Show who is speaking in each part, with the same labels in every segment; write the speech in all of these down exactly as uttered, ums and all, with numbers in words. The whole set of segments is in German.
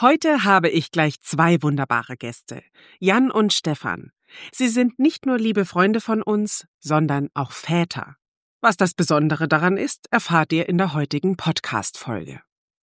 Speaker 1: Heute habe ich gleich zwei wunderbare Gäste, Jan und Stefan. Sie sind nicht nur liebe Freunde von uns, sondern auch Väter. Was das Besondere daran ist, erfahrt ihr in der heutigen Podcast-Folge.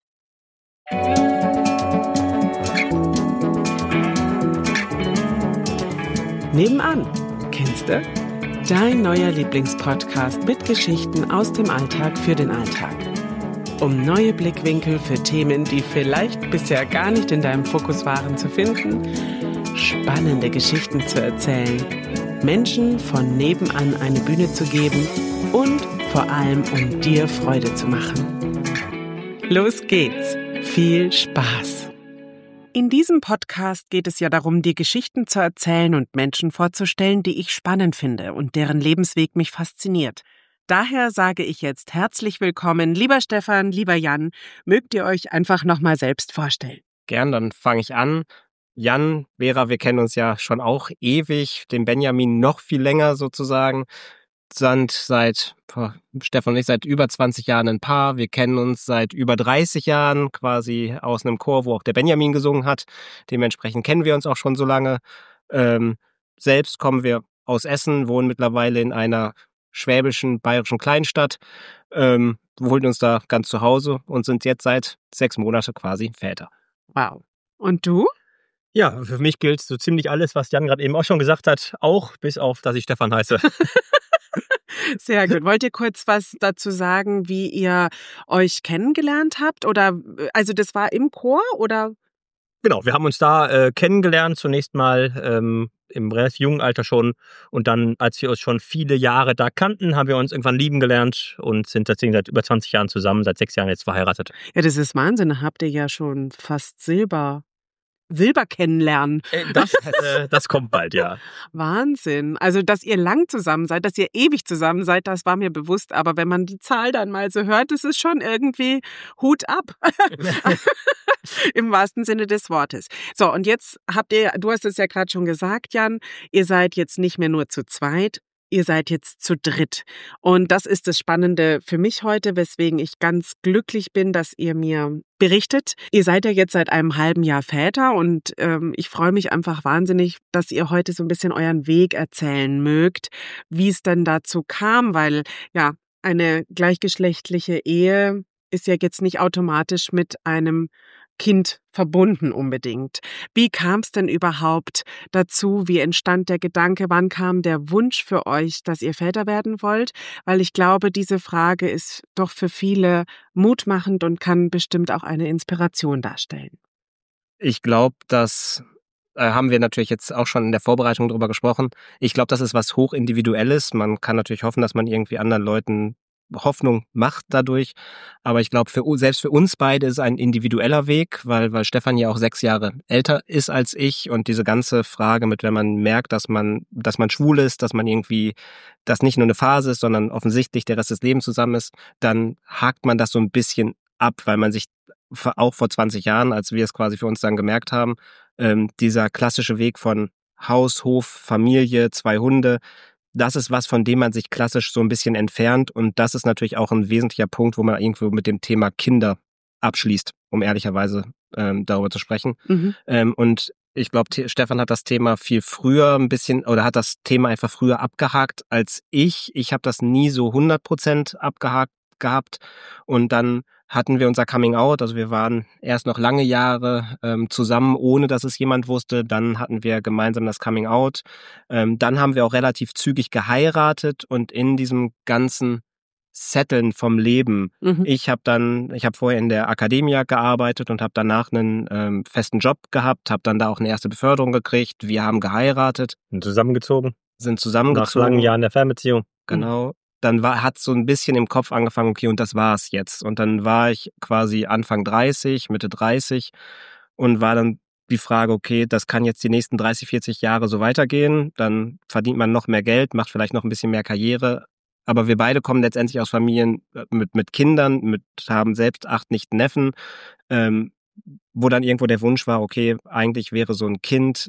Speaker 1: Nebenan, kennst du? Dein neuer Lieblingspodcast mit Geschichten aus dem Alltag für den Alltag. Um neue Blickwinkel für Themen, die vielleicht bisher gar nicht in deinem Fokus waren, zu finden, spannende Geschichten zu erzählen, Menschen von nebenan eine Bühne zu geben und vor allem, um dir Freude zu machen. Los geht's! Viel Spaß! In diesem Podcast geht es ja darum, dir Geschichten zu erzählen und Menschen vorzustellen, die ich spannend finde und deren Lebensweg mich fasziniert. Daher sage ich jetzt herzlich willkommen, lieber Stefan, lieber Jan. Mögt ihr euch einfach nochmal selbst vorstellen?
Speaker 2: Gern, dann fange ich an. Jan, Vera, wir kennen uns ja schon auch ewig, den Benjamin noch viel länger sozusagen. Sind seit, Stefan und ich, seit über zwanzig Jahren ein Paar. Wir kennen uns seit über dreißig Jahren quasi aus einem Chor, wo auch der Benjamin gesungen hat. Dementsprechend kennen wir uns auch schon so lange. Ähm, selbst kommen wir aus Essen, wohnen mittlerweile in einer schwäbischen, bayerischen Kleinstadt, ähm, wohnen uns da ganz zu Hause und sind jetzt seit sechs Monaten quasi Väter.
Speaker 1: Wow. Und du?
Speaker 3: Ja, für mich gilt so ziemlich alles, was Jan gerade eben auch schon gesagt hat, auch bis auf, dass ich Stefan heiße.
Speaker 1: Sehr gut. Wollt ihr kurz was dazu sagen, wie ihr euch kennengelernt habt? Oder, also das war im Chor, oder?
Speaker 3: Genau, wir haben uns da äh, kennengelernt, zunächst mal ähm, im relativ jungen Alter schon. Und dann, als wir uns schon viele Jahre da kannten, haben wir uns irgendwann lieben gelernt und sind deswegen seit über zwanzig Jahren zusammen, seit sechs Jahren jetzt verheiratet.
Speaker 1: Ja, das ist Wahnsinn. Da habt ihr ja schon fast Silber. Silber kennenlernen.
Speaker 3: Das, äh, das kommt bald, ja.
Speaker 1: Wahnsinn. Also, dass ihr lang zusammen seid, dass ihr ewig zusammen seid, das war mir bewusst. Aber wenn man die Zahl dann mal so hört, das ist schon irgendwie Hut ab. Im wahrsten Sinne des Wortes. So, und jetzt habt ihr, du hast es ja gerade schon gesagt, Jan, ihr seid jetzt nicht mehr nur zu zweit, ihr seid jetzt zu dritt. Und das ist das Spannende für mich heute, weswegen ich ganz glücklich bin, dass ihr mir berichtet. Ihr seid ja jetzt seit einem halben Jahr Väter und ähm, ich freue mich einfach wahnsinnig, dass ihr heute so ein bisschen euren Weg erzählen mögt, wie es denn dazu kam, weil ja, eine gleichgeschlechtliche Ehe ist ja jetzt nicht automatisch mit einem Kind verbunden unbedingt. Wie kam es denn überhaupt dazu? Wie entstand der Gedanke? Wann kam der Wunsch für euch, dass ihr Väter werden wollt? Weil ich glaube, diese Frage ist doch für viele mutmachend und kann bestimmt auch eine Inspiration darstellen.
Speaker 2: Ich glaube, das äh, haben wir natürlich jetzt auch schon in der Vorbereitung drüber gesprochen. Ich glaube, das ist was Hochindividuelles. Man kann natürlich hoffen, dass man irgendwie anderen Leuten Hoffnung macht dadurch. Aber ich glaube, für selbst für uns beide ist ein individueller Weg, weil, weil Stefan ja auch sechs Jahre älter ist als ich und diese ganze Frage mit, wenn man merkt, dass man, dass man schwul ist, dass man irgendwie, dass nicht nur eine Phase ist, sondern offensichtlich der Rest des Lebens zusammen ist, dann hakt man das so ein bisschen ab, weil man sich auch vor zwanzig Jahren, als wir es quasi für uns dann gemerkt haben, ähm, dieser klassische Weg von Haus, Hof, Familie, zwei Hunde, das ist was, von dem man sich klassisch so ein bisschen entfernt und das ist natürlich auch ein wesentlicher Punkt, wo man irgendwo mit dem Thema Kinder abschließt, um ehrlicherweise ähm, darüber zu sprechen. Mhm. Ähm, und ich glaube, Stefan hat das Thema viel früher ein bisschen oder hat das Thema einfach früher abgehakt als ich. Ich habe das nie so hundert Prozent abgehakt gehabt und dann hatten wir unser Coming Out, also wir waren erst noch lange Jahre ähm, zusammen, ohne dass es jemand wusste, dann hatten wir gemeinsam das Coming Out, ähm, dann haben wir auch relativ zügig geheiratet und in diesem ganzen Setteln vom Leben, mhm. ich habe dann, ich habe vorher in der Akademie gearbeitet und habe danach einen ähm, festen Job gehabt, habe dann da auch eine erste Beförderung gekriegt, wir haben geheiratet.
Speaker 3: Und zusammengezogen.
Speaker 2: Sind zusammengezogen.
Speaker 3: Nach langen Jahren der Fernbeziehung.
Speaker 2: Genau. Dann war, hat so ein bisschen im Kopf angefangen, okay, und das war's jetzt. Und dann war ich quasi Anfang dreißig, Mitte dreißig und war dann die Frage, okay, das kann jetzt die nächsten dreißig, vierzig Jahre so weitergehen. Dann verdient man noch mehr Geld, macht vielleicht noch ein bisschen mehr Karriere. Aber wir beide kommen letztendlich aus Familien mit, mit Kindern, mit, haben selbst acht Nichten, Neffen, ähm, wo dann irgendwo der Wunsch war, okay, eigentlich wäre so ein Kind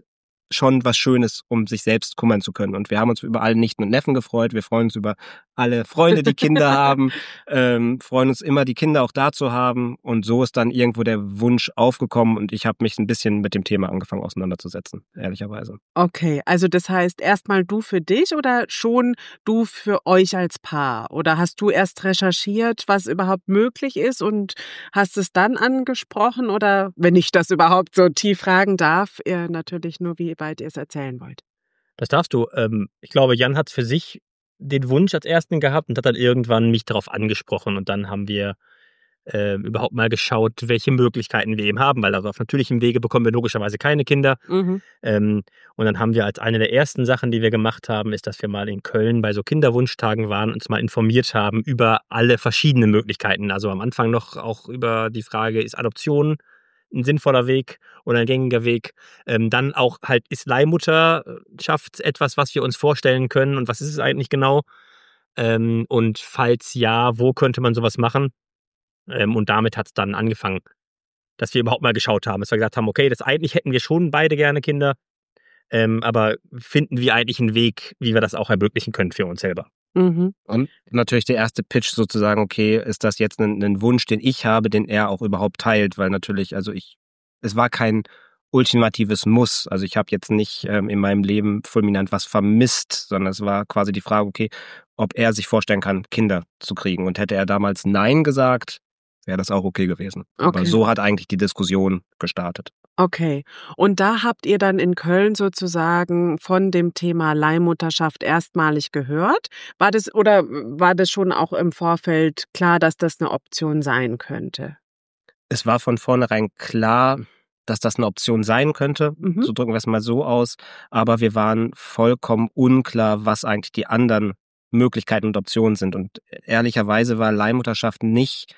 Speaker 2: schon was Schönes, um sich selbst kümmern zu können. Und wir haben uns über alle Nichten und Neffen gefreut. Wir freuen uns über alle Freunde, die Kinder haben. Ähm, freuen uns immer, die Kinder auch da zu haben. Und so ist dann irgendwo der Wunsch aufgekommen. Und ich habe mich ein bisschen mit dem Thema angefangen auseinanderzusetzen, ehrlicherweise.
Speaker 1: Okay, also das heißt erstmal du für dich oder schon du für euch als Paar? Oder hast du erst recherchiert, was überhaupt möglich ist und hast es dann angesprochen? Oder wenn ich das überhaupt so tief fragen darf, ihr natürlich nur, wie weit ihr es erzählen wollt.
Speaker 3: Das darfst du. Ähm, ich glaube, Jan hat für sich den Wunsch als ersten gehabt und hat dann irgendwann mich darauf angesprochen. Und dann haben wir äh, überhaupt mal geschaut, welche Möglichkeiten wir eben haben, weil also auf natürlichem Wege bekommen wir logischerweise keine Kinder.
Speaker 1: Mhm.
Speaker 3: Ähm, und dann haben wir als eine der ersten Sachen, die wir gemacht haben, ist, dass wir mal in Köln bei so Kinderwunschtagen waren und uns mal informiert haben über alle verschiedenen Möglichkeiten. Also am Anfang noch auch über die Frage, ist Adoption ein sinnvoller Weg oder ein gängiger Weg. Ähm, dann auch halt, ist Leihmutterschaft etwas, was wir uns vorstellen können und was ist es eigentlich genau? Ähm, und falls ja, wo könnte man sowas machen? Ähm, und damit hat es dann angefangen, dass wir überhaupt mal geschaut haben, dass wir gesagt haben, okay, das eigentlich hätten wir schon beide gerne Kinder, ähm, aber finden wir eigentlich einen Weg, wie wir das auch ermöglichen können für uns selber.
Speaker 1: Mhm.
Speaker 2: Und natürlich der erste Pitch sozusagen, okay, ist das jetzt ein, ein Wunsch, den ich habe, den er auch überhaupt teilt, weil natürlich, also ich, es war kein ultimatives Muss, also ich habe jetzt nicht ähm, in meinem Leben fulminant was vermisst, sondern es war quasi die Frage, okay, ob er sich vorstellen kann, Kinder zu kriegen, und hätte er damals Nein gesagt, wäre das auch okay gewesen.
Speaker 1: Okay.
Speaker 2: Aber so hat eigentlich die Diskussion gestartet.
Speaker 1: Okay. Und da habt ihr dann in Köln sozusagen von dem Thema Leihmutterschaft erstmalig gehört? War das oder war das schon auch im Vorfeld klar, dass das eine Option sein könnte?
Speaker 2: Es war von vornherein klar, dass das eine Option sein könnte,
Speaker 1: Mhm.
Speaker 2: so drücken wir es mal so aus, aber wir waren vollkommen unklar, was eigentlich die anderen Möglichkeiten und Optionen sind. Und ehrlicherweise war Leihmutterschaft nicht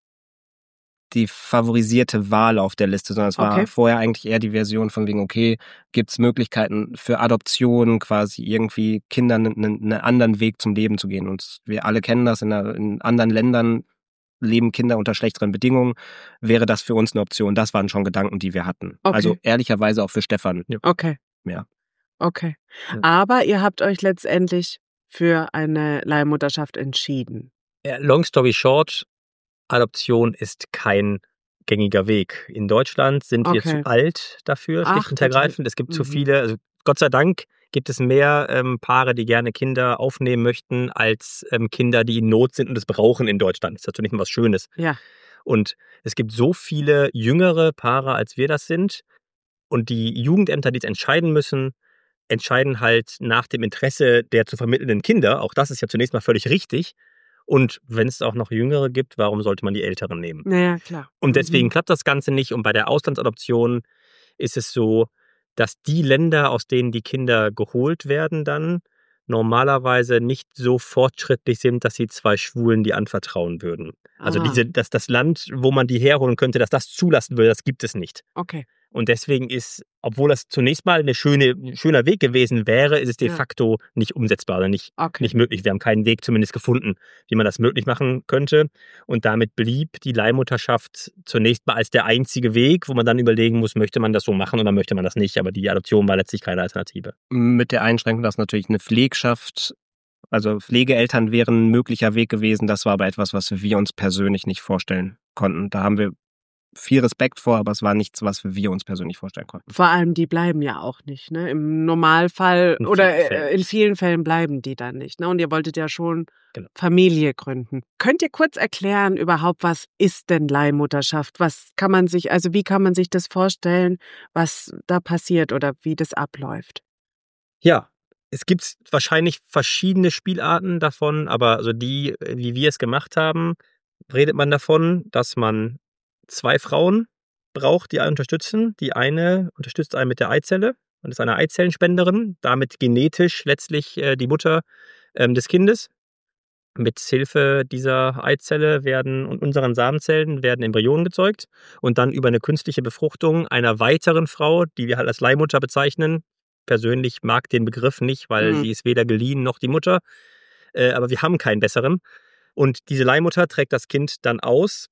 Speaker 2: die favorisierte Wahl auf der Liste, sondern es war
Speaker 1: Okay.
Speaker 2: vorher eigentlich eher die Version von wegen, okay, gibt es Möglichkeiten für Adoption, quasi irgendwie Kindern einen, einen anderen Weg zum Leben zu gehen. Und wir alle kennen das, in, der, in anderen Ländern leben Kinder unter schlechteren Bedingungen, wäre das für uns eine Option. Das waren schon Gedanken, die wir hatten.
Speaker 1: Okay.
Speaker 2: Also ehrlicherweise auch für Stefan.
Speaker 1: Okay.
Speaker 2: Ja.
Speaker 1: Okay.
Speaker 3: Ja.
Speaker 1: Aber ihr habt euch letztendlich für eine Leihmutterschaft entschieden.
Speaker 3: Ja, long story short, Adoption ist kein gängiger Weg. In Deutschland sind wir
Speaker 1: Okay.
Speaker 3: zu alt dafür,
Speaker 1: Ach,
Speaker 3: schlicht und
Speaker 1: total.
Speaker 3: ergreifend. Es gibt zu
Speaker 1: Mhm.
Speaker 3: viele, also Gott sei Dank gibt es mehr ähm, Paare, die gerne Kinder aufnehmen möchten, als ähm, Kinder, die in Not sind und es brauchen in Deutschland. Das ist natürlich mal was Schönes.
Speaker 1: Ja.
Speaker 3: Und es gibt so viele jüngere Paare, als wir das sind. Und die Jugendämter, die es entscheiden müssen, entscheiden halt nach dem Interesse der zu vermittelnden Kinder. Auch das ist ja zunächst mal völlig richtig. Und wenn es auch noch Jüngere gibt, warum sollte man die Älteren nehmen?
Speaker 1: Naja, klar.
Speaker 3: Und deswegen
Speaker 1: Mhm.
Speaker 3: klappt das Ganze nicht. Und bei der Auslandsadoption ist es so, dass die Länder, aus denen die Kinder geholt werden, dann normalerweise nicht so fortschrittlich sind, dass sie zwei Schwulen die anvertrauen würden. Also
Speaker 1: Ah.
Speaker 3: diese, dass das Land, wo man die herholen könnte, dass das zulassen würde, das gibt es nicht.
Speaker 1: Okay.
Speaker 3: Und deswegen ist, obwohl das zunächst mal eine schöne, ein schöner Weg gewesen wäre, ist es de
Speaker 1: Ja.
Speaker 3: facto nicht umsetzbar oder nicht,
Speaker 1: Okay.
Speaker 3: nicht möglich. Wir haben keinen Weg zumindest gefunden, wie man das möglich machen könnte. Und damit blieb die Leihmutterschaft zunächst mal als der einzige Weg, wo man dann überlegen muss, möchte man das so machen oder möchte man das nicht. Aber die Adoption war letztlich keine Alternative.
Speaker 2: Mit der Einschränkung, dass natürlich eine Pflegschaft, also Pflegeeltern wären ein möglicher Weg gewesen. Das war aber etwas, was wir uns persönlich nicht vorstellen konnten. Da haben wir viel Respekt vor, aber es war nichts, was wir uns persönlich vorstellen konnten.
Speaker 1: Vor allem, die bleiben ja auch nicht, ne? Im Normalfall
Speaker 3: In
Speaker 1: oder
Speaker 3: vielen Fällen
Speaker 1: äh, in
Speaker 3: nicht.
Speaker 1: vielen Fällen bleiben die dann nicht, ne? Und ihr wolltet ja schon
Speaker 3: Genau.
Speaker 1: Familie gründen. Könnt ihr kurz erklären überhaupt, was ist denn Leihmutterschaft? Was kann man sich, also wie kann man sich das vorstellen, was da passiert oder wie das abläuft?
Speaker 3: Ja, es gibt wahrscheinlich verschiedene Spielarten davon, aber also die, wie wir es gemacht haben, redet man davon, dass man zwei Frauen braucht, die einen unterstützen. Die eine unterstützt einen mit der Eizelle und ist eine Eizellenspenderin, damit genetisch letztlich äh, die Mutter ähm, des Kindes. Mit Hilfe dieser Eizelle werden und unseren Samenzellen werden Embryonen gezeugt und dann über eine künstliche Befruchtung einer weiteren Frau, die wir halt als Leihmutter bezeichnen. Persönlich mag den Begriff nicht, weil
Speaker 1: Mhm.
Speaker 3: sie ist weder geliehen noch die Mutter, äh, aber wir haben keinen besseren. Und diese Leihmutter trägt das Kind dann aus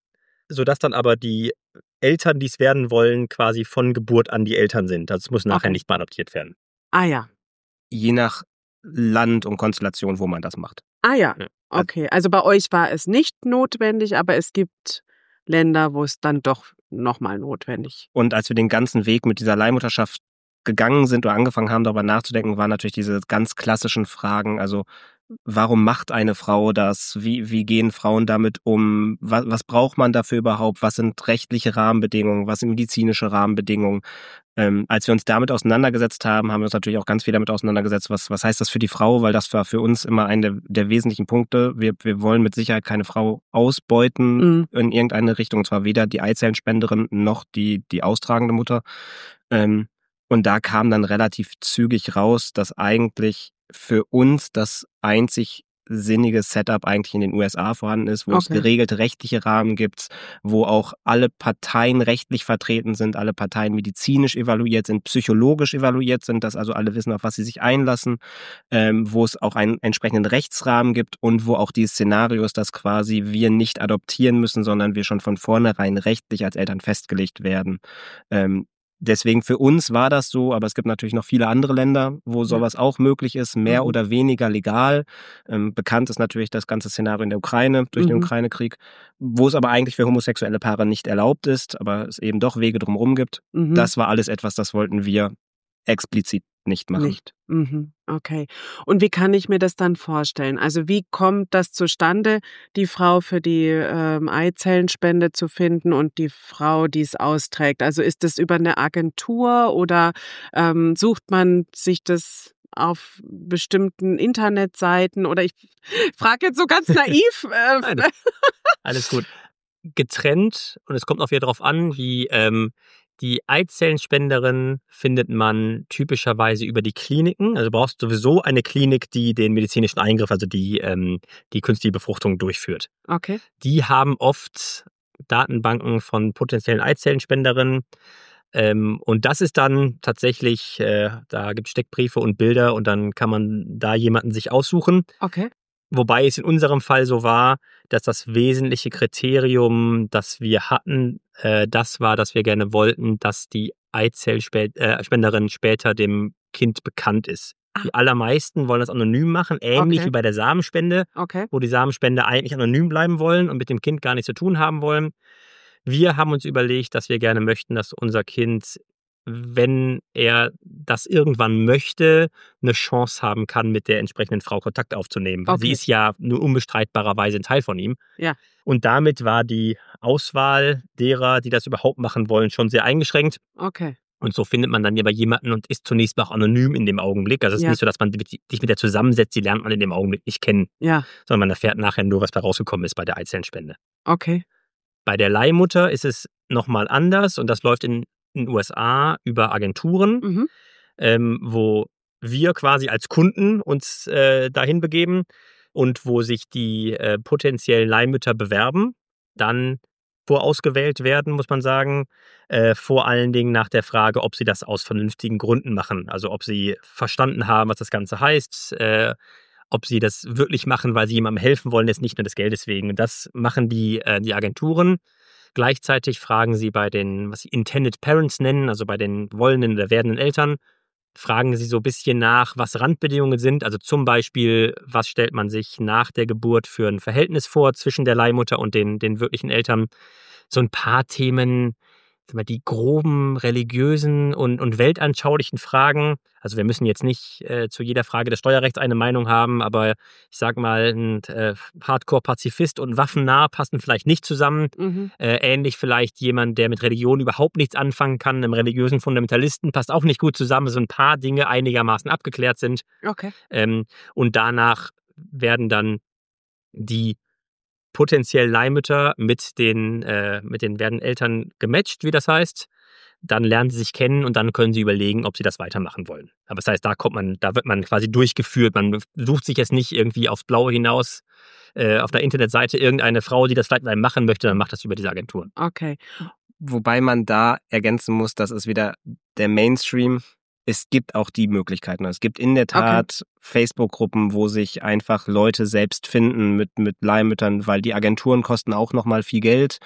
Speaker 3: sodass dann aber die Eltern, die es werden wollen, quasi von Geburt an die Eltern sind. Also es muss nachher
Speaker 1: Okay.
Speaker 3: nicht mehr adoptiert werden.
Speaker 1: Ah ja.
Speaker 2: Je nach Land und Konstellation, wo man das macht.
Speaker 1: Ah ja.
Speaker 3: Ja.
Speaker 1: Okay. Also bei euch war es nicht notwendig, aber es gibt Länder, wo es dann doch nochmal notwendig.
Speaker 2: Und als wir den ganzen Weg mit dieser Leihmutterschaft gegangen sind oder angefangen haben, darüber nachzudenken, waren natürlich diese ganz klassischen Fragen. Also warum macht eine Frau das? Wie, wie gehen Frauen damit um? Was, was braucht man dafür überhaupt? Was sind rechtliche Rahmenbedingungen? Was sind medizinische Rahmenbedingungen? Ähm, als wir uns damit auseinandergesetzt haben, haben wir uns natürlich auch ganz viel damit auseinandergesetzt, was, was heißt das für die Frau? Weil das war für uns immer einer der, der wesentlichen Punkte. Wir, wir wollen mit Sicherheit keine Frau ausbeuten
Speaker 1: Mhm.
Speaker 2: in irgendeine Richtung. Und zwar weder die Eizellenspenderin noch die, die austragende Mutter. Ähm, und da kam dann relativ zügig raus, dass eigentlich für uns das einzig sinnige Setup eigentlich in den U S A vorhanden ist, wo es
Speaker 1: Okay.
Speaker 2: geregelte rechtliche Rahmen gibt, wo auch alle Parteien rechtlich vertreten sind, alle Parteien medizinisch evaluiert sind, psychologisch evaluiert sind, dass also alle wissen, auf was sie sich einlassen, ähm, wo es auch einen entsprechenden Rechtsrahmen gibt und wo auch die Szenarios, dass quasi wir nicht adoptieren müssen, sondern wir schon von vornherein rechtlich als Eltern festgelegt werden. Ähm, Deswegen für uns war das so, aber es gibt natürlich noch viele andere Länder, wo sowas auch möglich ist, mehr
Speaker 1: Mhm.
Speaker 2: oder weniger legal. Ähm, bekannt ist natürlich das ganze Szenario in der Ukraine, durch den
Speaker 1: Mhm.
Speaker 2: Ukraine-Krieg, wo es aber eigentlich für homosexuelle Paare nicht erlaubt ist, aber es eben doch Wege drumherum gibt.
Speaker 1: Mhm.
Speaker 2: Das war alles etwas, das wollten wir explizit nicht machen.
Speaker 1: Nicht. Mhm. Okay. Und wie kann ich mir das dann vorstellen? Also wie kommt das zustande, die Frau für die ähm, Eizellenspende zu finden und die Frau, die es austrägt? Also ist das über eine Agentur oder ähm, sucht man sich das auf bestimmten Internetseiten? Oder ich frage jetzt so ganz naiv. Äh,
Speaker 3: Nein, Alles gut. Getrennt, und es kommt auch wieder darauf an, wie ähm, die Eizellenspenderin findet man typischerweise über die Kliniken. Also du brauchst sowieso eine Klinik, die den medizinischen Eingriff, also die, ähm, die künstliche Befruchtung durchführt.
Speaker 1: okay.
Speaker 3: Die haben oft Datenbanken von potenziellen Eizellenspenderinnen. Ähm, und das ist dann tatsächlich, äh, da gibt es Steckbriefe und Bilder und dann kann man da jemanden sich aussuchen.
Speaker 1: Okay.
Speaker 3: Wobei es in unserem Fall so war, dass das wesentliche Kriterium, das wir hatten, äh, das war, dass wir gerne wollten, dass die Eizellenspenderin später dem Kind bekannt ist.
Speaker 1: Ah.
Speaker 3: Die allermeisten wollen das anonym machen, ähnlich
Speaker 1: Okay.
Speaker 3: wie bei der Samenspende,
Speaker 1: Okay.
Speaker 3: wo die Samenspender eigentlich anonym bleiben wollen und mit dem Kind gar nichts zu tun haben wollen. Wir haben uns überlegt, dass wir gerne möchten, dass unser Kind, wenn er das irgendwann möchte, eine Chance haben kann, mit der entsprechenden Frau Kontakt aufzunehmen. Weil
Speaker 1: Okay.
Speaker 3: sie ist ja nur unbestreitbarerweise ein Teil von ihm.
Speaker 1: Ja.
Speaker 3: Und damit war die Auswahl derer, die das überhaupt machen wollen, schon sehr eingeschränkt.
Speaker 1: Okay.
Speaker 3: Und so findet man dann aber jemanden und ist zunächst mal auch anonym in dem Augenblick. Also es ist
Speaker 1: Ja.
Speaker 3: nicht so, dass man sich mit der zusammensetzt, die lernt man in dem Augenblick nicht kennen,
Speaker 1: Ja.
Speaker 3: sondern man erfährt nachher nur, was da rausgekommen ist bei der Eizellenspende.
Speaker 1: Okay.
Speaker 3: Bei der Leihmutter ist es nochmal anders und das läuft in den U S A über Agenturen,
Speaker 1: Mhm.
Speaker 3: ähm, wo wir quasi als Kunden uns äh, dahin begeben und wo sich die äh, potenziellen Leihmütter bewerben, dann vorausgewählt werden, muss man sagen, äh, vor allen Dingen nach der Frage, ob sie das aus vernünftigen Gründen machen. Also ob sie verstanden haben, was das Ganze heißt, äh, ob sie das wirklich machen, weil sie jemandem helfen wollen, jetzt nicht nur des Geldes wegen. Und das machen die, äh, die Agenturen. Gleichzeitig fragen sie bei den, was sie Intended Parents nennen, also bei den wollenden oder werdenden Eltern, fragen sie so ein bisschen nach, was Randbedingungen sind. Also zum Beispiel, was stellt man sich nach der Geburt für ein Verhältnis vor zwischen der Leihmutter und den, den wirklichen Eltern. So ein paar Themen, die groben religiösen und, und weltanschaulichen Fragen. Also wir müssen jetzt nicht äh, zu jeder Frage des Steuerrechts eine Meinung haben, aber ich sag mal, ein äh, Hardcore-Pazifist und waffennah passen vielleicht nicht zusammen.
Speaker 1: Mhm.
Speaker 3: Äh, ähnlich vielleicht jemand, der mit Religion überhaupt nichts anfangen kann, einem religiösen Fundamentalisten, passt auch nicht gut zusammen. So ein paar Dinge einigermaßen abgeklärt sind.
Speaker 1: Okay.
Speaker 3: Ähm, und danach werden dann die potenziell Leihmütter mit den, äh, mit den werdenden Eltern gematcht, wie das heißt. Dann lernen sie sich kennen und dann können sie überlegen, ob sie das weitermachen wollen. Aber das heißt, da kommt man, da wird man quasi durchgeführt. Man sucht sich jetzt nicht irgendwie aufs Blaue hinaus äh, auf der Internetseite irgendeine Frau, die das vielleicht mal machen möchte, dann macht das über diese Agenturen.
Speaker 1: Okay.
Speaker 2: Wobei man da ergänzen muss, das ist wieder der Mainstream. Es gibt auch die Möglichkeiten. Es gibt in der Tat okay. Facebook-Gruppen, wo sich einfach Leute selbst finden mit, mit Leihmüttern, weil die Agenturen kosten auch nochmal viel Geld.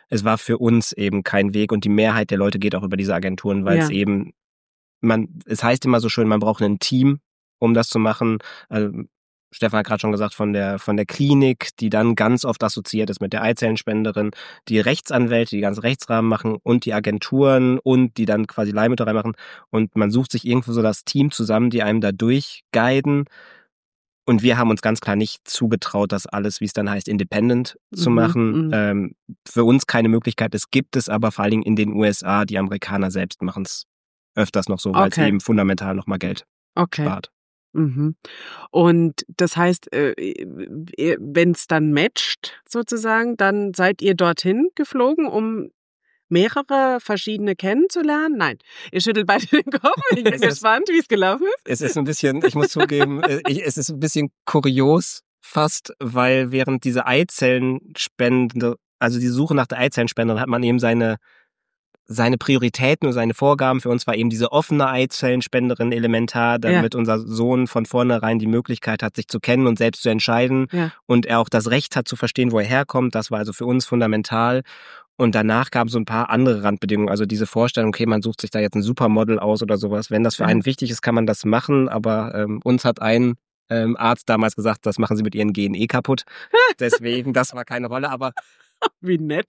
Speaker 2: es war für uns eben kein Weg und die Mehrheit der Leute geht auch über diese Agenturen, weil
Speaker 1: Ja.
Speaker 2: es eben, man, es heißt immer so schön, man braucht ein Team, um das zu machen. Also, Stefan hat gerade schon gesagt, von der, von der Klinik, die dann ganz oft assoziiert ist mit der Eizellenspenderin, die Rechtsanwälte, die ganzen Rechtsrahmen machen und die Agenturen und die dann quasi Leihmütter reinmachen. Und man sucht sich irgendwo so das Team zusammen, die einem da durchguiden. Und wir haben uns ganz klar nicht zugetraut, das alles, wie es dann heißt, independent zu
Speaker 1: Mhm,
Speaker 2: machen.
Speaker 1: mhm.
Speaker 2: Ähm, für uns keine Möglichkeit. Es gibt es aber vor allen Dingen in den U S A. Die Amerikaner selbst machen es öfters noch so, weil es
Speaker 1: Okay.
Speaker 2: eben fundamental nochmal Geld
Speaker 1: Okay.
Speaker 2: spart.
Speaker 1: Mhm. Und das heißt, äh, wenn es dann matcht sozusagen, dann seid ihr dorthin geflogen, um mehrere verschiedene kennenzulernen? Nein, ihr schüttelt beide den Kopf. Ich bin
Speaker 2: Es ist-
Speaker 1: gespannt, wie es gelaufen ist.
Speaker 2: Es ist ein bisschen, ich muss zugeben, äh, ich, es ist ein bisschen kurios fast, weil während diese Eizellenspende, also die Suche nach der Eizellenspenderin, hat man eben seine seine Prioritäten und seine Vorgaben. Für uns war eben diese offene Eizellenspenderin elementar, damit
Speaker 1: Ja.
Speaker 2: unser Sohn von vornherein die Möglichkeit hat, sich zu kennen und selbst zu entscheiden
Speaker 1: Ja.
Speaker 2: und er auch das Recht hat zu verstehen, wo er herkommt. Das war also für uns fundamental. Und danach gab es so ein paar andere Randbedingungen. Also diese Vorstellung, okay, man sucht sich da jetzt ein Supermodel aus oder sowas. Wenn das für
Speaker 1: Mhm.
Speaker 2: einen wichtig ist, kann man das machen. Aber ähm, uns hat ein ähm, Arzt damals gesagt, das machen sie mit ihren Gen eh kaputt. Deswegen, das war keine Rolle. Aber
Speaker 1: Wie nett.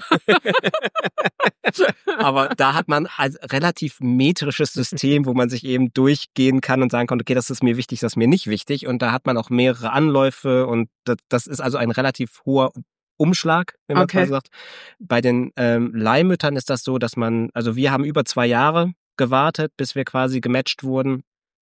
Speaker 2: Aber da hat man ein relativ metrisches System, wo man sich eben durchgehen kann und sagen kann, okay, das ist mir wichtig, das ist mir nicht wichtig. Und da hat man auch mehrere Anläufe und das, das ist also ein relativ hoher Umschlag, wenn man
Speaker 1: Okay.
Speaker 2: mal sagt. Bei den ähm, Leihmüttern ist das so, dass man, also wir haben über zwei Jahre gewartet, bis wir quasi gematcht wurden.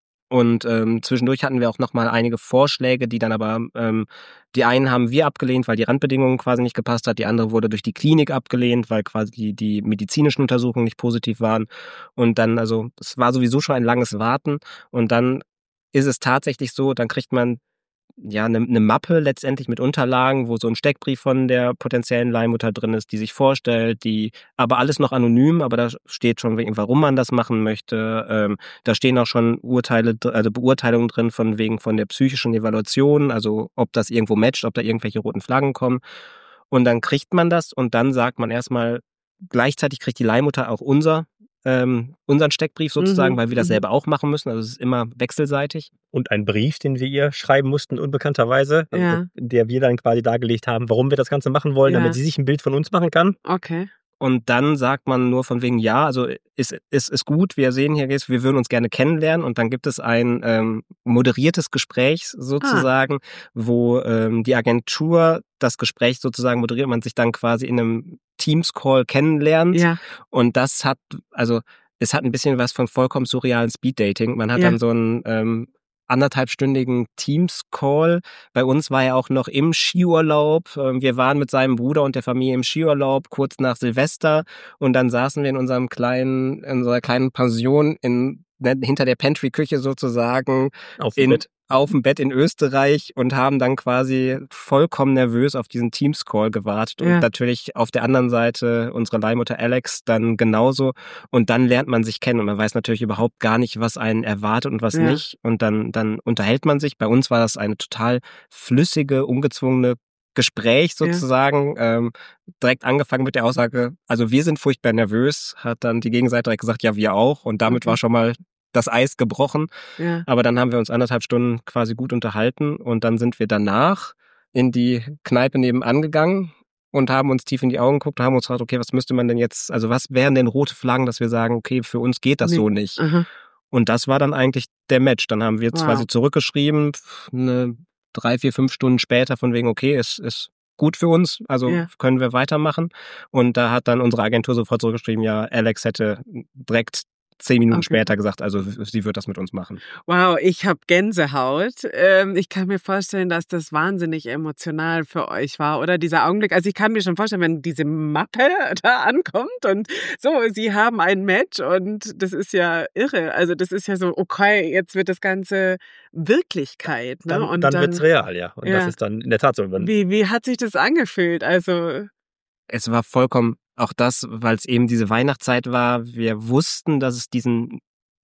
Speaker 2: Und ähm, zwischendurch hatten wir auch nochmal einige Vorschläge, die dann aber, ähm, die einen haben wir abgelehnt, weil die Randbedingungen quasi nicht gepasst hat. Die andere wurde durch die Klinik abgelehnt, weil quasi die, die medizinischen Untersuchungen nicht positiv waren. Und dann, also es war sowieso schon ein langes Warten. Und dann ist es tatsächlich so, dann kriegt man ja eine, eine Mappe letztendlich mit Unterlagen, wo so ein Steckbrief von der potenziellen Leihmutter drin ist, die sich vorstellt, die aber alles noch anonym, aber da steht schon, wegen, warum man das machen möchte. Ähm, da stehen auch schon Urteile, also Beurteilungen drin von wegen von der psychischen Evaluation, also ob das irgendwo matcht, ob da irgendwelche roten Flaggen kommen. Und dann kriegt man das und dann sagt man erstmal, gleichzeitig kriegt die Leihmutter auch unser ähm, unseren Steckbrief sozusagen,
Speaker 1: Mhm,
Speaker 2: weil wir das
Speaker 1: mhm.
Speaker 2: selber auch machen müssen. Also es ist immer wechselseitig.
Speaker 3: Und ein Brief, den wir ihr schreiben mussten, unbekannterweise,
Speaker 1: Ja.
Speaker 3: in der wir dann quasi dargelegt haben, warum wir das Ganze machen wollen,
Speaker 1: Ja.
Speaker 3: damit sie sich ein Bild von uns machen kann.
Speaker 1: Okay.
Speaker 2: Und dann sagt man nur von wegen, ja, also ist, ist, ist gut, wir sehen hier, wir würden uns gerne kennenlernen. Und dann gibt es ein ähm, moderiertes Gespräch sozusagen, wo ähm, die Agentur das Gespräch sozusagen moderiert, man sich dann quasi in einem Teams-Call kennenlernt.
Speaker 1: Ja.
Speaker 2: Und das hat, also es hat ein bisschen was von vollkommen surrealen Speed-Dating. Man hat
Speaker 1: Ja.
Speaker 2: dann so einen ähm, anderthalbstündigen Teams-Call. Bei uns war er auch noch im Skiurlaub. Wir waren mit seinem Bruder und der Familie im Skiurlaub kurz nach Silvester und dann saßen wir in unserem kleinen, in unserer kleinen Pension in, hinter der Pantry-Küche sozusagen
Speaker 3: Auf dem
Speaker 2: in,
Speaker 3: Bett.
Speaker 2: auf dem Bett in Österreich und haben dann quasi vollkommen nervös auf diesen Teams-Call gewartet.
Speaker 1: Ja.
Speaker 2: Und natürlich auf der anderen Seite unsere Leihmutter Alex dann genauso. Und dann lernt man sich kennen und man weiß natürlich überhaupt gar nicht, was einen erwartet und was
Speaker 1: Ja.
Speaker 2: nicht. Und dann, dann unterhält man sich. Bei uns war das eine total flüssige, ungezwungene Gespräch sozusagen. Ja. Ähm, direkt angefangen mit der Aussage, also wir sind furchtbar nervös, hat dann die Gegenseite direkt gesagt, ja, wir auch. Und damit
Speaker 1: Okay.
Speaker 2: war schon mal das Eis gebrochen.
Speaker 1: Ja.
Speaker 2: Aber dann haben wir uns anderthalb Stunden quasi gut unterhalten und dann sind wir danach in die Kneipe nebenan gegangen und haben uns tief in die Augen geguckt und haben uns gefragt, okay, was müsste man denn jetzt, also was wären denn rote Flaggen, dass wir sagen, okay, für uns geht das
Speaker 1: Nee.
Speaker 2: so nicht.
Speaker 1: Aha.
Speaker 2: Und das war dann eigentlich der Match. Dann haben wir jetzt
Speaker 1: Wow.
Speaker 2: quasi zurückgeschrieben, eine drei, vier, fünf Stunden später von wegen, okay, es ist gut für uns, also
Speaker 1: Ja.
Speaker 2: können wir weitermachen. Und da hat dann unsere Agentur sofort zurückgeschrieben, ja, Alex hätte direkt zehn Minuten
Speaker 1: Okay.
Speaker 2: später gesagt, also sie wird das mit uns machen.
Speaker 1: Wow, ich habe Gänsehaut. Ähm, ich kann mir vorstellen, dass das wahnsinnig emotional für euch war, oder dieser Augenblick. Also ich kann mir schon vorstellen, wenn diese Mappe da ankommt und so, sie haben ein Match und das ist ja irre. Also das ist ja so, okay, jetzt wird das Ganze Wirklichkeit. Ne?
Speaker 3: Dann,
Speaker 1: und
Speaker 3: dann, dann wird's real, ja. Und
Speaker 1: ja.
Speaker 3: das ist dann in der Tat so. Wenn,
Speaker 1: Wie, wie hat sich das angefühlt? Also
Speaker 2: Es war vollkommen auch das, weil es eben diese Weihnachtszeit war. Wir wussten, dass es diesen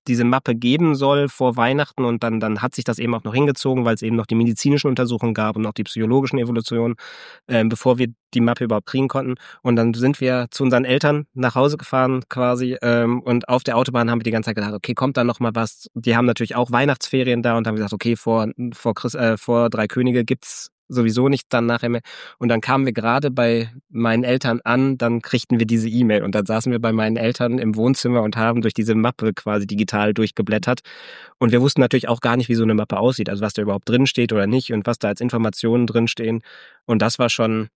Speaker 2: diese Mappe geben soll vor Weihnachten und dann, dann hat sich das eben auch noch hingezogen, weil es eben noch die medizinischen Untersuchungen gab und noch die psychologischen Evolutionen, äh, bevor wir die Mappe überhaupt kriegen konnten. Und dann sind wir zu unseren Eltern nach Hause gefahren quasi ähm, und auf der Autobahn haben wir die ganze Zeit gedacht, okay, kommt da noch mal was? Die haben natürlich auch Weihnachtsferien da und haben gesagt, okay, vor, vor, Chris, äh, vor Drei Könige gibt's sowieso nicht dann nachher mehr. Und dann kamen wir gerade bei meinen Eltern an, dann kriegten wir diese E-Mail und dann saßen wir bei meinen Eltern im Wohnzimmer und haben durch diese Mappe quasi digital durchgeblättert. Und wir wussten natürlich auch gar nicht, wie so eine Mappe aussieht, also was da überhaupt drin steht oder nicht und was da als Informationen drinstehen. Und das war schon,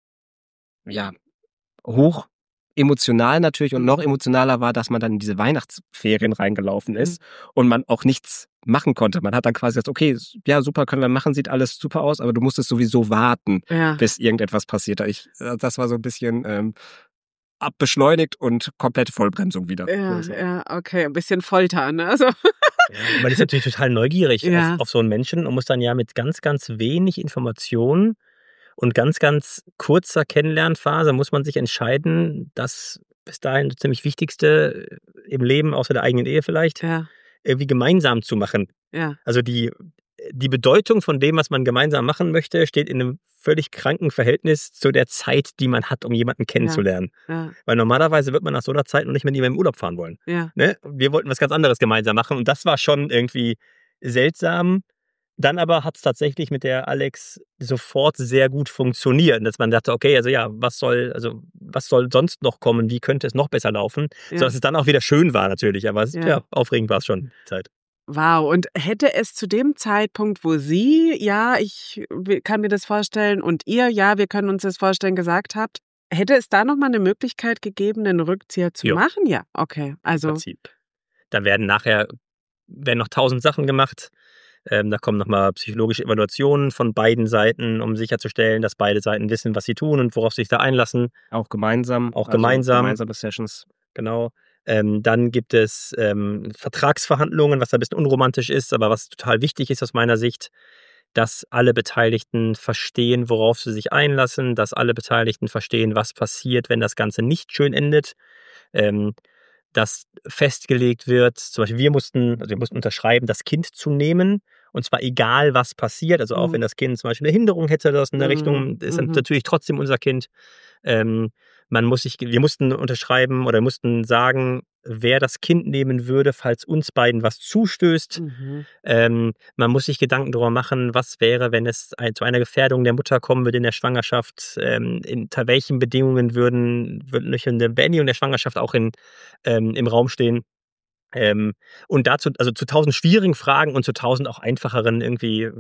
Speaker 2: ja, hoch emotional natürlich und noch emotionaler war, dass man dann in diese Weihnachtsferien reingelaufen ist mhm. und man auch nichts machen konnte. Man hat dann quasi gesagt, okay, ja, super, können wir machen, sieht alles super aus, aber du musstest sowieso warten, ja. bis irgendetwas passiert. Ich, das war so ein bisschen ähm, abbeschleunigt und komplette Vollbremsung wieder.
Speaker 1: Ja, also. ja, okay, ein bisschen Folter, ne? Also.
Speaker 3: Ja, man ist natürlich total neugierig ja. auf, auf so einen Menschen und muss dann ja mit ganz, ganz wenig Informationen und ganz, ganz kurzer Kennenlernphase muss man sich entscheiden, das bis dahin das ziemlich Wichtigste im Leben, außer der eigenen Ehe vielleicht, ja. irgendwie gemeinsam zu machen. Ja. Also die, die Bedeutung von dem, was man gemeinsam machen möchte, steht in einem völlig kranken Verhältnis zu der Zeit, die man hat, um jemanden kennenzulernen. Ja. Ja. Weil normalerweise wird man nach so einer Zeit noch nicht mit jemandem im Urlaub fahren wollen. Ja. Ne? Wir wollten was ganz anderes gemeinsam machen und das war schon irgendwie seltsam. Dann aber hat es tatsächlich mit der Alex sofort sehr gut funktioniert, dass man dachte, okay, also ja, was soll, also was soll sonst noch kommen? Wie könnte es noch besser laufen? Ja. Sodass es dann auch wieder schön war natürlich, aber es, ja. ja, aufregend war es schon die Zeit.
Speaker 1: Wow, und hätte es zu dem Zeitpunkt, wo Sie, ja, ich kann mir das vorstellen, und ihr, ja, wir können uns das vorstellen, gesagt habt, hätte es da nochmal eine Möglichkeit gegeben, einen Rückzieher zu jo. machen? Ja, okay. Also
Speaker 3: im Prinzip. Da werden nachher werden noch tausend Sachen gemacht. Ähm, da kommen nochmal psychologische Evaluationen von beiden Seiten, um sicherzustellen, dass beide Seiten wissen, was sie tun und worauf sie sich da einlassen.
Speaker 2: Auch gemeinsam.
Speaker 3: Auch also gemeinsam.
Speaker 2: Gemeinsame Sessions.
Speaker 3: Genau. Ähm, dann gibt es ähm, Vertragsverhandlungen, was da ein bisschen unromantisch ist, aber was total wichtig ist aus meiner Sicht, dass alle Beteiligten verstehen, worauf sie sich einlassen, dass alle Beteiligten verstehen, was passiert, wenn das Ganze nicht schön endet. Ähm, dass festgelegt wird, zum Beispiel wir mussten, also wir mussten unterschreiben, das Kind zu nehmen, und zwar egal, was passiert, also auch mhm. wenn das Kind zum Beispiel eine Hinderung hätte, das in der mhm. Richtung, ist mhm. natürlich trotzdem unser Kind. Ähm, man muss sich, wir mussten unterschreiben oder mussten sagen, wer das Kind nehmen würde, falls uns beiden was zustößt. Mhm. Ähm, man muss sich Gedanken darüber machen, was wäre, wenn es ein, zu einer Gefährdung der Mutter kommen würde in der Schwangerschaft, ähm, unter welchen Bedingungen würden, würden eine Beendigung der Schwangerschaft auch in, ähm, im Raum stehen. Ähm, und dazu, also zu tausend schwierigen Fragen und zu tausend auch einfacheren irgendwie,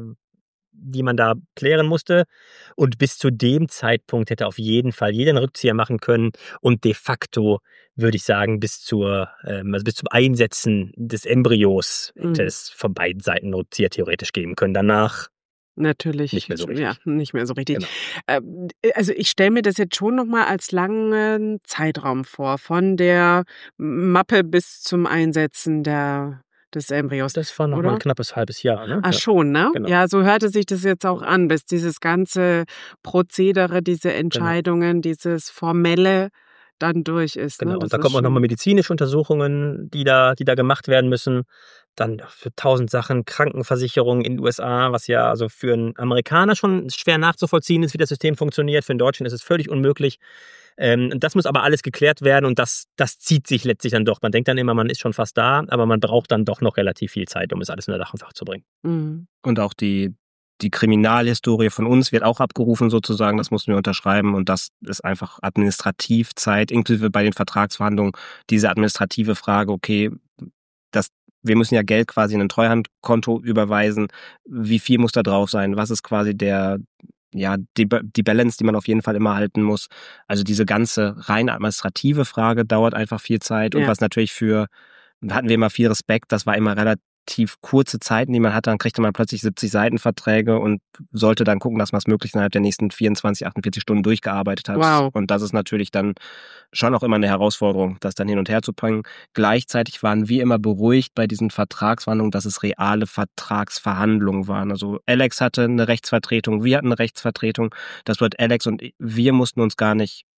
Speaker 3: die man da klären musste. Und bis zu dem Zeitpunkt hätte auf jeden Fall jeder einen Rückzieher machen können. Und de facto würde ich sagen, bis zur, ähm, also bis zum Einsetzen des Embryos hätte mhm. es von beiden Seiten einen Rückzieher theoretisch geben können. Danach
Speaker 1: natürlich
Speaker 3: nicht mehr so richtig.
Speaker 1: Ja, nicht mehr so richtig.
Speaker 3: Genau.
Speaker 1: Ähm, also ich stelle mir das jetzt schon nochmal als langen Zeitraum vor, von der Mappe bis zum Einsetzen der des Embryos.
Speaker 3: Das war noch mal ein knappes halbes Jahr. Ne?
Speaker 1: Ach
Speaker 3: ja.
Speaker 1: schon, ne?
Speaker 3: Genau.
Speaker 1: Ja, so hörte sich das jetzt auch an, bis dieses ganze Prozedere, diese Entscheidungen, genau. dieses Formelle dann durch ist.
Speaker 3: Genau,
Speaker 1: Ne?
Speaker 3: und da kommen auch nochmal medizinische Untersuchungen, die da, die da gemacht werden müssen. Dann für tausend Sachen, Krankenversicherung in den U S A, was ja also für einen Amerikaner schon schwer nachzuvollziehen ist, wie das System funktioniert. Für einen Deutschen ist es völlig unmöglich. Ähm, das muss aber alles geklärt werden und das, das zieht sich letztlich dann doch. Man denkt dann immer, man ist schon fast da, aber man braucht dann doch noch relativ viel Zeit, um es alles in der Dach und Fach zu bringen.
Speaker 2: Mhm. Und auch die, die Kriminalhistorie von uns wird auch abgerufen sozusagen, das mussten wir unterschreiben und das ist einfach Administrativzeit, inklusive bei den Vertragsverhandlungen, diese administrative Frage, okay, das wir müssen ja Geld quasi in ein Treuhandkonto überweisen. Wie viel muss da drauf sein? Was ist quasi der, ja, die, die Balance, die man auf jeden Fall immer halten muss? Also diese ganze rein administrative Frage dauert einfach viel Zeit. Und ja. was natürlich für, da hatten wir immer viel Respekt, das war immer relativ kurze Zeiten, die man hatte, dann kriegte man plötzlich siebzig Seitenverträge und sollte dann gucken, dass man es möglichst innerhalb der nächsten vierundzwanzig, achtundvierzig Stunden durchgearbeitet hat.
Speaker 1: Wow.
Speaker 2: Und das ist natürlich dann schon auch immer eine Herausforderung, das dann hin und her zu bringen. Gleichzeitig waren wir immer beruhigt bei diesen Vertragsverhandlungen, dass es reale Vertragsverhandlungen waren. Also Alex hatte eine Rechtsvertretung, wir hatten eine Rechtsvertretung. Das bedeutet, Alex und wir mussten uns gar nicht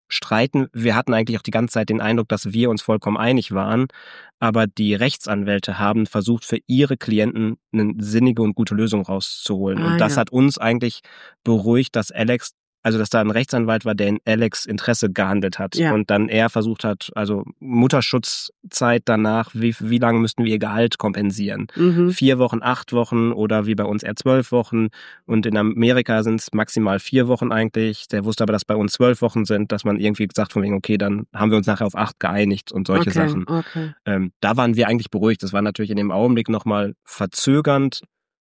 Speaker 2: streiten. Wir hatten eigentlich auch die ganze Zeit den Eindruck, dass wir uns vollkommen einig waren, aber die Rechtsanwälte haben versucht, für ihre Klienten eine sinnige und gute Lösung rauszuholen.
Speaker 1: Ah,
Speaker 2: und das
Speaker 1: ja.
Speaker 2: hat uns eigentlich beruhigt, dass Alex, also dass da ein Rechtsanwalt war, der in Alex' Interesse gehandelt hat.
Speaker 1: Ja.
Speaker 2: Und dann er versucht hat, also Mutterschutzzeit danach, wie, wie lange müssten wir ihr Gehalt kompensieren?
Speaker 1: Mhm.
Speaker 2: Vier Wochen, acht Wochen oder wie bei uns eher zwölf Wochen. Und in Amerika sind es maximal vier Wochen eigentlich. Der wusste aber, dass bei uns zwölf Wochen sind, dass man irgendwie gesagt von wegen, okay, dann haben wir uns nachher auf acht geeinigt und solche
Speaker 1: okay,
Speaker 2: Sachen.
Speaker 1: Okay.
Speaker 2: Ähm, da waren wir eigentlich beruhigt. Das war natürlich in dem Augenblick nochmal verzögernd,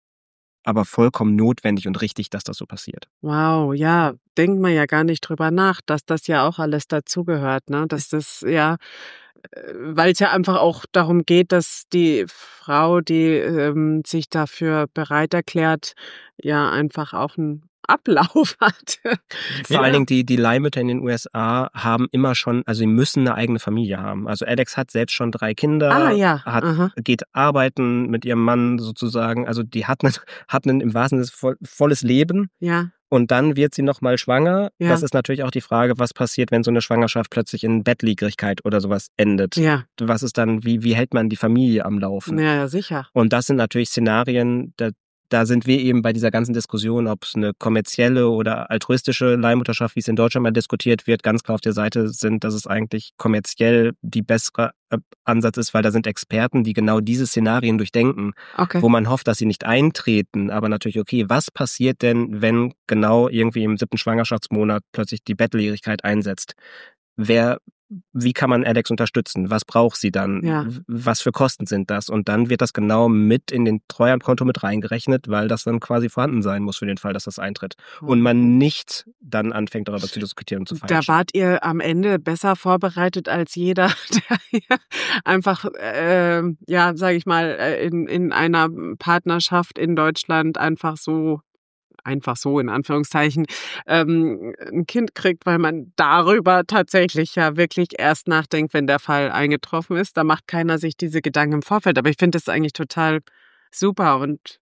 Speaker 2: aber vollkommen notwendig und richtig, dass das so passiert.
Speaker 1: Wow, ja, denkt man ja gar nicht drüber nach, dass das ja auch alles dazugehört, ne? Dass das ja, weil es ja einfach auch darum geht, dass die Frau, die ähm, sich dafür bereit erklärt, ja einfach auch einen Ablauf hat.
Speaker 2: Vor
Speaker 3: Ja.
Speaker 2: allen Dingen die, die Leihmütter in den U S A haben immer schon, also sie müssen eine eigene Familie haben. Also Alex hat selbst schon drei Kinder,
Speaker 1: Ah, ja.
Speaker 2: hat,
Speaker 1: Aha.
Speaker 2: geht arbeiten mit ihrem Mann sozusagen. Also die hat, einen, hat einen im wahrsten Sinne voll, volles Leben.
Speaker 1: Ja,
Speaker 2: Und dann wird sie nochmal schwanger.
Speaker 1: Ja.
Speaker 2: Das ist natürlich auch die Frage, was passiert, wenn so eine Schwangerschaft plötzlich in Bettlägerigkeit oder sowas endet.
Speaker 1: ja,
Speaker 2: Was ist dann, wie, wie hält man die Familie am Laufen?
Speaker 1: ja, ja, sicher.
Speaker 2: Und das sind natürlich Szenarien, da, da sind wir eben bei dieser ganzen Diskussion, ob es eine kommerzielle oder altruistische Leihmutterschaft, wie es in Deutschland mal diskutiert wird, ganz klar auf der Seite sind, dass es eigentlich kommerziell die bessere äh, Ansatz ist, weil da sind Experten, die genau diese Szenarien durchdenken,
Speaker 1: Okay.
Speaker 2: wo man hofft, dass sie nicht eintreten, aber natürlich, okay, was passiert denn, wenn genau irgendwie im siebten Schwangerschaftsmonat plötzlich die Bettlägerigkeit einsetzt? Wer, wie kann man Alex unterstützen? Was braucht sie dann?
Speaker 1: Ja.
Speaker 2: W- Was für Kosten sind das? Und dann wird das genau mit in den Treuhandkonto mit reingerechnet, weil das dann quasi vorhanden sein muss für den Fall, dass das eintritt. Und man nicht dann anfängt, darüber zu diskutieren und zu
Speaker 1: Da
Speaker 2: feilschen.
Speaker 1: wart ihr am Ende besser vorbereitet als jeder, der hier einfach, äh, ja, sage ich mal, äh, in, in einer Partnerschaft in Deutschland einfach so, einfach so in Anführungszeichen, ähm, ein Kind kriegt, weil man darüber tatsächlich ja wirklich erst nachdenkt, wenn der Fall eingetroffen ist. Da macht keiner sich diese Gedanken im Vorfeld. Aber ich finde das eigentlich total super und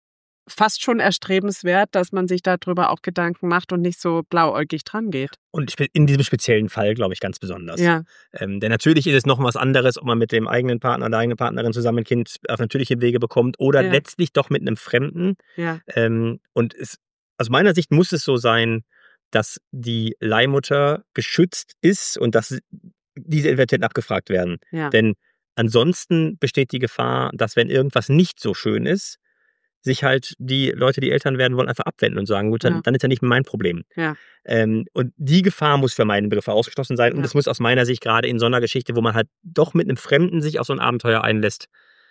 Speaker 1: fast schon erstrebenswert, dass man sich darüber auch Gedanken macht und nicht so blauäugig dran geht.
Speaker 3: Und spe- in diesem speziellen Fall, glaube ich, ganz besonders.
Speaker 1: Ja,
Speaker 3: Ähm, denn natürlich ist es noch was anderes, ob man mit dem eigenen Partner oder der eigenen Partnerin zusammen ein Kind auf natürliche Wege bekommt oder
Speaker 1: Ja.
Speaker 3: letztlich doch mit einem Fremden.
Speaker 1: ja,
Speaker 3: Ähm, und es, aus meiner Sicht muss es so sein, dass die Leihmutter geschützt ist und dass diese Identitäten abgefragt werden.
Speaker 1: ja.
Speaker 3: Denn ansonsten besteht die Gefahr, dass wenn irgendwas nicht so schön ist, sich halt die Leute, die Eltern werden wollen, einfach abwenden und sagen, gut, dann,
Speaker 1: Ja.
Speaker 3: dann ist ja nicht mein Problem.
Speaker 1: Ja.
Speaker 3: Ähm, und die Gefahr muss für meinen Begriffe ausgeschlossen sein. Und
Speaker 1: Ja.
Speaker 3: das muss aus meiner Sicht gerade in so einer Geschichte, wo man halt doch mit einem Fremden sich auf so ein Abenteuer einlässt,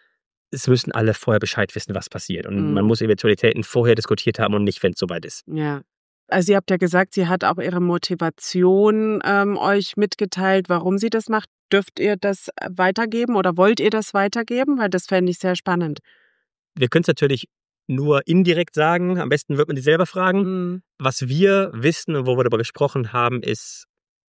Speaker 3: es müssen alle vorher Bescheid wissen, was passiert. Und
Speaker 1: Mhm.
Speaker 3: man muss Eventualitäten vorher diskutiert haben und nicht, wenn es soweit ist.
Speaker 1: Ja. Also ihr habt ja gesagt, sie hat auch ihre Motivation ähm, euch mitgeteilt, warum sie das macht. Dürft ihr das weitergeben oder wollt ihr das weitergeben? Weil das fände ich sehr spannend.
Speaker 3: Wir können es natürlich nur indirekt sagen. Am besten wird man die selber fragen.
Speaker 1: Mhm.
Speaker 3: Was wir wissen und wo wir darüber gesprochen haben, ist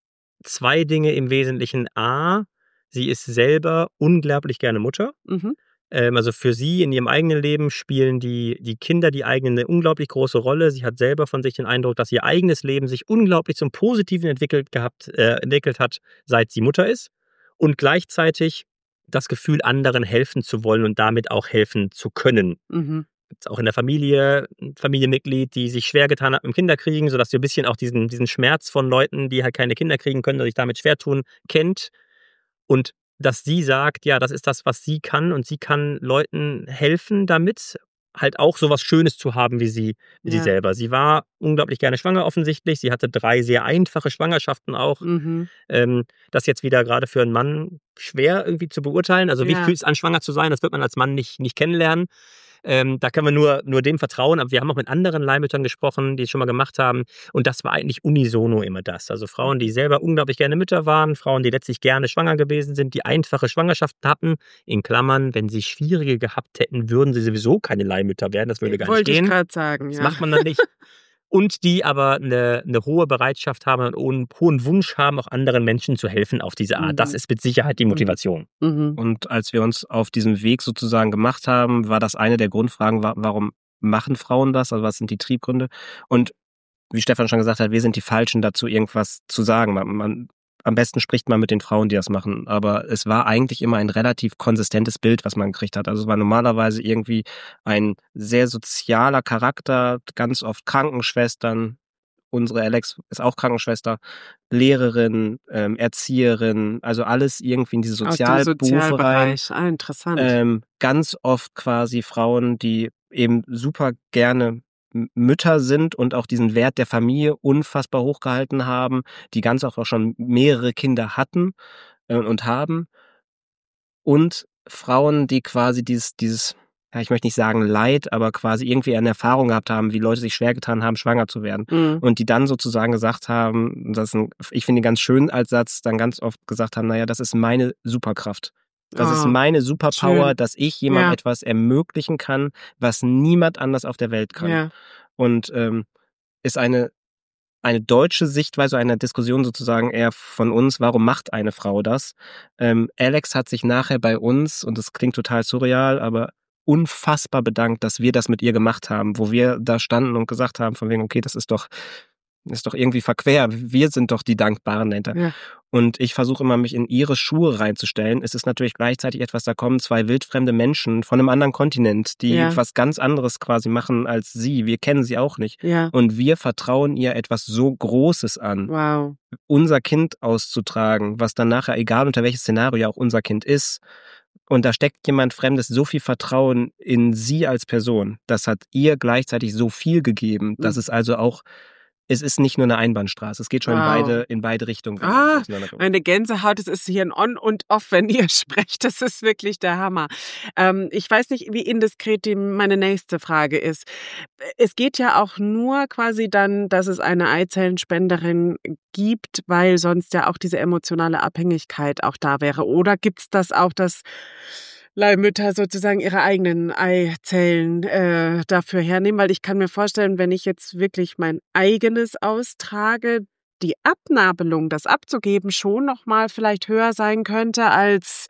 Speaker 3: zwei Dinge im Wesentlichen. A, sie ist selber unglaublich gerne Mutter.
Speaker 1: Mhm.
Speaker 3: Ähm, also für sie in ihrem eigenen Leben spielen die, die Kinder, die eigenen, eine unglaublich große Rolle. Sie hat selber von sich den Eindruck, dass ihr eigenes Leben sich unglaublich zum Positiven entwickelt, gehabt, äh, entwickelt hat, seit sie Mutter ist. Und gleichzeitig das Gefühl, anderen helfen zu wollen und damit auch helfen zu können.
Speaker 1: Mhm.
Speaker 3: Gibt's auch in der Familie ein Familienmitglied, die sich schwer getan hat mit dem Kinderkriegen, sodass sie ein bisschen auch diesen, diesen Schmerz von Leuten, die halt keine Kinder kriegen können, oder sich damit schwer tun, kennt. Und dass sie sagt, ja, das ist das, was sie kann und sie kann Leuten helfen damit, halt auch sowas Schönes zu haben wie sie, wie sie
Speaker 1: Ja.
Speaker 3: selber. Sie war unglaublich gerne schwanger offensichtlich. Sie hatte drei sehr einfache Schwangerschaften auch.
Speaker 1: Mhm.
Speaker 3: Ähm, das jetzt wieder gerade für einen Mann schwer irgendwie zu beurteilen. Also wie
Speaker 1: Ja.
Speaker 3: fühlt es an, schwanger zu sein? Das wird man als Mann nicht, nicht kennenlernen. Ähm, da können wir nur, nur dem vertrauen. Aber wir haben auch mit anderen Leihmüttern gesprochen, die es schon mal gemacht haben. Und das war eigentlich unisono immer das. Also Frauen, die selber unglaublich gerne Mütter waren, Frauen, die letztlich gerne schwanger gewesen sind, die einfache Schwangerschaften hatten. In Klammern, wenn sie schwierige gehabt hätten, würden sie sowieso keine Leihmütter werden. Das würde gar
Speaker 1: Wollte
Speaker 3: nicht
Speaker 1: ich
Speaker 3: gehen.
Speaker 1: gerade sagen.
Speaker 3: Das
Speaker 1: Ja.
Speaker 3: macht man dann nicht. Und die aber eine, eine hohe Bereitschaft haben und einen hohen Wunsch haben, auch anderen Menschen zu helfen auf diese Art.
Speaker 1: Mhm.
Speaker 3: Das ist mit Sicherheit die Motivation.
Speaker 1: Mhm.
Speaker 2: Und als wir uns auf diesem Weg sozusagen gemacht haben, war das eine der Grundfragen, wa- warum machen Frauen das? Also was sind die Triebgründe? Und wie Stefan schon gesagt hat, wir sind die Falschen dazu, irgendwas zu sagen. Man, man, am besten spricht man mit den Frauen, die das machen. Aber es war eigentlich immer ein relativ konsistentes Bild, was man gekriegt hat. Also es war normalerweise irgendwie ein sehr sozialer Charakter, ganz oft Krankenschwestern. Unsere Alex ist auch Krankenschwester, Lehrerin, ähm, Erzieherin, also alles irgendwie in diese Sozialberufe rein.
Speaker 1: Ah, interessant.
Speaker 2: Ähm, ganz oft quasi Frauen, die eben super gerne Mütter sind und auch diesen Wert der Familie unfassbar hochgehalten haben, die ganz oft auch schon mehrere Kinder hatten äh, und haben. Und Frauen, die quasi dieses, dieses, ja, ich möchte nicht sagen Leid, aber quasi irgendwie eine Erfahrung gehabt haben, wie Leute sich schwer getan haben, schwanger zu werden.
Speaker 1: Mhm.
Speaker 2: Und die dann sozusagen gesagt haben, das ist ein, ich finde ihn ganz schön als Satz, dann ganz oft gesagt haben, naja, das ist meine Superkraft. Das
Speaker 1: Oh,
Speaker 2: ist meine Superpower,
Speaker 1: schön.
Speaker 2: dass ich jemandem
Speaker 1: Ja.
Speaker 2: etwas ermöglichen kann, was niemand anders auf der Welt kann.
Speaker 1: Ja.
Speaker 2: Und ähm, ist eine eine deutsche Sichtweise, eine Diskussion sozusagen eher von uns, warum macht eine Frau das? Ähm, Alex hat sich nachher bei uns, und das klingt total surreal, aber unfassbar bedankt, dass wir das mit ihr gemacht haben, wo wir da standen und gesagt haben, von wegen, okay, das ist doch, ist doch irgendwie verquer, wir sind doch die Dankbaren dahinter.
Speaker 1: Ja.
Speaker 2: Und ich versuche immer, mich in ihre Schuhe reinzustellen. Es ist natürlich gleichzeitig etwas, da kommen zwei wildfremde Menschen von einem anderen Kontinent, die
Speaker 1: Ja.
Speaker 2: was ganz anderes quasi machen als sie. Wir kennen sie auch nicht.
Speaker 1: Ja.
Speaker 2: Und wir vertrauen ihr etwas so Großes an,
Speaker 1: Wow.
Speaker 2: unser Kind auszutragen, was dann nachher, egal unter welches Szenario auch unser Kind ist. Und da steckt jemand Fremdes so viel Vertrauen in sie als Person. Das hat ihr gleichzeitig so viel gegeben, dass
Speaker 1: Mhm.
Speaker 2: es also auch, es ist nicht nur eine Einbahnstraße. Es geht schon in
Speaker 1: Wow.
Speaker 2: beide, in beide Richtungen. wenn man
Speaker 1: Ah,
Speaker 2: das auseinanderguckt.
Speaker 1: meine Gänsehaut, es ist hier ein On und Off, wenn ihr sprecht. Das ist wirklich der Hammer. Ähm, ich weiß nicht, wie indiskret die, meine nächste Frage ist. Es geht ja auch nur quasi dann, dass es eine Eizellenspenderin gibt, weil sonst ja auch diese emotionale Abhängigkeit auch da wäre. Oder gibt es das auch, dass Leihmütter sozusagen ihre eigenen Eizellen äh, dafür hernehmen? Weil ich kann mir vorstellen, wenn ich jetzt wirklich mein eigenes austrage, die Abnabelung, das abzugeben, schon noch mal vielleicht höher sein könnte als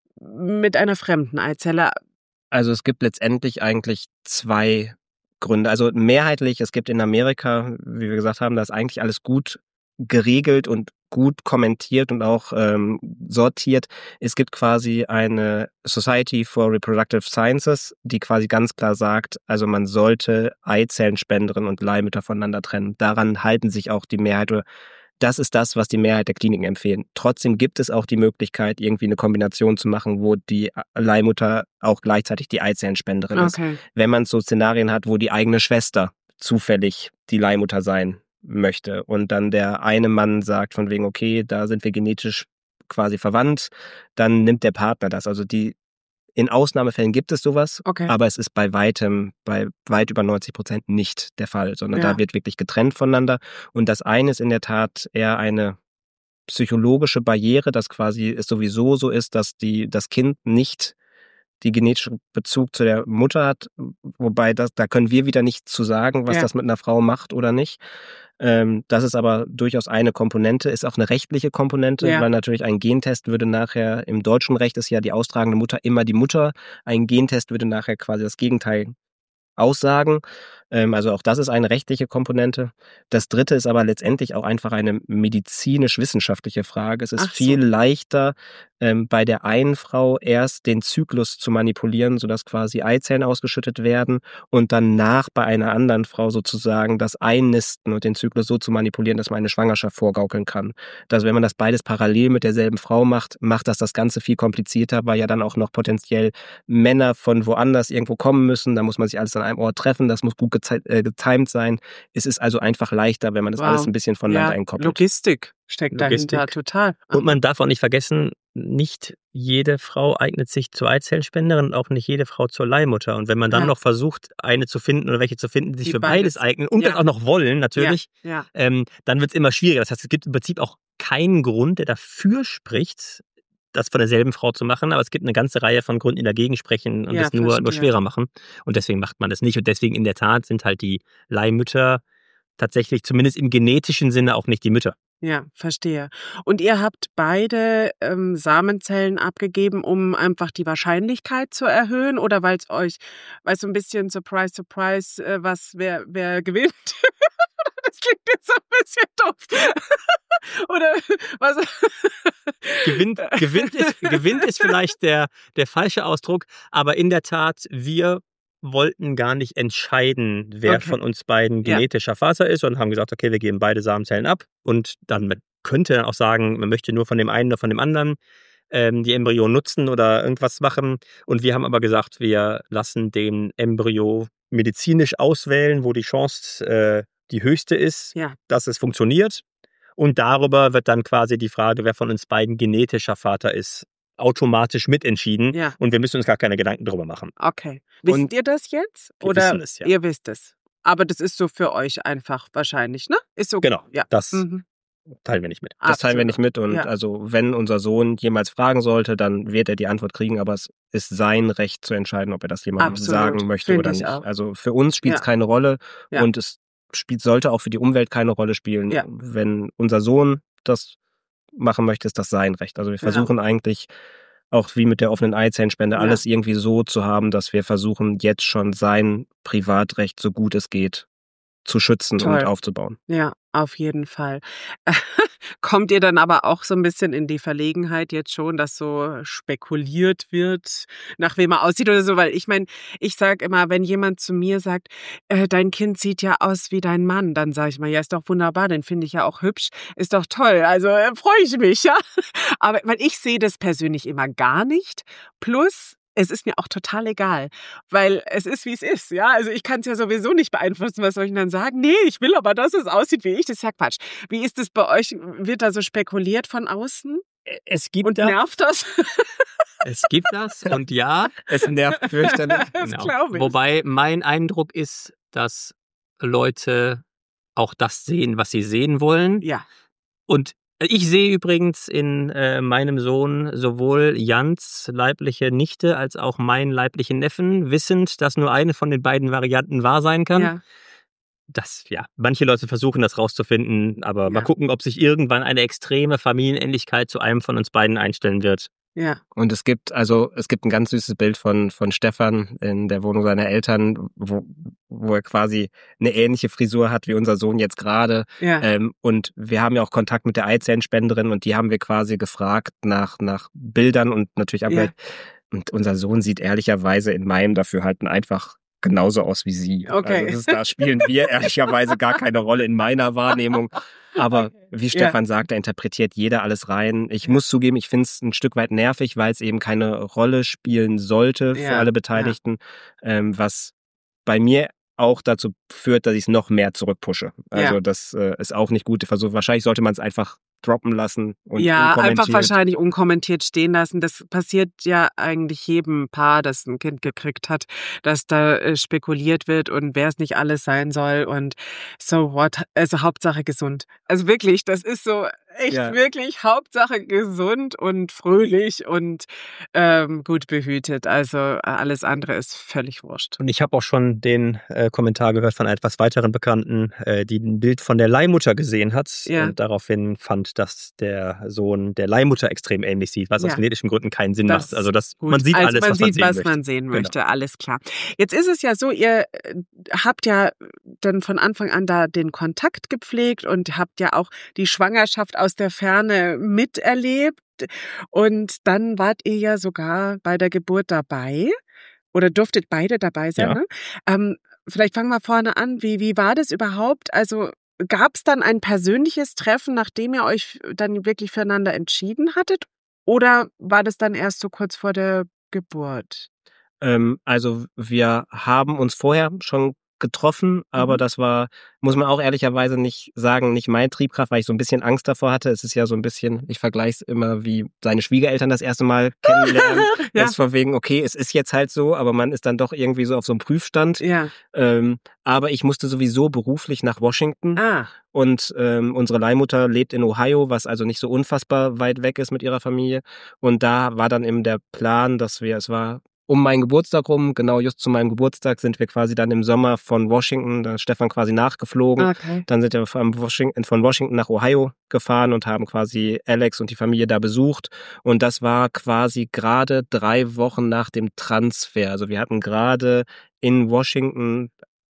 Speaker 1: mit einer fremden Eizelle.
Speaker 2: Also es gibt letztendlich eigentlich zwei Gründe. Also mehrheitlich, es gibt in Amerika, wie wir gesagt haben, da ist eigentlich alles gut geregelt und gut kommentiert und auch ähm, sortiert. Es gibt quasi eine Society for Reproductive Sciences, die quasi ganz klar sagt, also man sollte Eizellenspenderin und Leihmütter voneinander trennen. Daran halten sich auch die Mehrheit, oder das ist das, was die Mehrheit der Kliniken empfehlen. Trotzdem gibt es auch die Möglichkeit, irgendwie eine Kombination zu machen, wo die Leihmutter auch gleichzeitig die Eizellenspenderin ist.
Speaker 1: Okay.
Speaker 2: Wenn man so Szenarien hat, wo die eigene Schwester zufällig die Leihmutter sein möchte und dann der eine Mann sagt von wegen, okay, da sind wir genetisch quasi verwandt, dann nimmt der Partner das. Also die in Ausnahmefällen gibt es sowas,
Speaker 1: Okay.
Speaker 2: aber es ist bei weitem, bei weit über neunzig Prozent nicht der Fall, sondern
Speaker 1: Ja.
Speaker 2: da wird wirklich getrennt voneinander. Und das eine ist in der Tat eher eine psychologische Barriere, dass quasi es sowieso so ist, dass die, das Kind nicht die genetische Bezug zu der Mutter hat, wobei das, da können wir wieder nichts zu sagen, was
Speaker 1: Ja.
Speaker 2: das mit einer Frau macht oder nicht. Ähm, das ist aber durchaus eine Komponente, ist auch eine rechtliche Komponente,
Speaker 1: Ja.
Speaker 2: weil natürlich ein Gentest würde nachher, im deutschen Recht ist ja die austragende Mutter immer die Mutter, ein Gentest würde nachher quasi das Gegenteil aussagen. Ähm, also auch das ist eine rechtliche Komponente. Das dritte ist aber letztendlich auch einfach eine medizinisch-wissenschaftliche Frage. Es ist
Speaker 1: Ach so.
Speaker 2: viel leichter, ähm, bei der einen Frau erst den Zyklus zu manipulieren, sodass quasi Eizellen ausgeschüttet werden und danach bei einer anderen Frau sozusagen das Einnisten und den Zyklus so zu manipulieren, dass man eine Schwangerschaft vorgaukeln kann. Also wenn man das beides parallel mit derselben Frau macht, macht das das Ganze viel komplizierter, weil ja dann auch noch potenziell Männer von woanders irgendwo kommen müssen. Da muss man sich alles an einem Ort treffen, das muss gut geze- äh, getimed sein. Es ist also einfach leichter, wenn man das
Speaker 1: Wow.
Speaker 2: alles ein bisschen voneinander
Speaker 1: Ja,
Speaker 2: entkoppelt.
Speaker 1: Logistik steckt
Speaker 3: Logistik.
Speaker 1: dahinter, total.
Speaker 3: Und man darf auch nicht vergessen, nicht jede Frau eignet sich zur Eizellenspenderin und auch nicht jede Frau zur Leihmutter. Und wenn man dann
Speaker 1: Ja.
Speaker 3: noch versucht, eine zu finden oder welche zu finden, die sich
Speaker 1: Die
Speaker 3: für beides,
Speaker 1: beides-
Speaker 3: eignen und
Speaker 1: ja.
Speaker 3: das auch noch wollen, natürlich,
Speaker 1: Ja,
Speaker 3: ähm, dann wird es immer schwieriger. Das heißt, es gibt im Prinzip auch keinen Grund, der dafür spricht, das von derselben Frau zu machen, aber es gibt eine ganze Reihe von Gründen, die dagegen sprechen und
Speaker 1: Ja,
Speaker 3: es nur, nur
Speaker 1: verstehe.
Speaker 3: schwerer machen. Und deswegen macht man das nicht. Und deswegen in der Tat sind halt die Leihmütter tatsächlich zumindest im genetischen Sinne auch nicht die Mütter.
Speaker 1: ja, verstehe. Und ihr habt beide ähm, Samenzellen abgegeben, um einfach die Wahrscheinlichkeit zu erhöhen oder weil es euch, weil so ein bisschen Surprise, Surprise, äh, was wer, wer gewinnt? Das klingt jetzt so ein bisschen doof. Oder was?
Speaker 3: Gewinnt, gewinnt, ist, gewinnt ist vielleicht der, der falsche Ausdruck, aber in der Tat, wir wollten gar nicht entscheiden, wer
Speaker 1: Okay.
Speaker 3: von uns beiden
Speaker 1: Ja.
Speaker 3: genetischer Vater ist und haben gesagt, okay, wir geben beide Samenzellen ab und dann man könnte dann auch sagen, man möchte nur von dem einen oder von dem anderen ähm, die Embryo nutzen oder irgendwas machen und wir haben aber gesagt, wir lassen den Embryo medizinisch auswählen, wo die Chance äh, die höchste ist,
Speaker 1: Ja.
Speaker 3: dass es funktioniert. Und darüber wird dann quasi die Frage, wer von uns beiden genetischer Vater ist, automatisch mitentschieden.
Speaker 1: Ja.
Speaker 3: Und wir müssen uns gar keine Gedanken darüber machen.
Speaker 1: Okay. Wisst
Speaker 2: Und
Speaker 1: ihr das jetzt?
Speaker 3: Wir
Speaker 1: Oder
Speaker 3: wissen es, ja.
Speaker 1: ihr wisst es? Aber das ist so für euch einfach wahrscheinlich, ne? Ist so.
Speaker 3: Genau,
Speaker 1: Ja.
Speaker 3: das
Speaker 1: Mhm.
Speaker 3: teilen wir nicht mit.
Speaker 2: Das teilen wir
Speaker 1: Absolut.
Speaker 2: nicht mit und
Speaker 1: Ja.
Speaker 2: also wenn unser Sohn jemals fragen sollte, dann wird er die Antwort kriegen, aber es ist sein Recht zu entscheiden, ob er das jemandem
Speaker 1: Absolut.
Speaker 2: sagen möchte
Speaker 1: Finde
Speaker 2: oder
Speaker 1: ich
Speaker 2: nicht.
Speaker 1: auch.
Speaker 2: Also für uns spielt es
Speaker 1: Ja.
Speaker 2: keine Rolle
Speaker 1: Ja.
Speaker 2: und es spielt, sollte auch für die Umwelt keine Rolle spielen.
Speaker 1: Ja.
Speaker 2: Wenn unser Sohn das machen möchte, ist das sein Recht. Also wir
Speaker 1: Ja.
Speaker 2: versuchen eigentlich auch wie mit der offenen Eizellenspende
Speaker 1: Ja.
Speaker 2: alles irgendwie so zu haben, dass wir versuchen jetzt schon sein Privatrecht so gut es geht zu schützen
Speaker 1: Toll.
Speaker 2: und aufzubauen.
Speaker 1: Ja, auf jeden Fall. Kommt ihr dann aber auch so ein bisschen in die Verlegenheit jetzt schon, dass so spekuliert wird, nach wem er aussieht oder so? Weil ich meine, ich sage immer, wenn jemand zu mir sagt, äh, dein Kind sieht ja aus wie dein Mann, dann sage ich mal, ja, ist doch wunderbar, den finde ich ja auch hübsch, ist doch toll, also äh, freue ich mich, ja. Aber weil ich sehe das persönlich immer gar nicht. Plus, es ist mir auch total egal, weil es ist, wie es ist, ja. Also ich kann es ja sowieso nicht beeinflussen, was soll ich denn dann sagen? Nee, ich will aber, dass es aussieht wie ich. Das ist ja Quatsch. Wie ist es bei euch? Wird da so spekuliert von außen?
Speaker 3: Es gibt
Speaker 1: Und
Speaker 3: das.
Speaker 1: nervt das?
Speaker 3: Es gibt das und ja.
Speaker 2: Es nervt fürchterlich.
Speaker 1: Das
Speaker 3: Genau.
Speaker 1: glaube ich.
Speaker 3: Wobei mein Eindruck ist, dass Leute auch das sehen, was sie sehen wollen.
Speaker 1: Ja,
Speaker 3: Und ich sehe übrigens in äh, meinem Sohn sowohl Jans leibliche Nichte als auch meinen leiblichen Neffen, wissend, dass nur eine von den beiden Varianten wahr sein kann.
Speaker 1: ja,
Speaker 3: Das, ja, manche Leute versuchen das rauszufinden, aber mal
Speaker 1: Ja.
Speaker 3: gucken, ob sich irgendwann eine extreme Familienähnlichkeit zu einem von uns beiden einstellen wird.
Speaker 1: ja.
Speaker 2: Und es gibt, also es gibt ein ganz süßes Bild von, von Stefan in der Wohnung seiner Eltern, wo, wo er quasi eine ähnliche Frisur hat wie unser Sohn jetzt gerade.
Speaker 1: Ja,
Speaker 2: Ähm, und wir haben ja auch Kontakt mit der Eizellenspenderin und die haben wir quasi gefragt nach, nach Bildern und natürlich
Speaker 1: Ja.
Speaker 2: Abbild. Und unser Sohn sieht ehrlicherweise in meinem Dafürhalten einfach genauso aus wie sie.
Speaker 1: Okay.
Speaker 2: Also das ist, da spielen wir ehrlicherweise gar keine Rolle in meiner Wahrnehmung. Aber wie Stefan sagt, da interpretiert jeder alles rein. Ich muss zugeben, ich finde es ein Stück weit nervig, weil es eben keine Rolle spielen sollte für
Speaker 1: Ja,
Speaker 2: alle Beteiligten, ähm, was bei mir auch dazu führt, dass ich es noch mehr zurückpushe. Also
Speaker 1: Ja.
Speaker 2: das äh, ist auch nicht gut. Also wahrscheinlich sollte man es einfach droppen lassen und
Speaker 1: ja, einfach
Speaker 2: unkommentiert.
Speaker 1: wahrscheinlich unkommentiert stehen lassen. Das passiert ja eigentlich jedem Paar, das ein Kind gekriegt hat, dass da äh, spekuliert wird und wer es nicht alles sein soll und so what. Also Hauptsache gesund. Also wirklich, das ist so echt
Speaker 2: Ja.
Speaker 1: wirklich Hauptsache gesund und fröhlich und ähm, gut behütet. Also äh, alles andere ist völlig wurscht.
Speaker 3: Und ich habe auch schon den äh, Kommentar gehört von einer etwas weiteren Bekannten, äh, die ein Bild von der Leihmutter gesehen hat
Speaker 1: Ja.
Speaker 3: und daraufhin fand, dass der Sohn der Leihmutter extrem ähnlich sieht, was aus
Speaker 1: Ja.
Speaker 3: genetischen Gründen keinen Sinn
Speaker 1: Das
Speaker 3: macht. Also das,
Speaker 1: Gut.
Speaker 3: man sieht
Speaker 1: also
Speaker 3: alles,
Speaker 1: man
Speaker 3: was
Speaker 1: sieht,
Speaker 3: man sehen
Speaker 1: was
Speaker 3: möchte.
Speaker 1: man sehen
Speaker 3: Genau.
Speaker 1: möchte, alles klar. Jetzt ist es ja so, ihr äh, habt ja dann von Anfang an da den Kontakt gepflegt und habt ja auch die Schwangerschaft aus der Ferne miterlebt. Und dann wart ihr ja sogar bei der Geburt dabei oder durftet beide dabei sein.
Speaker 3: Ja.
Speaker 1: Ne? Ähm, vielleicht fangen wir vorne an. Wie, wie war das überhaupt? Also gab es dann ein persönliches Treffen, nachdem ihr euch dann wirklich füreinander entschieden hattet? Oder war das dann erst so kurz vor der Geburt?
Speaker 2: Ähm, also wir haben uns vorher schon getroffen, aber
Speaker 1: Mhm.
Speaker 2: das war, muss man auch ehrlicherweise nicht sagen, nicht mein Triebkraft, weil ich so ein bisschen Angst davor hatte. Es ist ja so ein bisschen, ich vergleiche es immer wie seine Schwiegereltern das erste Mal kennenlernen.
Speaker 1: Ja.
Speaker 2: Ist von wegen, okay, es ist jetzt halt so, aber man ist dann doch irgendwie so auf so einem Prüfstand.
Speaker 1: Ja.
Speaker 2: Ähm, aber ich musste sowieso beruflich nach Washington
Speaker 1: Ah,
Speaker 2: und ähm, unsere Leihmutter lebt in Ohio, was also nicht so unfassbar weit weg ist mit ihrer Familie. Und da war dann eben der Plan, dass wir, es war um meinen Geburtstag rum, genau just zu meinem Geburtstag, sind wir quasi dann im Sommer von Washington, da ist Stefan quasi nachgeflogen.
Speaker 1: okay.
Speaker 2: Dann sind wir von Washington, von Washington nach Ohio gefahren und haben quasi Alex und die Familie da besucht. Und das war quasi gerade drei Wochen nach dem Transfer. Also wir hatten gerade in Washington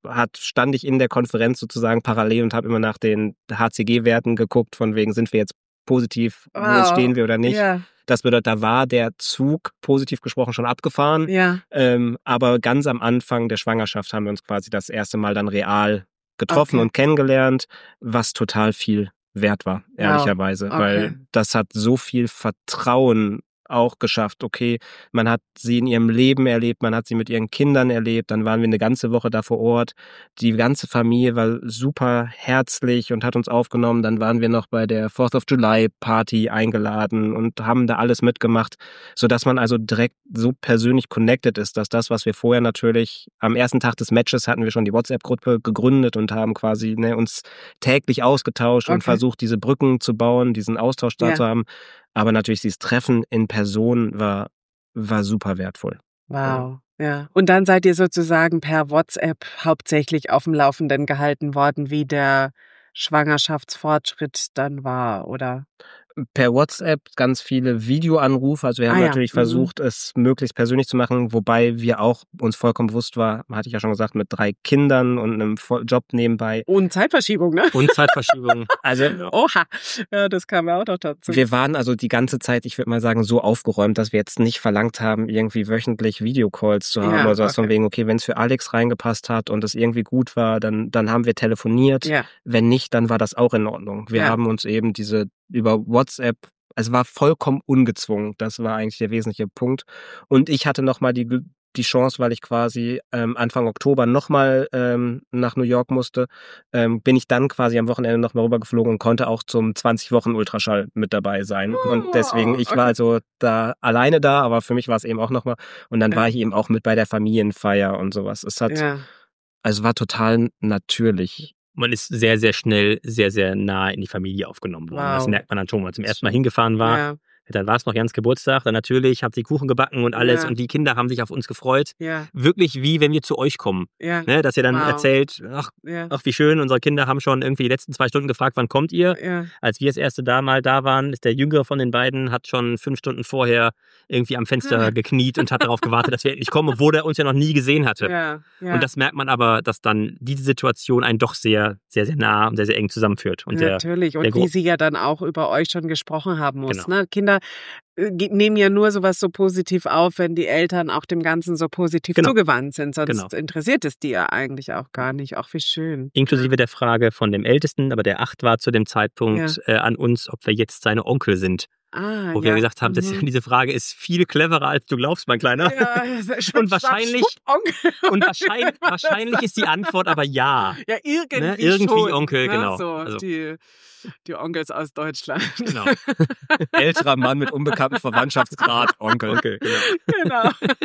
Speaker 2: hat, stand ich in der Konferenz sozusagen parallel und habe immer nach den H C G-Werten geguckt, von wegen, sind wir jetzt positiv, wo
Speaker 1: Wow.
Speaker 2: stehen wir oder nicht.
Speaker 1: Ja.
Speaker 2: Das bedeutet, da war der Zug, positiv gesprochen, schon abgefahren.
Speaker 1: Ja.
Speaker 2: Ähm, aber ganz am Anfang der Schwangerschaft haben wir uns quasi das erste Mal dann real getroffen
Speaker 1: Okay.
Speaker 2: und kennengelernt, was total viel wert war, ehrlicherweise.
Speaker 1: Okay.
Speaker 2: Weil das hat so viel Vertrauen auch geschafft. Okay, man hat sie in ihrem Leben erlebt, man hat sie mit ihren Kindern erlebt, dann waren wir eine ganze Woche da vor Ort. Die ganze Familie war super herzlich und hat uns aufgenommen. Dann waren wir noch bei der Fourth of July Party eingeladen und haben da alles mitgemacht, sodass man also direkt so persönlich connected ist, dass das, was wir vorher natürlich am ersten Tag des Matches hatten wir schon die WhatsApp-Gruppe gegründet und haben quasi ne, uns täglich ausgetauscht
Speaker 1: Okay.
Speaker 2: und versucht, diese Brücken zu bauen, diesen Austausch da
Speaker 1: Ja.
Speaker 2: zu haben. Aber natürlich dieses Treffen in Person war, war super wertvoll.
Speaker 1: Wow, ja. Und dann seid ihr sozusagen per WhatsApp hauptsächlich auf dem Laufenden gehalten worden, wie der Schwangerschaftsfortschritt dann war, oder?
Speaker 2: Per WhatsApp ganz viele Videoanrufe. Also wir haben
Speaker 1: Ah ja,
Speaker 2: natürlich
Speaker 1: mhm.
Speaker 2: versucht, es möglichst persönlich zu machen, wobei wir auch uns vollkommen bewusst war, hatte ich ja schon gesagt, mit drei Kindern und einem Voll- Job nebenbei.
Speaker 1: Und Zeitverschiebung, ne?
Speaker 3: Und Zeitverschiebung.
Speaker 2: Also
Speaker 1: Oha, ja, das kam ja auch noch dazu.
Speaker 2: wir waren also die ganze Zeit, ich würde mal sagen, so aufgeräumt, dass wir jetzt nicht verlangt haben, irgendwie wöchentlich Videocalls zu haben
Speaker 1: Ja,
Speaker 2: oder sowas
Speaker 1: okay.
Speaker 2: von wegen, okay, wenn es für Alex reingepasst hat und es irgendwie gut war, dann, dann haben wir telefoniert.
Speaker 1: Ja,
Speaker 2: Wenn nicht, dann war das auch in Ordnung. Wir
Speaker 1: Ja.
Speaker 2: haben uns eben diese über WhatsApp, es war vollkommen ungezwungen. Das war eigentlich der wesentliche Punkt. Und ich hatte nochmal die, die Chance, weil ich quasi ähm, Anfang Oktober nochmal ähm, nach New York musste, ähm, bin ich dann quasi am Wochenende nochmal rübergeflogen und konnte auch zum zwanzig Wochen Ultraschall mit dabei sein.
Speaker 1: Oh,
Speaker 2: Und deswegen, ich
Speaker 1: okay.
Speaker 2: war also da alleine da, aber für mich war es eben auch nochmal. Und dann
Speaker 1: Ja.
Speaker 2: war ich eben auch mit bei der Familienfeier und sowas. Es hat,
Speaker 1: ja.
Speaker 2: also war total natürlich.
Speaker 3: Man ist sehr, sehr schnell, sehr, sehr nah in die Familie aufgenommen worden.
Speaker 1: Wow.
Speaker 3: Das merkt man dann schon, wenn man zum ersten Mal hingefahren war.
Speaker 1: Ja,
Speaker 3: Dann war es noch Jans Geburtstag. Dann natürlich habt ihr Kuchen gebacken und alles.
Speaker 1: Ja.
Speaker 3: Und die Kinder haben sich auf uns gefreut.
Speaker 1: ja,
Speaker 3: Wirklich wie wenn wir zu euch kommen.
Speaker 1: ja,
Speaker 3: Ne? Dass ihr dann
Speaker 1: Wow.
Speaker 3: erzählt, ach,
Speaker 1: ja,
Speaker 3: ach, wie schön, unsere Kinder haben schon irgendwie die letzten zwei Stunden gefragt, wann kommt ihr?
Speaker 1: ja.
Speaker 3: Als wir das erste da mal da waren, ist der Jüngere von den beiden, hat schon fünf Stunden vorher irgendwie am Fenster gekniet und hat darauf gewartet, dass wir endlich kommen, obwohl er uns ja noch nie gesehen hatte.
Speaker 1: Ja, ja.
Speaker 3: Und das merkt man aber, dass dann diese Situation einen doch sehr, sehr, sehr nah und sehr, sehr eng zusammenführt. Und der,
Speaker 1: Natürlich. Und
Speaker 3: der
Speaker 1: wie
Speaker 3: Gro-
Speaker 1: sie ja dann auch über euch schon gesprochen haben muss.
Speaker 3: Genau.
Speaker 1: Ne? Kinder äh, ge- nehmen ja nur sowas so positiv auf, wenn die Eltern auch dem Ganzen so positiv
Speaker 3: Genau.
Speaker 1: zugewandt sind. Sonst
Speaker 3: Genau.
Speaker 1: interessiert es die ja eigentlich auch gar nicht. Auch wie schön.
Speaker 3: inklusive der Frage von dem Ältesten, aber der acht war zu dem Zeitpunkt äh, an uns, ob wir jetzt seine Onkel sind.
Speaker 1: Ah,
Speaker 3: Wo
Speaker 1: ja.
Speaker 3: wir gesagt haben, das,
Speaker 1: Mhm.
Speaker 3: diese Frage ist viel cleverer, als du glaubst, mein Kleiner.
Speaker 1: Ja,
Speaker 3: Und wahrscheinlich-
Speaker 1: schwupp, Onkel.
Speaker 3: Und wahrscheinlich, wahrscheinlich ist die Antwort aber ja.
Speaker 1: Ja, irgendwie,
Speaker 3: Ne? Irgendwie
Speaker 1: schon,
Speaker 3: Onkel,
Speaker 1: ne?
Speaker 3: genau.
Speaker 1: So,
Speaker 3: Also-
Speaker 1: die, die Onkels aus Deutschland.
Speaker 3: Genau.
Speaker 2: Älterer Mann mit unbekanntem Verwandtschaftsgrad, Onkel.
Speaker 3: Onkel, genau.
Speaker 1: Genau.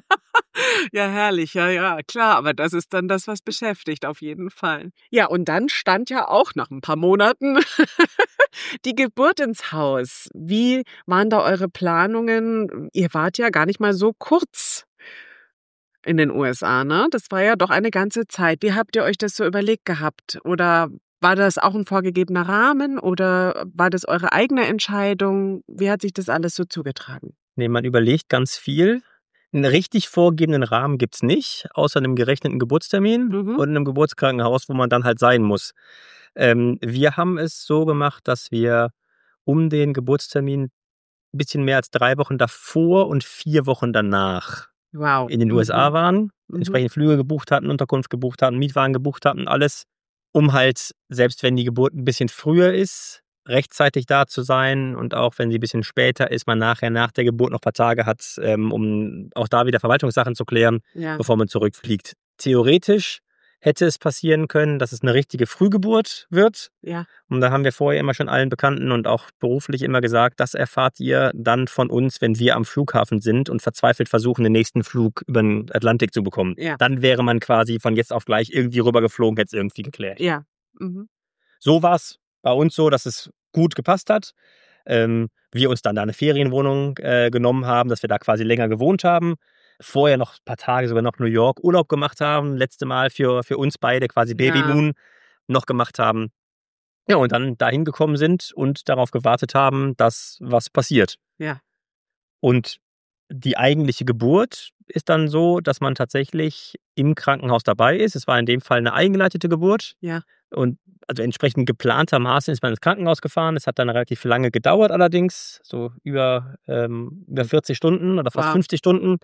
Speaker 1: Ja, herrlich, ja, ja, klar, aber das ist dann das, was beschäftigt, auf jeden Fall. Ja, und dann stand ja auch nach ein paar Monaten die Geburt ins Haus. Wie waren da eure Planungen? Ihr wart ja gar nicht mal so kurz in den U S A, ne? Das war ja doch eine ganze Zeit. Wie habt ihr euch das so überlegt gehabt? Oder war das auch ein vorgegebener Rahmen oder war das eure eigene Entscheidung? Wie hat sich das alles so zugetragen?
Speaker 3: Nee, man überlegt ganz viel. Einen richtig vorgegebenen Rahmen gibt's nicht, außer einem gerechneten Geburtstermin
Speaker 1: Mhm.
Speaker 3: und einem Geburtskrankenhaus, wo man dann halt sein muss. Ähm, wir haben es so gemacht, dass wir um den Geburtstermin ein bisschen mehr als drei Wochen davor und vier Wochen danach
Speaker 1: Wow.
Speaker 3: in den U S A
Speaker 1: Mhm.
Speaker 3: waren,
Speaker 1: Mhm.
Speaker 3: entsprechend Flüge gebucht hatten, Unterkunft gebucht hatten, Mietwagen gebucht hatten, alles, um halt, selbst wenn die Geburt ein bisschen früher ist, rechtzeitig da zu sein und auch wenn sie ein bisschen später ist, man nachher nach der Geburt noch ein paar Tage hat, ähm, um auch da wieder Verwaltungssachen zu klären,
Speaker 1: Ja.
Speaker 3: bevor man zurückfliegt. Theoretisch hätte es passieren können, dass es eine richtige Frühgeburt wird.
Speaker 1: Ja.
Speaker 3: Und da haben wir vorher immer schon allen Bekannten und auch beruflich immer gesagt, das erfahrt ihr dann von uns, wenn wir am Flughafen sind und verzweifelt versuchen, den nächsten Flug über den Atlantik zu bekommen.
Speaker 1: Ja.
Speaker 3: Dann wäre man quasi von jetzt auf gleich irgendwie rübergeflogen, hätte es irgendwie geklärt.
Speaker 1: Ja. Mhm.
Speaker 3: So war es bei uns so, dass es gut gepasst hat. Ähm, wir uns dann da eine Ferienwohnung äh, genommen haben, dass wir da quasi länger gewohnt haben. Vorher noch ein paar Tage sogar noch New York Urlaub gemacht haben. Letzte Mal für, für uns beide quasi Baby
Speaker 1: Ja.
Speaker 3: Moon noch gemacht haben. Ja, und dann dahin gekommen sind und darauf gewartet haben, dass was passiert.
Speaker 1: Ja.
Speaker 3: Und die eigentliche Geburt ist dann so, dass man tatsächlich im Krankenhaus dabei ist. Es war in dem Fall eine eingeleitete Geburt.
Speaker 1: Ja.
Speaker 3: Und also entsprechend geplantermaßen ist man ins Krankenhaus gefahren. Es hat dann relativ lange gedauert allerdings, so über, ähm, über vierzig Stunden oder fast
Speaker 1: Wow.
Speaker 3: fünfzig Stunden.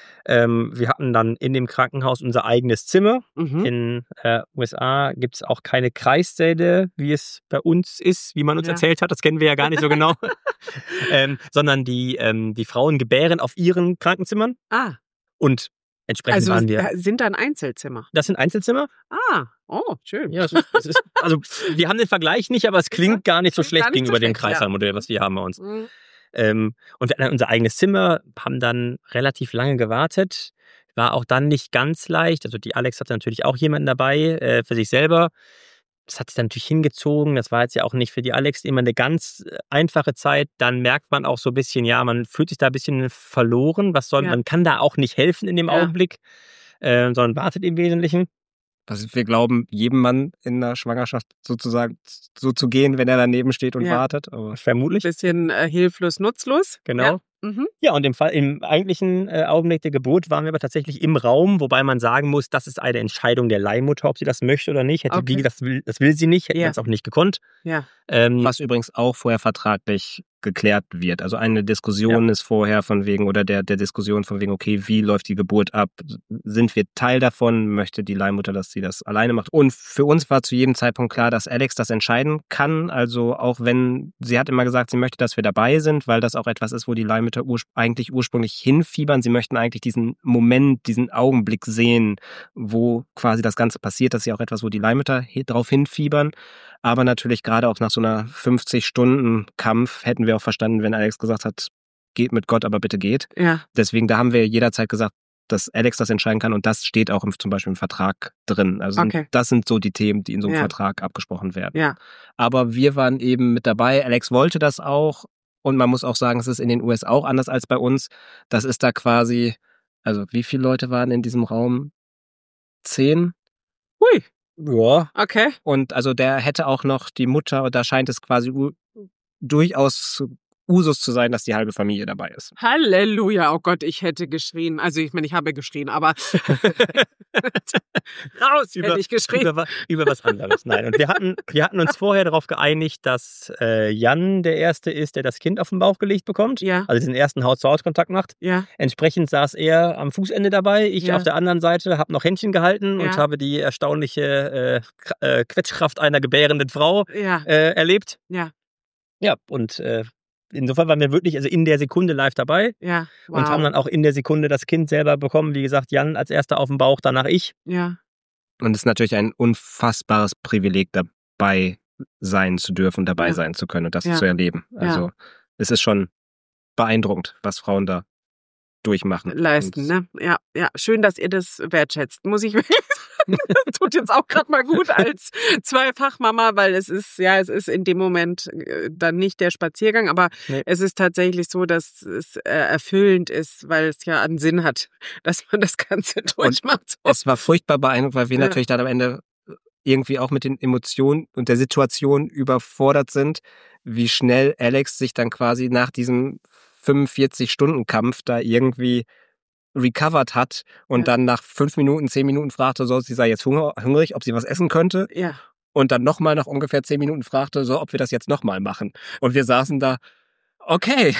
Speaker 3: Ähm, wir hatten dann in dem Krankenhaus unser eigenes Zimmer.
Speaker 1: Mhm.
Speaker 3: In äh, U S A gibt es auch keine Kreissäle, wie es bei uns ist, wie man uns
Speaker 1: Ja.
Speaker 3: erzählt hat. Das kennen wir ja gar nicht so genau. ähm, sondern die, ähm, die Frauen gebären auf ihren Krankenzimmern.
Speaker 1: Ah,
Speaker 3: Und entsprechend
Speaker 1: also
Speaker 3: waren wir.
Speaker 1: äh, sind dann Einzelzimmer.
Speaker 3: Das sind Einzelzimmer.
Speaker 1: Ah, oh, schön.
Speaker 3: Ja, es ist, es ist, also wir haben den Vergleich nicht, aber es klingt gar nicht so
Speaker 1: Klingt
Speaker 3: schlecht
Speaker 1: gar nicht so
Speaker 3: gegenüber dem
Speaker 1: schlecht, ja.
Speaker 3: Kreissaalmodell, was wir haben bei uns.
Speaker 1: Mhm.
Speaker 3: Ähm, und wir hatten dann unser eigenes Zimmer, haben dann relativ lange gewartet. War auch dann nicht ganz leicht. Also die Alex hatte natürlich auch jemanden dabei äh, für sich selber. Das hat sich dann natürlich hingezogen. Das war jetzt ja auch nicht für die Alex immer eine ganz äh, einfache Zeit. Dann merkt man auch so ein bisschen, ja, man fühlt sich da ein bisschen verloren. Was soll,
Speaker 1: Ja.
Speaker 3: man kann da auch nicht helfen in dem
Speaker 1: Ja.
Speaker 3: Augenblick, äh, sondern wartet im Wesentlichen.
Speaker 2: Also wir glauben, jedem Mann in der Schwangerschaft sozusagen so zu gehen, wenn er daneben steht und
Speaker 1: Ja.
Speaker 2: wartet. Aber
Speaker 3: Vermutlich.
Speaker 1: Bisschen äh, hilflos, nutzlos.
Speaker 3: Genau.
Speaker 1: Ja. Mhm.
Speaker 3: Ja, und im Fall, im eigentlichen äh, Augenblick der Geburt waren wir aber tatsächlich im Raum, wobei man sagen muss, das ist eine Entscheidung der Leihmutter, ob sie das möchte oder nicht. Hätte
Speaker 1: Okay.
Speaker 3: die, das will, das will sie nicht, hätte
Speaker 1: Ja.
Speaker 3: man es auch nicht gekonnt.
Speaker 1: Ja.
Speaker 3: Ähm,
Speaker 2: was übrigens auch vorher vertraglich geklärt wird. Also eine Diskussion ist vorher von wegen, oder der, der Diskussion von wegen, okay, wie läuft die Geburt ab? Sind wir Teil davon? Möchte die Leihmutter, dass sie das alleine macht? Und für uns war zu jedem Zeitpunkt klar, dass Alex das entscheiden kann. Also auch wenn, sie hat immer gesagt, sie möchte, dass wir dabei sind, weil das auch etwas ist, wo die Leihmütter urspr- eigentlich ursprünglich hinfiebern. Sie möchten eigentlich diesen Moment, diesen Augenblick sehen, wo quasi das Ganze passiert. Das ist ja auch etwas, wo die Leihmütter hi- drauf hinfiebern. Aber natürlich gerade auch nach so einer fünfzig-Stunden-Kampf hätten wir auch verstanden, wenn Alex gesagt hat, geht mit Gott, aber bitte geht.
Speaker 1: Ja.
Speaker 2: Deswegen, da haben wir jederzeit gesagt, dass Alex das entscheiden kann und das steht auch im, zum Beispiel im Vertrag drin. Also
Speaker 1: Okay.
Speaker 2: das sind so die Themen, die in so einem
Speaker 1: Ja.
Speaker 2: Vertrag abgesprochen werden.
Speaker 1: Ja.
Speaker 2: Aber wir waren eben mit dabei. Alex wollte das auch und man muss auch sagen, es ist in den U S auch anders als bei uns. Das ist da quasi, also wie viele Leute waren in diesem Raum? Zehn?
Speaker 1: Hui.
Speaker 3: ja,
Speaker 1: Okay.
Speaker 2: Und also der hätte auch noch die Mutter, da scheint es quasi u- durchaus Usus zu sein, dass die halbe Familie dabei ist.
Speaker 1: Halleluja. Oh Gott, ich hätte geschrien. Also ich meine, ich habe geschrien, aber raus
Speaker 3: Über-
Speaker 1: hätte ich geschrien.
Speaker 3: über, wa- über was anderes. Nein, und wir hatten, wir hatten uns vorher darauf geeinigt, dass äh, Jan der Erste ist, der das Kind auf den Bauch gelegt bekommt.
Speaker 1: Ja.
Speaker 3: Also diesen ersten Haut-zu-Haut-Kontakt macht.
Speaker 1: Ja.
Speaker 3: Entsprechend saß er am Fußende dabei, ich
Speaker 1: Ja.
Speaker 3: auf der anderen Seite, habe noch Händchen gehalten
Speaker 1: Ja.
Speaker 3: und habe die erstaunliche äh, Kr- äh, Quetschkraft einer gebärenden Frau
Speaker 1: Ja.
Speaker 3: äh, erlebt.
Speaker 1: Ja.
Speaker 3: Ja, und äh, insofern waren wir wirklich also in der Sekunde live dabei
Speaker 1: Ja. Wow.
Speaker 3: und haben dann auch in der Sekunde das Kind selber bekommen. Wie gesagt, Jan als erster auf dem Bauch, danach ich.
Speaker 1: Ja.
Speaker 2: Und es ist natürlich ein unfassbares Privileg, dabei sein zu dürfen, dabei
Speaker 1: Ja.
Speaker 2: sein zu können und das
Speaker 1: Ja.
Speaker 2: zu erleben. Also es ist schon beeindruckend, was Frauen da durchmachen.
Speaker 1: Leisten,
Speaker 2: Und
Speaker 1: ne? Ja, ja. Schön, dass ihr das wertschätzt. Muss ich wirklich sagen. Das tut jetzt auch gerade mal gut als Zweifachmama, weil es ist, ja, es ist in dem Moment äh, dann nicht der Spaziergang, aber
Speaker 3: Nee.
Speaker 1: es ist tatsächlich so, dass es äh, erfüllend ist, weil es ja einen Sinn hat, dass man das Ganze durchmacht. So.
Speaker 2: Es war furchtbar beeindruckend, weil wir
Speaker 1: Ja.
Speaker 2: natürlich dann am Ende irgendwie auch mit den Emotionen und der Situation überfordert sind, wie schnell Alex sich dann quasi nach diesem fünfundvierzig-Stunden-Kampf da irgendwie recovered hat und
Speaker 1: Ja.
Speaker 2: dann nach fünf Minuten, zehn Minuten fragte, so, sie sei jetzt hunger- hungrig, ob sie was essen könnte.
Speaker 1: Ja.
Speaker 2: Und dann nochmal nach ungefähr zehn Minuten fragte, so, ob wir das jetzt nochmal machen. Und wir saßen da, okay.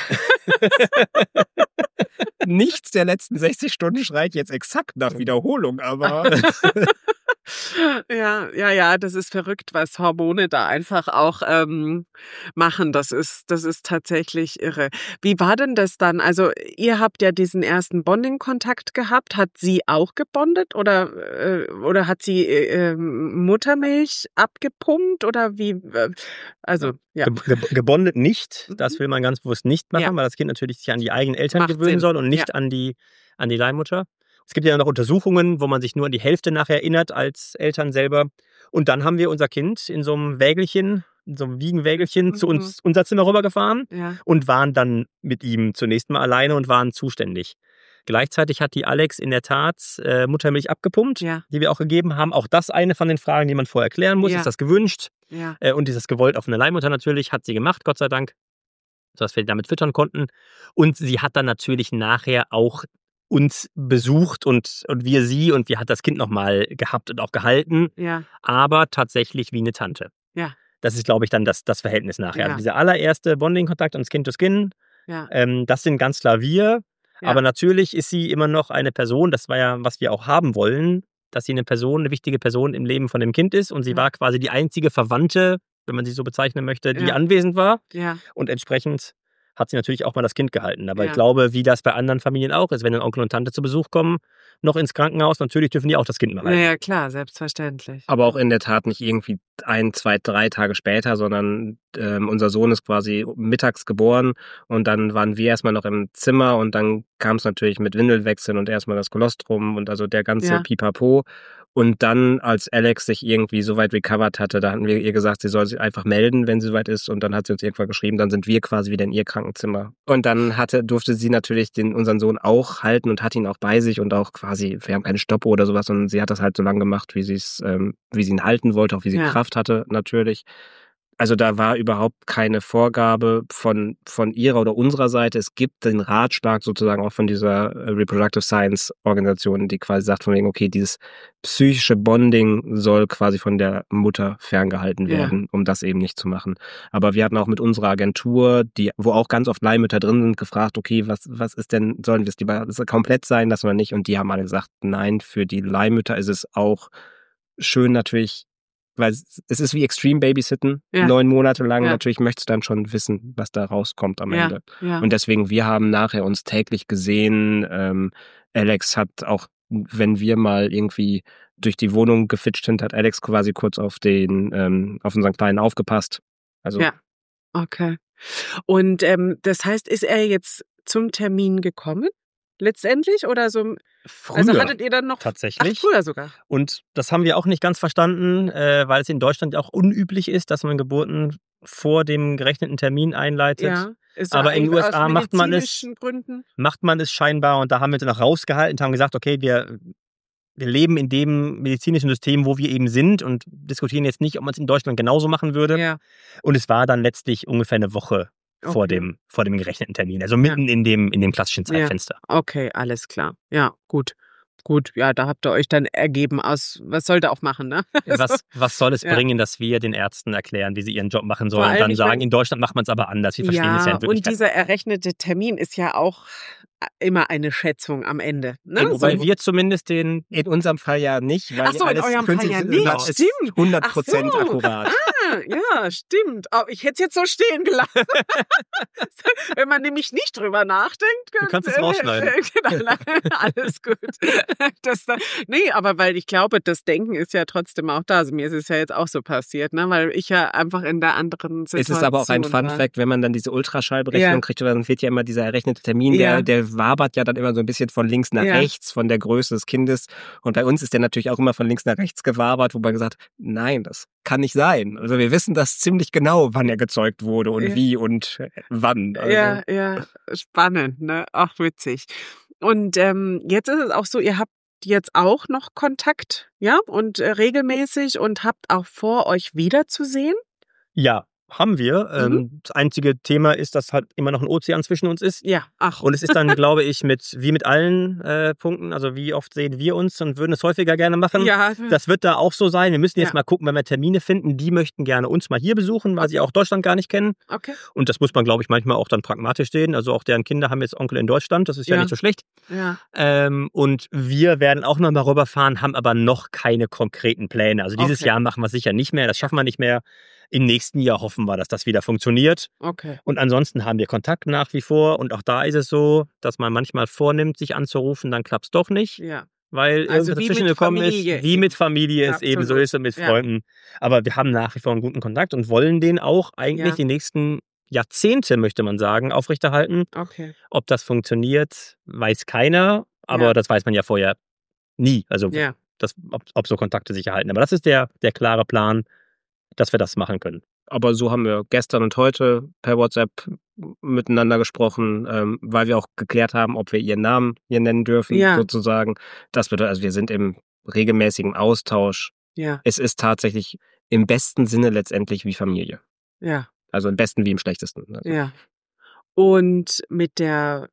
Speaker 2: Nichts der letzten sechzig Stunden schreit jetzt exakt nach Wiederholung, aber
Speaker 1: Ja, ja, ja, das ist verrückt, was Hormone da einfach auch ähm, machen. Das ist, das ist tatsächlich irre. Wie war denn das dann? Also ihr habt ja diesen ersten Bonding-Kontakt gehabt. Hat sie auch gebondet oder äh, oder hat sie äh, Muttermilch abgepumpt oder wie? Äh, also ja,
Speaker 3: Ge ge gebondet nicht, das
Speaker 1: Mhm.
Speaker 3: will man ganz bewusst nicht machen,
Speaker 1: Ja.
Speaker 3: weil das Kind natürlich sich an die eigenen Eltern
Speaker 1: Macht
Speaker 3: gewöhnen
Speaker 1: Sinn.
Speaker 3: soll und nicht an die an die Leihmutter. Es gibt ja noch Untersuchungen, wo man sich nur an die Hälfte nachher erinnert als Eltern selber. Und dann haben wir unser Kind in so einem Wägelchen, in so einem Wiegenwägelchen zu
Speaker 1: Mhm.
Speaker 3: uns unser Zimmer rübergefahren
Speaker 1: ja,
Speaker 3: und waren dann mit ihm zunächst mal alleine und waren zuständig. Gleichzeitig hat die Alex in der Tat äh, Muttermilch abgepumpt,
Speaker 1: ja,
Speaker 3: die wir auch gegeben haben. Auch das eine von den Fragen, die man vorher klären muss.
Speaker 1: Ja.
Speaker 3: Ist das gewünscht?
Speaker 1: ja,
Speaker 3: Äh, und ist das gewollt auf eine Leihmutter natürlich? Hat sie gemacht, Gott sei Dank. sodass wir damit füttern konnten. Und sie hat dann natürlich nachher auch uns besucht und, und wir sie und wir hat das Kind nochmal gehabt und auch gehalten,
Speaker 1: Ja.
Speaker 3: aber tatsächlich wie eine Tante.
Speaker 1: Ja.
Speaker 3: Das ist, glaube ich, dann das, das Verhältnis nachher.
Speaker 1: Ja.
Speaker 3: Also dieser allererste Bonding-Kontakt und Skin to Skin,
Speaker 1: Ja.
Speaker 3: ähm, das sind ganz klar wir.
Speaker 1: Ja.
Speaker 3: Aber natürlich ist sie immer noch eine Person, das war ja, was wir auch haben wollen, dass sie eine Person, eine wichtige Person im Leben von dem Kind ist und sie
Speaker 1: Ja.
Speaker 3: war quasi die einzige Verwandte, wenn man sie so bezeichnen möchte, die
Speaker 1: Ja.
Speaker 3: anwesend war.
Speaker 1: Ja.
Speaker 3: Und entsprechend hat sie natürlich auch mal das Kind gehalten. Aber
Speaker 1: Ja.
Speaker 3: ich glaube, wie das bei anderen Familien auch ist, wenn ein Onkel und Tante zu Besuch kommen, noch ins Krankenhaus, natürlich dürfen die auch das Kind mal
Speaker 1: Ja,
Speaker 3: halten.
Speaker 1: ja, klar, selbstverständlich.
Speaker 2: Aber auch in der Tat nicht irgendwie ein, zwei, drei Tage später, sondern ähm, unser Sohn ist quasi mittags geboren und dann waren wir erstmal noch im Zimmer und dann kam es natürlich mit Windelwechseln und erstmal das Kolostrum und also der ganze
Speaker 1: Ja.
Speaker 2: Pipapo. Und dann, als Alex sich irgendwie so weit recovered hatte, da hatten wir ihr gesagt, sie soll sich einfach melden, wenn sie soweit ist. Und dann hat sie uns irgendwann geschrieben, dann sind wir quasi wieder in ihr Krankenzimmer. Und dann hatte, durfte sie natürlich den, unseren Sohn auch halten und hat ihn auch bei sich und auch quasi, wir haben keine Stoppuhr oder sowas, sondern sie hat das halt so lange gemacht, wie sie es, ähm, wie sie ihn halten wollte, auch wie sie
Speaker 1: Ja.
Speaker 2: Kraft hatte, natürlich. Also da war überhaupt keine Vorgabe von, von ihrer oder unserer Seite. Es gibt den Ratschlag sozusagen auch von dieser äh, Reproductive Science Organisation, die quasi sagt von wegen, okay, dieses psychische Bonding soll quasi von der Mutter ferngehalten
Speaker 1: Ja.
Speaker 2: werden, um das eben nicht zu machen. Aber wir hatten auch mit unserer Agentur, die, wo auch ganz oft Leihmütter drin sind, gefragt, okay, was, was ist denn, sollen wir es lieber komplett sein lassen oder nicht? Und die haben alle gesagt, nein, für die Leihmütter ist es auch schön natürlich, weil es es ist wie Extreme Babysitten,
Speaker 1: Ja.
Speaker 2: neun Monate lang.
Speaker 1: Ja.
Speaker 2: Natürlich möchtest du dann schon wissen, was da rauskommt am
Speaker 1: Ja.
Speaker 2: Ende.
Speaker 1: Ja.
Speaker 2: Und deswegen, wir haben nachher uns täglich gesehen. Ähm, Alex hat auch, wenn wir mal irgendwie durch die Wohnung gefitscht sind, hat Alex quasi kurz auf den, ähm, auf unseren Kleinen aufgepasst. Also
Speaker 1: Ja. Okay. Und ähm, das heißt, ist er jetzt zum Termin gekommen? Letztendlich? Oder so?
Speaker 3: Früher
Speaker 1: Also hattet ihr dann noch. Ach,
Speaker 3: tatsächlich.
Speaker 1: früher sogar.
Speaker 3: Und das haben wir auch nicht ganz verstanden, äh, weil es in Deutschland auch unüblich ist, dass man Geburten vor dem gerechneten Termin einleitet.
Speaker 1: Ja. Ist
Speaker 3: Aber in den
Speaker 1: aus
Speaker 3: U S A macht man es-
Speaker 1: medizinischen Gründen.
Speaker 3: Macht man es scheinbar und da haben wir uns noch rausgehalten und haben gesagt, okay, wir, wir leben in dem medizinischen System, wo wir eben sind und diskutieren jetzt nicht, ob man es in Deutschland genauso machen würde.
Speaker 1: Ja.
Speaker 3: Und es war dann letztlich ungefähr eine Woche vor,
Speaker 1: Okay.
Speaker 3: dem, vor dem gerechneten Termin, also mitten in, dem, in dem klassischen
Speaker 1: Ja.
Speaker 3: Zeitfenster.
Speaker 1: Okay, alles klar. Ja, gut. Gut, ja, da habt ihr euch dann ergeben aus, was sollt ihr auch machen, ne?
Speaker 3: Was, was soll es
Speaker 1: Ja.
Speaker 3: bringen, dass wir den Ärzten erklären, wie sie ihren Job machen
Speaker 1: Vor
Speaker 3: sollen und
Speaker 1: allem,
Speaker 3: dann
Speaker 1: ich
Speaker 3: sagen,
Speaker 1: mein-
Speaker 3: in Deutschland macht man es aber anders. Wir verstehen es ja
Speaker 1: Ja,
Speaker 3: in Wirklichkeit.
Speaker 1: und dieser errechnete Termin ist ja auch immer eine Schätzung am Ende. Ne?
Speaker 3: Eben, weil
Speaker 1: So-
Speaker 3: wir zumindest den
Speaker 2: in unserem Fall ja nicht, weil
Speaker 1: Ach so, in
Speaker 2: alles
Speaker 1: eurem Fall
Speaker 2: künstlich
Speaker 1: ja
Speaker 2: ist,
Speaker 1: nicht,
Speaker 2: das ist
Speaker 1: stimmt.
Speaker 2: hundert Prozent
Speaker 1: Ach so.
Speaker 2: akkurat.
Speaker 1: Ah, ja, stimmt. Oh, ich hätte es jetzt so stehen gelassen. Wenn man nämlich nicht drüber nachdenkt.
Speaker 3: Du kannst es rausschneiden.
Speaker 1: Genau, alles gut. Das, da- nee, aber weil ich glaube, das Denken ist ja trotzdem auch da. Also mir ist es ja jetzt auch so passiert, ne? Weil ich ja einfach in der anderen Situation
Speaker 2: Es ist aber auch ein Fun
Speaker 1: war.
Speaker 2: Fact, wenn man dann diese Ultraschallberechnung
Speaker 1: Ja.
Speaker 2: kriegt, dann wird ja immer dieser errechnete Termin,
Speaker 1: Ja.
Speaker 2: der, der wabert ja dann immer so ein bisschen von links nach
Speaker 1: Ja.
Speaker 2: rechts, von der Größe des Kindes. Und bei uns ist der natürlich auch immer von links nach rechts gewabert, wo man gesagt hat, nein, das kann nicht sein. Also wir wissen das ziemlich genau, wann er gezeugt wurde und
Speaker 1: Ja.
Speaker 2: wie und wann. Also,
Speaker 1: Ja, ja, spannend, ne? Auch witzig. Und ähm, jetzt ist es auch so, ihr habt jetzt auch noch Kontakt, ja, und äh, regelmäßig und habt auch vor, euch wiederzusehen.
Speaker 3: Ja, haben wir.
Speaker 1: Mhm.
Speaker 3: Ähm, das einzige Thema ist, dass halt immer noch ein Ozean zwischen uns ist.
Speaker 1: Ja, ach.
Speaker 3: Und es ist dann, glaube ich, mit wie mit allen äh, Punkten, also wie oft sehen wir uns und würden es häufiger gerne machen.
Speaker 1: ja,
Speaker 3: Das wird da auch so sein. Wir müssen jetzt
Speaker 1: Ja.
Speaker 3: mal gucken, wenn wir Termine finden. Die möchten gerne uns mal hier besuchen, weil sie auch Deutschland gar nicht kennen.
Speaker 1: okay.
Speaker 3: Und das muss man, glaube ich, manchmal auch dann pragmatisch sehen. Also auch deren Kinder haben jetzt Onkel in Deutschland. Das ist ja,
Speaker 1: Ja.
Speaker 3: nicht so schlecht.
Speaker 1: Ja,
Speaker 3: Ähm, und wir werden auch noch mal rüberfahren, haben aber noch keine konkreten Pläne. Also dieses
Speaker 1: Okay.
Speaker 3: Jahr machen wir es sicher nicht mehr. Das schaffen wir nicht mehr. Im nächsten Jahr hoffen wir, dass das wieder funktioniert.
Speaker 1: okay.
Speaker 3: Und ansonsten haben wir Kontakt nach wie vor. Und auch da ist es so, dass man manchmal vornimmt, sich anzurufen, dann klappt es doch nicht.
Speaker 1: Ja,
Speaker 3: Weil
Speaker 1: Also
Speaker 3: irgendwas
Speaker 1: wie
Speaker 3: dazwischen
Speaker 1: mit
Speaker 3: gekommen
Speaker 1: Familie
Speaker 3: ist, wie mit Familie es eben so
Speaker 1: Absolut.
Speaker 3: ist und mit
Speaker 1: Ja.
Speaker 3: Freunden. Aber wir haben nach wie vor einen guten Kontakt und wollen den auch eigentlich
Speaker 1: Ja.
Speaker 3: die nächsten Jahrzehnte, möchte man sagen, aufrechterhalten.
Speaker 1: okay.
Speaker 3: Ob das funktioniert, weiß keiner. Aber
Speaker 1: Ja.
Speaker 3: das weiß man ja vorher nie. Also
Speaker 1: Ja,
Speaker 3: das, ob, ob so Kontakte sich erhalten. Aber das ist der, der klare Plan, dass wir das machen können.
Speaker 2: Aber so haben wir gestern und heute per WhatsApp miteinander gesprochen, ähm, weil wir auch geklärt haben, ob wir ihren Namen hier nennen dürfen,
Speaker 1: Ja.
Speaker 2: sozusagen. Das bedeutet, also wir sind im regelmäßigen Austausch.
Speaker 1: ja,
Speaker 2: Es ist tatsächlich im besten Sinne letztendlich wie Familie.
Speaker 1: ja,
Speaker 2: Also im besten wie im schlechtesten. Also
Speaker 1: ja. Und mit der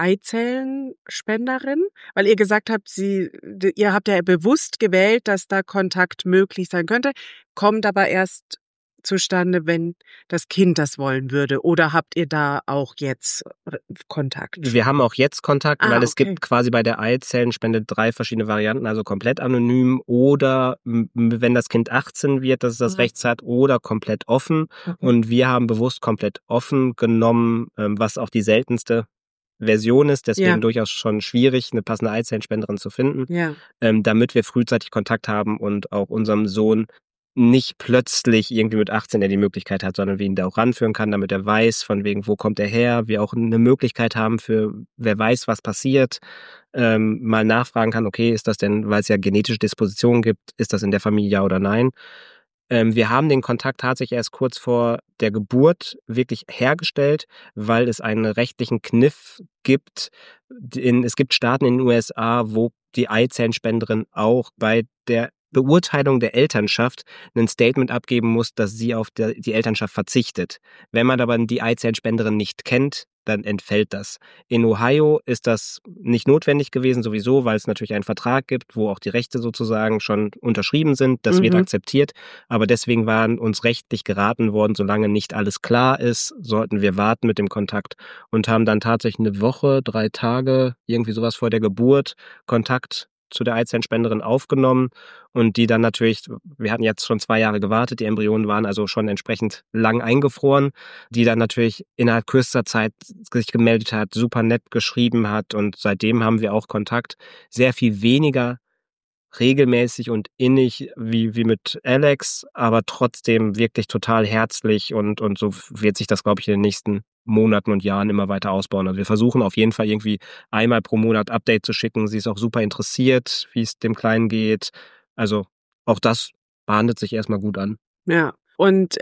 Speaker 1: Eizellenspenderin, weil ihr gesagt habt, sie, ihr habt ja bewusst gewählt, dass da Kontakt möglich sein könnte, kommt aber erst zustande, wenn das Kind das wollen würde. Oder habt ihr da auch jetzt Kontakt?
Speaker 2: Wir haben auch jetzt Kontakt,
Speaker 1: Ah,
Speaker 2: weil es
Speaker 1: okay.
Speaker 2: gibt quasi bei der Eizellenspende drei verschiedene Varianten, also komplett anonym oder m- wenn das Kind achtzehn wird, dass es das
Speaker 1: Mhm.
Speaker 2: Recht hat, oder komplett offen.
Speaker 1: Mhm.
Speaker 2: Und wir haben bewusst komplett offen genommen, ähm, was auch die seltenste Version ist, deswegen
Speaker 1: Ja.
Speaker 2: durchaus schon schwierig, eine passende Eizellenspenderin zu finden,
Speaker 1: Ja.
Speaker 2: ähm, damit wir frühzeitig Kontakt haben und auch unserem Sohn nicht plötzlich irgendwie mit achtzehn er die Möglichkeit hat, sondern wir ihn da auch ranführen kann, damit er weiß, von wegen, wo kommt er her, wir auch eine Möglichkeit haben für, wer weiß, was passiert, ähm, mal nachfragen kann, okay, ist das denn, weil es ja genetische Dispositionen gibt, ist das in der Familie ja oder nein? Ähm, wir haben den Kontakt tatsächlich erst kurz vor der Geburt wirklich hergestellt, weil es einen rechtlichen Kniff gibt. In, es gibt Staaten in den U S A, wo die Eizellenspenderin auch bei der Beurteilung der Elternschaft ein Statement abgeben muss, dass sie auf der, die Elternschaft verzichtet. Wenn man aber die Eizellenspenderin nicht kennt, dann entfällt das. In Ohio ist das nicht notwendig gewesen, sowieso, weil es natürlich einen Vertrag gibt, wo auch die Rechte sozusagen schon unterschrieben sind. Das
Speaker 1: Mhm.
Speaker 2: wird akzeptiert. Aber deswegen waren uns rechtlich geraten worden, solange nicht alles klar ist, sollten wir warten mit dem Kontakt und haben dann tatsächlich eine Woche, drei Tage, irgendwie sowas vor der Geburt Kontakt zu der Eizellenspenderin aufgenommen und die dann natürlich, wir hatten jetzt schon zwei Jahre gewartet, die Embryonen waren also schon entsprechend lang eingefroren, die dann natürlich innerhalb kürzester Zeit sich gemeldet hat, super nett geschrieben hat und seitdem haben wir auch Kontakt, sehr viel weniger regelmäßig und innig wie, wie mit Alex, aber trotzdem wirklich total herzlich und, und so wird sich das, glaube ich, in den nächsten Monaten und Jahren immer weiter ausbauen. Also wir versuchen auf jeden Fall irgendwie einmal pro Monat Update zu schicken. Sie ist auch super interessiert, wie es dem Kleinen geht. Also auch das behandelt sich erstmal gut an.
Speaker 1: Ja. Und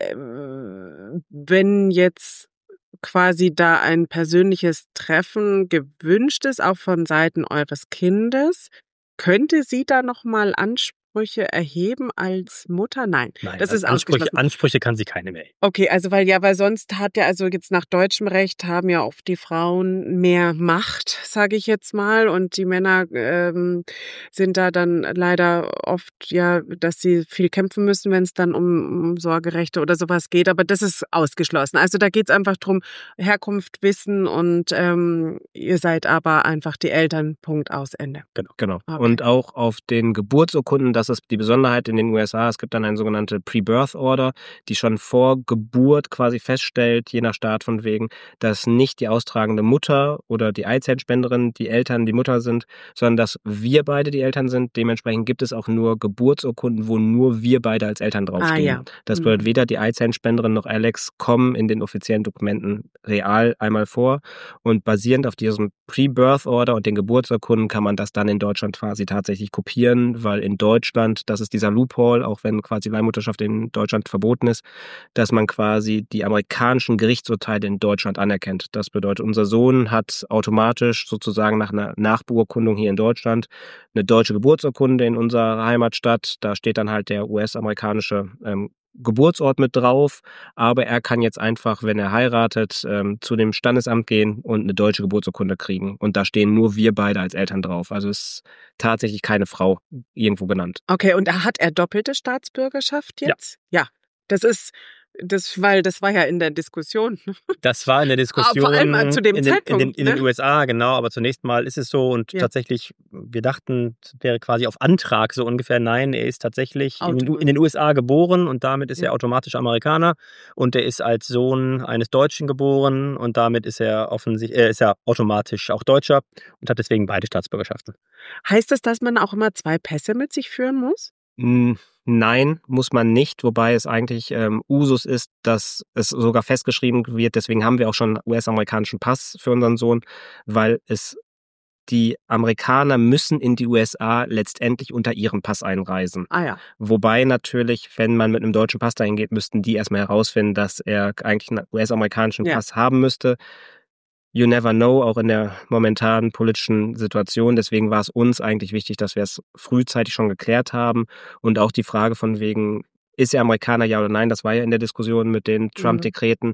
Speaker 1: ähm, wenn jetzt quasi da ein persönliches Treffen gewünscht ist, auch von Seiten eures Kindes, könnte sie da nochmal Ansprüche erheben als Mutter? Nein,
Speaker 3: Nein,
Speaker 1: das ist
Speaker 3: Ansprüche,
Speaker 1: ausgeschlossen.
Speaker 3: Ansprüche kann sie keine mehr.
Speaker 1: Okay, also weil ja, weil sonst hat ja, also jetzt nach deutschem Recht haben ja oft die Frauen mehr Macht, sage ich jetzt mal, und die Männer ähm, sind da dann leider oft ja, dass sie viel kämpfen müssen, wenn es dann um, um Sorgerechte oder sowas geht, aber das ist ausgeschlossen. Also da geht's einfach drum, Herkunft, Wissen und ähm, ihr seid aber einfach die Eltern, Punkt, aus, Ende.
Speaker 2: Genau, genau.
Speaker 1: Okay.
Speaker 2: Und auch auf den Geburtsurkunden, das ist die Besonderheit in den U S A, es gibt dann eine sogenannte Pre-Birth Order, die schon vor Geburt quasi feststellt, je nach Staat von wegen, dass nicht die austragende Mutter oder die Eizellenspenderin die Eltern, die Mutter sind, sondern dass wir beide die Eltern sind. Dementsprechend gibt es auch nur Geburtsurkunden, wo nur wir beide als Eltern draufstehen.
Speaker 1: Ah, ja.
Speaker 2: Das
Speaker 1: Mhm.
Speaker 2: bedeutet, weder die Eizellenspenderin noch Alex kommen in den offiziellen Dokumenten real einmal vor. Und basierend auf diesem Pre-Birth Order und den Geburtsurkunden kann man das dann in Deutschland quasi tatsächlich kopieren, weil in Deutschland, das ist dieser Loophole, auch wenn quasi Leihmutterschaft in Deutschland verboten ist, dass man quasi die amerikanischen Gerichtsurteile in Deutschland anerkennt. Das bedeutet, unser Sohn hat automatisch sozusagen nach einer Nachbeurkundung hier in Deutschland eine deutsche Geburtsurkunde in unserer Heimatstadt. Da steht dann halt der U S-amerikanische ähm, Geburtsort mit drauf, aber er kann jetzt einfach, wenn er heiratet, ähm, zu dem Standesamt gehen und eine deutsche Geburtsurkunde kriegen. Und da stehen nur wir beide als Eltern drauf. Also ist tatsächlich keine Frau irgendwo genannt.
Speaker 1: Okay, und hat er doppelte Staatsbürgerschaft jetzt? Ja. Ja. Das ist, das, weil das war ja in der Diskussion.
Speaker 3: Das war in der Diskussion
Speaker 1: vor allem zu dem
Speaker 3: in, den, in, den,
Speaker 1: Zeitpunkt,
Speaker 3: in den
Speaker 1: ne?
Speaker 3: U S A, genau, aber zunächst mal ist es so und
Speaker 1: Ja.
Speaker 3: tatsächlich, wir dachten, es wäre quasi auf Antrag so ungefähr, nein, er ist tatsächlich in den, U- in den U S A geboren und damit ist
Speaker 1: Ja.
Speaker 3: er automatisch Amerikaner und er ist als Sohn eines Deutschen geboren und damit ist er offensichtlich, er ist ja automatisch auch Deutscher und hat deswegen beide Staatsbürgerschaften.
Speaker 1: Heißt das, dass man auch immer zwei Pässe mit sich führen muss?
Speaker 2: Nein, muss man nicht, wobei es eigentlich ähm, Usus ist, dass es sogar festgeschrieben wird. Deswegen haben wir auch schon U S-amerikanischen Pass für unseren Sohn, weil es die Amerikaner müssen in die U S A letztendlich unter ihrem Pass einreisen.
Speaker 1: Ah ja.
Speaker 2: Wobei natürlich, wenn man mit einem deutschen Pass dahin geht, müssten die erstmal herausfinden, dass er eigentlich einen U S-amerikanischen
Speaker 1: Ja.
Speaker 2: Pass haben müsste. You never know, auch in der momentanen politischen Situation. Deswegen war es uns eigentlich wichtig, dass wir es frühzeitig schon geklärt haben. Und auch die Frage von wegen, ist er Amerikaner, ja oder nein, das war ja in der Diskussion mit den Trump-Dekreten.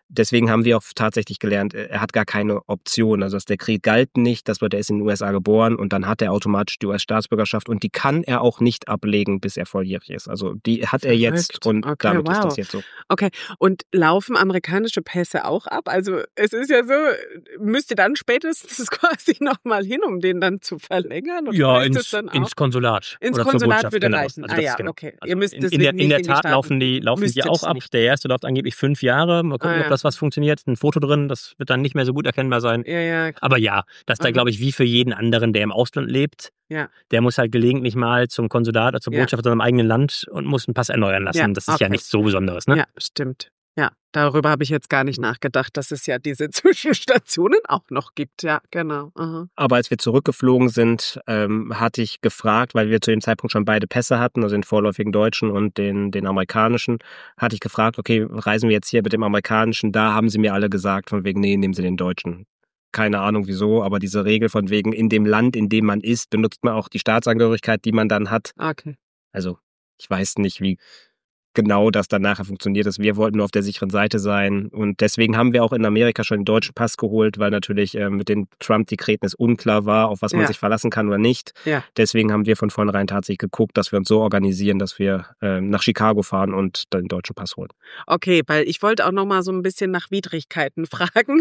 Speaker 2: deswegen haben wir auch tatsächlich gelernt, er hat gar keine Option. Also der Krieg galt nicht, das wird, er ist in den U S A geboren und dann hat er automatisch die U S-Staatsbürgerschaft und die kann er auch nicht ablegen, bis er volljährig ist. Also die hat er jetzt und
Speaker 1: okay,
Speaker 2: damit
Speaker 1: wow.
Speaker 2: ist das jetzt so.
Speaker 1: Okay, und laufen amerikanische Pässe auch ab? Also es ist ja so, müsst ihr dann spätestens quasi nochmal hin, um den dann zu verlängern? Oder
Speaker 3: ja,
Speaker 1: ist
Speaker 3: ins,
Speaker 1: das dann
Speaker 3: ins
Speaker 1: auch?
Speaker 3: Konsulat.
Speaker 1: Ins
Speaker 3: oder
Speaker 1: Konsulat
Speaker 3: zur Botschaft,
Speaker 1: würde
Speaker 3: genau.
Speaker 1: reichen.
Speaker 3: Also
Speaker 1: Ah
Speaker 3: das
Speaker 1: ja,
Speaker 3: ist genau.
Speaker 1: okay.
Speaker 3: Also
Speaker 1: Ihr müsst
Speaker 3: in,
Speaker 1: deswegen
Speaker 3: in der,
Speaker 1: nicht
Speaker 3: in der
Speaker 1: in die
Speaker 3: Tat
Speaker 1: Staaten.
Speaker 3: laufen die, laufen die
Speaker 1: Müsstet
Speaker 3: auch
Speaker 1: ihr
Speaker 3: ab.
Speaker 1: nicht.
Speaker 3: Der erste läuft angeblich fünf Jahre. Mal gucken,
Speaker 1: Ah, ja.
Speaker 3: ob das was funktioniert. Ein Foto drin, das wird dann nicht mehr so gut erkennbar sein.
Speaker 1: Ja, ja.
Speaker 3: Aber ja, das ist da,
Speaker 1: Aha.
Speaker 3: glaube ich, wie für jeden anderen, der im Ausland lebt.
Speaker 1: Ja.
Speaker 3: Der muss halt gelegentlich mal zum Konsulat oder zur
Speaker 1: Ja.
Speaker 3: Botschaft in seinem eigenen Land und muss einen Pass erneuern lassen.
Speaker 1: Ja,
Speaker 3: Das ist ja
Speaker 1: okay.
Speaker 3: nichts so Besonderes, ne?
Speaker 1: Ja, stimmt. Ja, darüber habe ich jetzt gar nicht nachgedacht, dass es ja diese Zwischenstationen auch noch gibt. Ja, genau. Aha.
Speaker 2: Aber als wir zurückgeflogen sind, ähm, hatte ich gefragt, weil wir zu dem Zeitpunkt schon beide Pässe hatten, also den vorläufigen deutschen und den, den amerikanischen, hatte ich gefragt, okay, reisen wir jetzt hier mit dem amerikanischen? Da haben sie mir alle gesagt, von wegen, nee, nehmen Sie den deutschen. Keine Ahnung wieso, aber diese Regel von wegen, in dem Land, in dem man ist, benutzt man auch die Staatsangehörigkeit, die man dann hat.
Speaker 1: Okay.
Speaker 2: Also ich weiß nicht, wie genau das dann nachher funktioniert ist. Wir wollten nur auf der sicheren Seite sein und deswegen haben wir auch in Amerika schon den deutschen Pass geholt, weil natürlich äh, mit den Trump-Dekreten es unklar war, auf was man
Speaker 1: Ja.
Speaker 2: sich verlassen kann oder nicht.
Speaker 1: Ja.
Speaker 2: Deswegen haben wir von vornherein tatsächlich geguckt, dass wir uns so organisieren, dass wir äh, nach Chicago fahren und dann den deutschen Pass holen.
Speaker 1: Okay, weil ich wollte auch noch mal so ein bisschen nach Widrigkeiten fragen.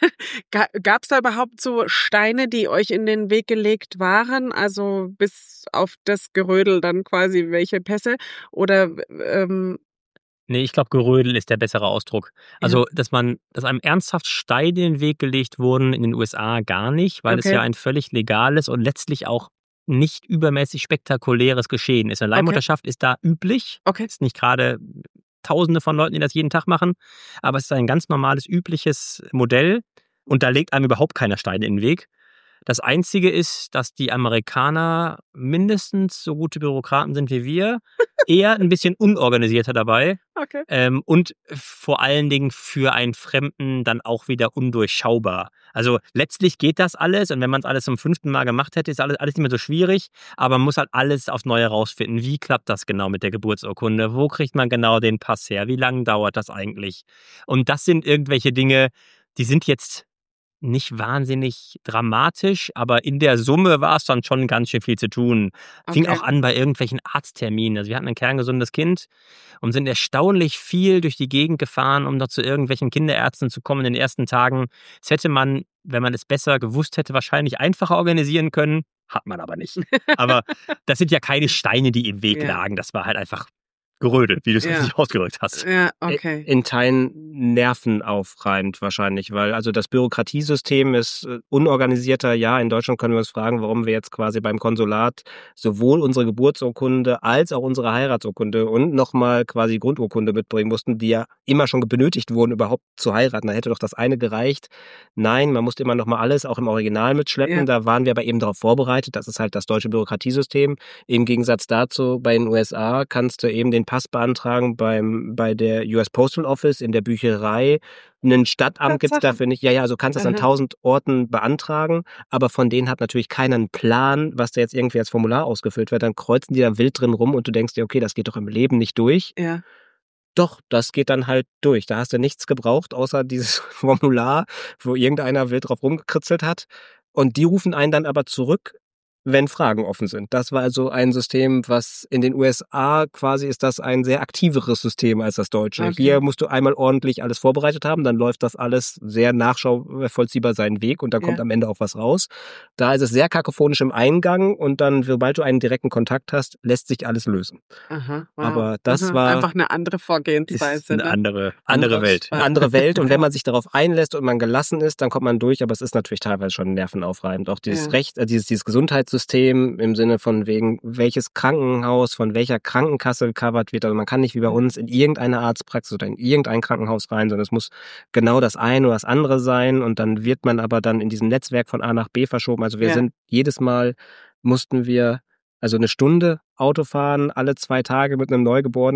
Speaker 1: Gab es da überhaupt so Steine, die euch in den Weg gelegt waren? Also bis auf das Gerödel dann quasi welche Pässe? Oder ähm,
Speaker 3: Nee, ich glaube, Gerödel ist der bessere Ausdruck. Also, dass man, dass einem ernsthaft Steine in den Weg gelegt wurden in den U S A gar nicht, weil es
Speaker 1: Okay.
Speaker 3: ja ein völlig legales und letztlich auch nicht übermäßig spektakuläres Geschehen ist. Eine Leihmutterschaft ist da üblich.
Speaker 1: okay.
Speaker 3: Ist nicht gerade Tausende von Leuten, die das jeden Tag machen, aber es ist ein ganz normales, übliches Modell und da legt einem überhaupt keiner Steine in den Weg. Das Einzige ist, dass die Amerikaner mindestens so gute Bürokraten sind wie wir, eher ein bisschen unorganisierter dabei
Speaker 1: Okay.
Speaker 3: ähm, und vor allen Dingen für einen Fremden dann auch wieder undurchschaubar. Also letztlich geht das alles und wenn man es alles zum fünften Mal gemacht hätte, ist alles, alles nicht mehr so schwierig, aber man muss halt alles aufs Neue rausfinden. Wie klappt das genau mit der Geburtsurkunde? Wo kriegt man genau den Pass her? Wie lange dauert das eigentlich? Und das sind irgendwelche Dinge, die sind jetzt nicht wahnsinnig dramatisch, aber in der Summe war es dann schon ganz schön viel zu tun. Fing
Speaker 1: Okay.
Speaker 3: auch an bei irgendwelchen Arztterminen. Also wir hatten ein kerngesundes Kind und sind erstaunlich viel durch die Gegend gefahren, um da zu irgendwelchen Kinderärzten zu kommen in den ersten Tagen. Das hätte man, wenn man es besser gewusst hätte, wahrscheinlich einfacher organisieren können. Hat man aber nicht. Aber das sind ja keine Steine, die im Weg
Speaker 1: Ja.
Speaker 3: lagen. Das war halt einfach Gerödel, wie du es
Speaker 1: Ja.
Speaker 3: richtig ausgedrückt hast.
Speaker 1: Ja, okay.
Speaker 2: In Teilen nervenaufreibend wahrscheinlich, weil also das Bürokratiesystem ist äh, unorganisierter. Ja, in Deutschland können wir uns fragen, warum wir jetzt quasi beim Konsulat sowohl unsere Geburtsurkunde als auch unsere Heiratsurkunde und nochmal quasi Grundurkunde mitbringen mussten, die ja immer schon benötigt wurden, überhaupt zu heiraten. Da hätte doch das eine gereicht. Nein, man musste immer nochmal alles auch im Original mitschleppen.
Speaker 1: Ja.
Speaker 2: Da waren wir aber eben darauf vorbereitet. Das ist halt das deutsche Bürokratiesystem. Im Gegensatz dazu, bei den U S A kannst du eben den Pass beantragen beim, bei der U S Postal Office, in der Bücherei. Ein Stadtamt gibt's
Speaker 1: Tatsache.
Speaker 2: dafür nicht. Ja, ja, also kannst du es an
Speaker 1: Aha.
Speaker 2: tausend Orten beantragen, aber von denen hat natürlich keiner einen Plan, was da jetzt irgendwie als Formular ausgefüllt wird. Dann kreuzen die da wild drin rum und du denkst dir, okay, das geht doch im Leben nicht durch.
Speaker 1: Ja.
Speaker 2: Doch, das geht dann halt durch. Da hast du nichts gebraucht, außer dieses Formular, wo irgendeiner wild drauf rumgekritzelt hat. Und die rufen einen dann aber zurück, wenn Fragen offen sind. Das war also ein System, was in den U S A quasi ist das ein sehr aktiveres System als das deutsche.
Speaker 1: Okay.
Speaker 2: Hier musst du einmal ordentlich alles vorbereitet haben, dann läuft das alles sehr nachvollziehbar seinen Weg und dann kommt
Speaker 1: Ja.
Speaker 2: am Ende auch was raus. Da ist es sehr kakophonisch im Eingang und dann, sobald du einen direkten Kontakt hast, lässt sich alles lösen.
Speaker 1: Aha. Wow.
Speaker 2: Aber das
Speaker 1: Aha.
Speaker 2: war
Speaker 1: einfach eine andere
Speaker 3: Ist
Speaker 1: Vorgehensweise.
Speaker 3: eine
Speaker 1: Ne?
Speaker 3: andere, andere Welt.
Speaker 2: Eine andere Welt. Und wenn man sich darauf einlässt und man gelassen ist, dann kommt man durch. Aber es ist natürlich teilweise schon nervenaufreibend. Auch dieses
Speaker 1: Ja.
Speaker 2: Recht, äh, dieses, dieses Gesundheitssystem im Sinne von wegen, welches Krankenhaus von welcher Krankenkasse gecovert wird. Also man kann nicht wie bei uns in irgendeine Arztpraxis oder in irgendein Krankenhaus rein, sondern es muss genau das eine oder das andere sein. Und dann wird man aber dann in diesem Netzwerk von A nach B verschoben. Also wir
Speaker 1: Ja.
Speaker 2: sind jedes Mal mussten wir also eine Stunde Auto fahren, alle zwei Tage mit einem Neugeborenen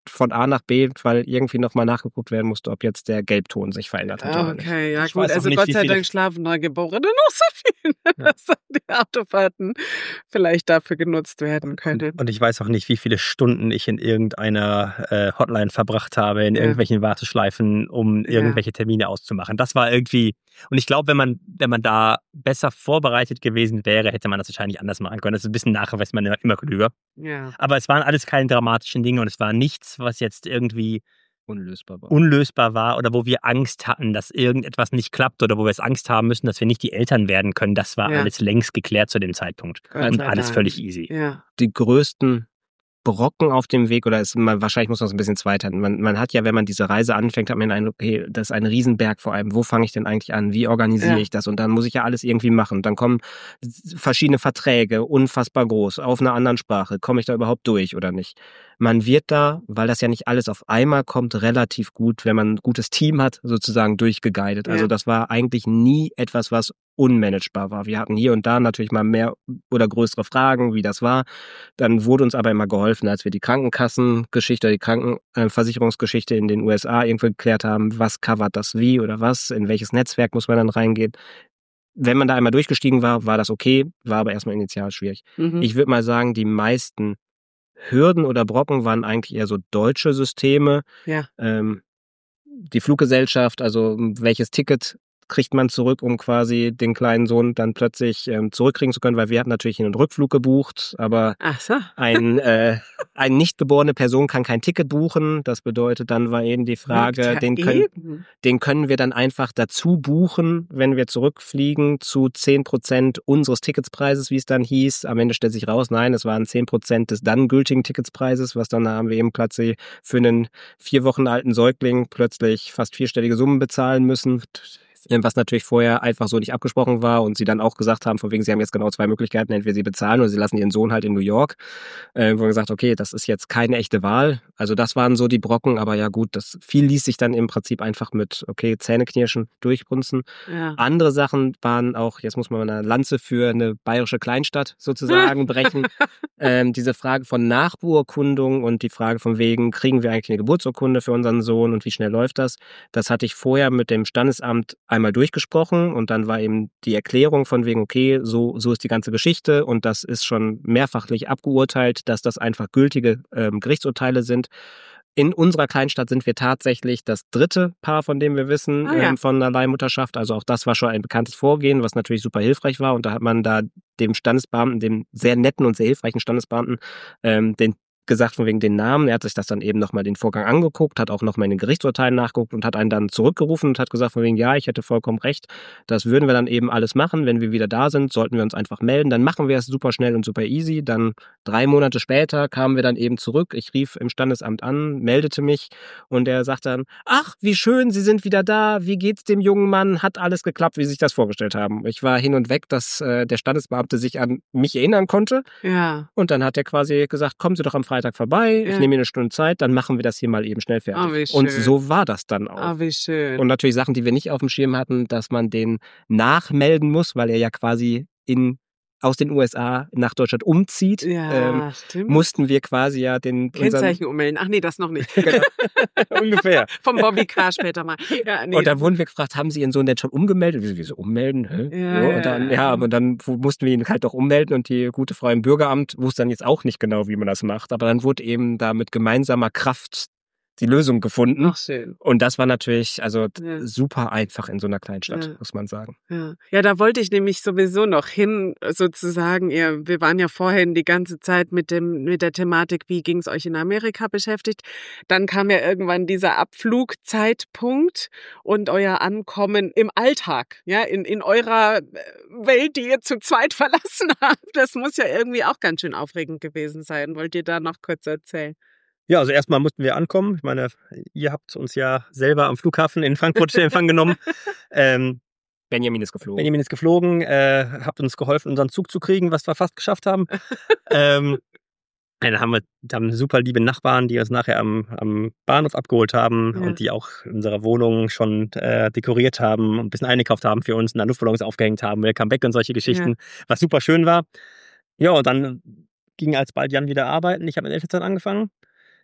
Speaker 2: von A nach B, weil irgendwie nochmal nachgeguckt werden musste, ob jetzt der Gelbton sich verändert hat oder nicht.
Speaker 1: Okay, ja
Speaker 3: Ich
Speaker 1: gut,
Speaker 3: weiß auch
Speaker 1: also
Speaker 3: nicht,
Speaker 1: Gott
Speaker 3: wie
Speaker 1: sei
Speaker 3: viele-
Speaker 1: Dank schlafen Neugeborene noch so viel, dass dann die Autofahrten vielleicht dafür genutzt werden können.
Speaker 3: Und ich weiß auch nicht, wie viele Stunden ich in irgendeiner äh, Hotline verbracht habe, in
Speaker 1: Ja.
Speaker 3: irgendwelchen Warteschleifen, um
Speaker 1: Ja.
Speaker 3: irgendwelche Termine auszumachen. Das war irgendwie, und ich glaube, wenn man, wenn man da besser vorbereitet gewesen wäre, hätte man das wahrscheinlich anders machen können. Das ist ein bisschen nachher, weiß man immer klüger.
Speaker 1: Ja.
Speaker 3: Aber es waren alles keine dramatischen Dinge und es war nichts, was jetzt irgendwie
Speaker 2: Unlösbar war.
Speaker 3: unlösbar war oder wo wir Angst hatten, dass irgendetwas nicht klappt oder wo wir jetzt Angst haben müssen, dass wir nicht die Eltern werden können. Das war
Speaker 1: Ja.
Speaker 3: alles längst geklärt zu dem Zeitpunkt.
Speaker 1: Gott
Speaker 3: Und
Speaker 1: sei
Speaker 3: alles
Speaker 1: Dank.
Speaker 3: völlig easy.
Speaker 1: Ja.
Speaker 2: Die größten Brocken auf dem Weg, oder ist man, wahrscheinlich muss man es ein bisschen zweiteilen. Man, man hat ja, wenn man diese Reise anfängt, hat man den Eindruck, okay, das ist ein Riesenberg vor allem. Wo fange ich denn eigentlich an? Wie organisiere
Speaker 1: Ja.
Speaker 2: ich das? Und dann muss ich ja alles irgendwie machen. Und dann kommen verschiedene Verträge, unfassbar groß, auf einer anderen Sprache. Komme ich da überhaupt durch oder nicht? Man wird da, weil das ja nicht alles auf einmal kommt, relativ gut, wenn man ein gutes Team hat, sozusagen durchgeguidet. Also
Speaker 1: Ja.
Speaker 2: das war eigentlich nie etwas, was unmanagebar war. Wir hatten hier und da natürlich mal mehr oder größere Fragen, wie das war. Dann wurde uns aber immer geholfen, als wir die Krankenkassengeschichte, die Krankenversicherungsgeschichte in den U S A irgendwie geklärt haben, was covert das wie oder was, in welches Netzwerk muss man dann reingehen. Wenn man da einmal durchgestiegen war, war das okay, war aber erstmal initial schwierig.
Speaker 1: Mhm.
Speaker 2: Ich würde mal sagen, die meisten Hürden oder Brocken waren eigentlich eher so deutsche Systeme.
Speaker 1: Ja.
Speaker 2: Ähm, die Fluggesellschaft, also welches Ticket kriegt man zurück, um quasi den kleinen Sohn dann plötzlich ähm, zurückkriegen zu können, weil wir hatten natürlich Hin- und Rückflug gebucht, aber
Speaker 1: Ach so.
Speaker 2: ein, äh, eine nicht geborene Person kann kein Ticket buchen. Das bedeutet, dann war eben die Frage,
Speaker 1: Ja,
Speaker 2: den, können,
Speaker 1: eben.
Speaker 2: den können wir dann einfach dazu buchen, wenn wir zurückfliegen, zu zehn Prozent unseres Ticketspreises, wie es dann hieß. Am Ende stellt sich raus, nein, es waren zehn Prozent des dann gültigen Ticketspreises, was dann haben wir eben plötzlich für einen vier Wochen alten Säugling plötzlich fast vierstellige Summen bezahlen müssen. Was natürlich vorher einfach so nicht abgesprochen war und sie dann auch gesagt haben, von wegen, sie haben jetzt genau zwei Möglichkeiten, entweder sie bezahlen oder sie lassen ihren Sohn halt in New York. Äh, wo wir gesagt, okay, das ist jetzt keine echte Wahl. Also das waren so die Brocken, aber ja gut, das viel ließ sich dann im Prinzip einfach mit, okay, Zähneknirschen durchbrunzen.
Speaker 1: Ja.
Speaker 2: Andere Sachen waren auch, jetzt muss man eine Lanze für eine bayerische Kleinstadt sozusagen brechen. ähm, diese Frage von Nachbeurkundung und die Frage von wegen, kriegen wir eigentlich eine Geburtsurkunde für unseren Sohn und wie schnell läuft das? Das hatte ich vorher mit dem Standesamt einmal durchgesprochen und dann war eben die Erklärung von wegen, okay, so, so ist die ganze Geschichte und das ist schon mehrfachlich abgeurteilt, dass das einfach gültige ähm, Gerichtsurteile sind. In unserer Kleinstadt sind wir tatsächlich das dritte Paar, von dem wir wissen,
Speaker 1: Ah, ja.
Speaker 2: ähm, von einer Leihmutterschaft. Also auch das war schon ein bekanntes Vorgehen, was natürlich super hilfreich war. Und da hat man da dem Standesbeamten, dem sehr netten und sehr hilfreichen Standesbeamten, ähm, den gesagt von wegen den Namen. Er hat sich das dann eben nochmal den Vorgang angeguckt, hat auch nochmal in den Gerichtsurteilen nachgeguckt und hat einen dann zurückgerufen und hat gesagt von wegen, ja, ich hätte vollkommen recht. Das würden wir dann eben alles machen. Wenn wir wieder da sind, sollten wir uns einfach melden. Dann machen wir es super schnell und super easy. Dann drei Monate später kamen wir dann eben zurück. Ich rief im Standesamt an, meldete mich und er sagt dann, ach, wie schön, Sie sind wieder da. Wie geht's dem jungen Mann? Hat alles geklappt, wie Sie sich das vorgestellt haben. Ich war hin und weg, dass äh, der Standesbeamte sich an mich erinnern konnte.
Speaker 1: Ja.
Speaker 2: Und dann hat er quasi gesagt, kommen Sie doch am Freitag vorbei, ich
Speaker 1: Ja.
Speaker 2: nehme mir eine Stunde Zeit, dann machen wir das hier mal eben schnell fertig.
Speaker 1: Oh, wie
Speaker 2: und
Speaker 1: schön.
Speaker 2: so war das dann auch.
Speaker 1: Ah, wie schön.
Speaker 2: Und natürlich Sachen, die wir nicht auf dem Schirm hatten, dass man den nachmelden muss, weil er ja quasi in, aus den U S A nach Deutschland umzieht.
Speaker 1: ja,
Speaker 2: ähm,
Speaker 1: stimmt.
Speaker 2: mussten wir quasi ja den unseren,
Speaker 1: Kennzeichen ummelden. Ach nee, das noch nicht.
Speaker 2: Genau. Ungefähr.
Speaker 1: Vom Bobby Car später mal. Ja, nee.
Speaker 2: Und dann wurden wir gefragt, haben Sie Ihren Sohn denn schon umgemeldet? Wieso, wieso ummelden? Hä?
Speaker 1: Ja,
Speaker 2: So,
Speaker 1: ja,
Speaker 2: und dann,
Speaker 1: ja.
Speaker 2: ja, aber dann mussten wir ihn halt doch ummelden und die gute Frau im Bürgeramt wusste dann jetzt auch nicht genau, wie man das macht. Aber dann wurde eben da mit gemeinsamer Kraft die Lösung gefunden.
Speaker 1: Ach, schön.
Speaker 2: Und das war natürlich also
Speaker 1: Ja.
Speaker 2: super einfach in so einer Kleinstadt,
Speaker 1: Ja.
Speaker 2: muss man sagen.
Speaker 1: Ja. ja, da wollte ich nämlich sowieso noch hin, sozusagen. Ihr, wir waren ja vorhin die ganze Zeit mit dem mit der Thematik, wie ging es euch in Amerika beschäftigt. Dann kam ja irgendwann dieser Abflugzeitpunkt und euer Ankommen im Alltag, ja, in, in eurer Welt, die ihr zu zweit verlassen habt. Das muss ja irgendwie auch ganz schön aufregend gewesen sein. Wollt ihr da noch kurz erzählen?
Speaker 3: Ja, also erstmal mussten wir ankommen. Ich meine, ihr habt uns ja selber am Flughafen in Frankfurt in Empfang genommen. Ähm,
Speaker 2: Benjamin ist geflogen.
Speaker 3: Benjamin ist geflogen, äh, habt uns geholfen, unseren Zug zu kriegen, was wir fast geschafft haben. ähm, dann haben wir haben super liebe Nachbarn, die uns nachher am, am Bahnhof abgeholt haben
Speaker 1: Ja.
Speaker 3: und die auch unsere Wohnung schon äh, dekoriert haben und ein bisschen eingekauft haben für uns und dann Luftballons aufgehängt haben, Welcome Back und solche Geschichten, was super schön war. Ja, und dann ging alsbald Jan wieder arbeiten. Ich habe in Elternzeit angefangen.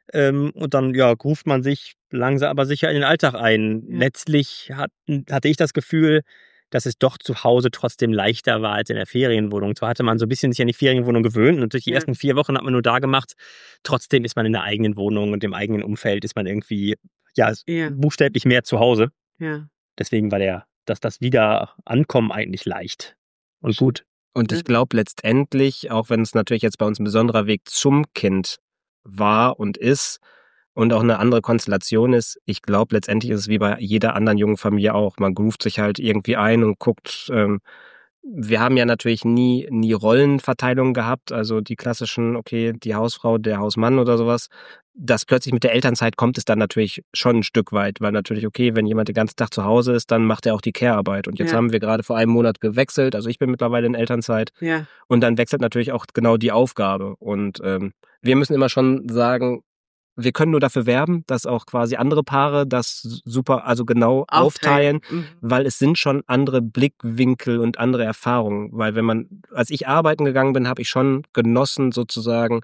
Speaker 3: Ähm, und dann, ja, ruft man sich langsam aber sicher in den Alltag ein.
Speaker 1: Ja.
Speaker 3: Letztlich hat, hatte ich das Gefühl, dass es doch zu Hause trotzdem leichter war als in der Ferienwohnung. Zwar hatte man so ein bisschen sich an die Ferienwohnung gewöhnt und durch die
Speaker 1: Ja.
Speaker 3: ersten vier Wochen hat man nur da gemacht. Trotzdem ist man in der eigenen Wohnung und im eigenen Umfeld ist man irgendwie, ja,
Speaker 1: Ja.
Speaker 3: buchstäblich mehr zu Hause.
Speaker 1: Ja.
Speaker 3: Deswegen war der, dass das Wiederankommen eigentlich leicht und gut.
Speaker 2: Und ich glaube letztendlich, auch wenn es natürlich jetzt bei uns ein besonderer Weg zum Kind war und ist und auch eine andere Konstellation ist, ich glaube letztendlich ist es wie bei jeder anderen jungen Familie auch. Man groovt sich halt irgendwie ein und guckt. Ähm, wir haben ja natürlich nie nie Rollenverteilung gehabt, also die klassischen, okay, die Hausfrau, der Hausmann oder sowas. Das plötzlich mit der Elternzeit kommt es dann natürlich schon ein Stück weit, weil natürlich, okay, wenn jemand den ganzen Tag zu Hause ist, dann macht er auch die Care-Arbeit. Und jetzt
Speaker 1: Ja.
Speaker 2: haben wir gerade vor einem Monat gewechselt, also ich bin mittlerweile in Elternzeit.
Speaker 1: Ja.
Speaker 2: Und dann wechselt natürlich auch genau die Aufgabe. Und ähm, wir müssen immer schon sagen, wir können nur dafür werben, dass auch quasi andere Paare das super, also genau aufteilen,
Speaker 1: Mhm.
Speaker 2: weil es sind schon andere Blickwinkel und andere Erfahrungen. Weil wenn man, als ich arbeiten gegangen bin, habe ich schon genossen sozusagen,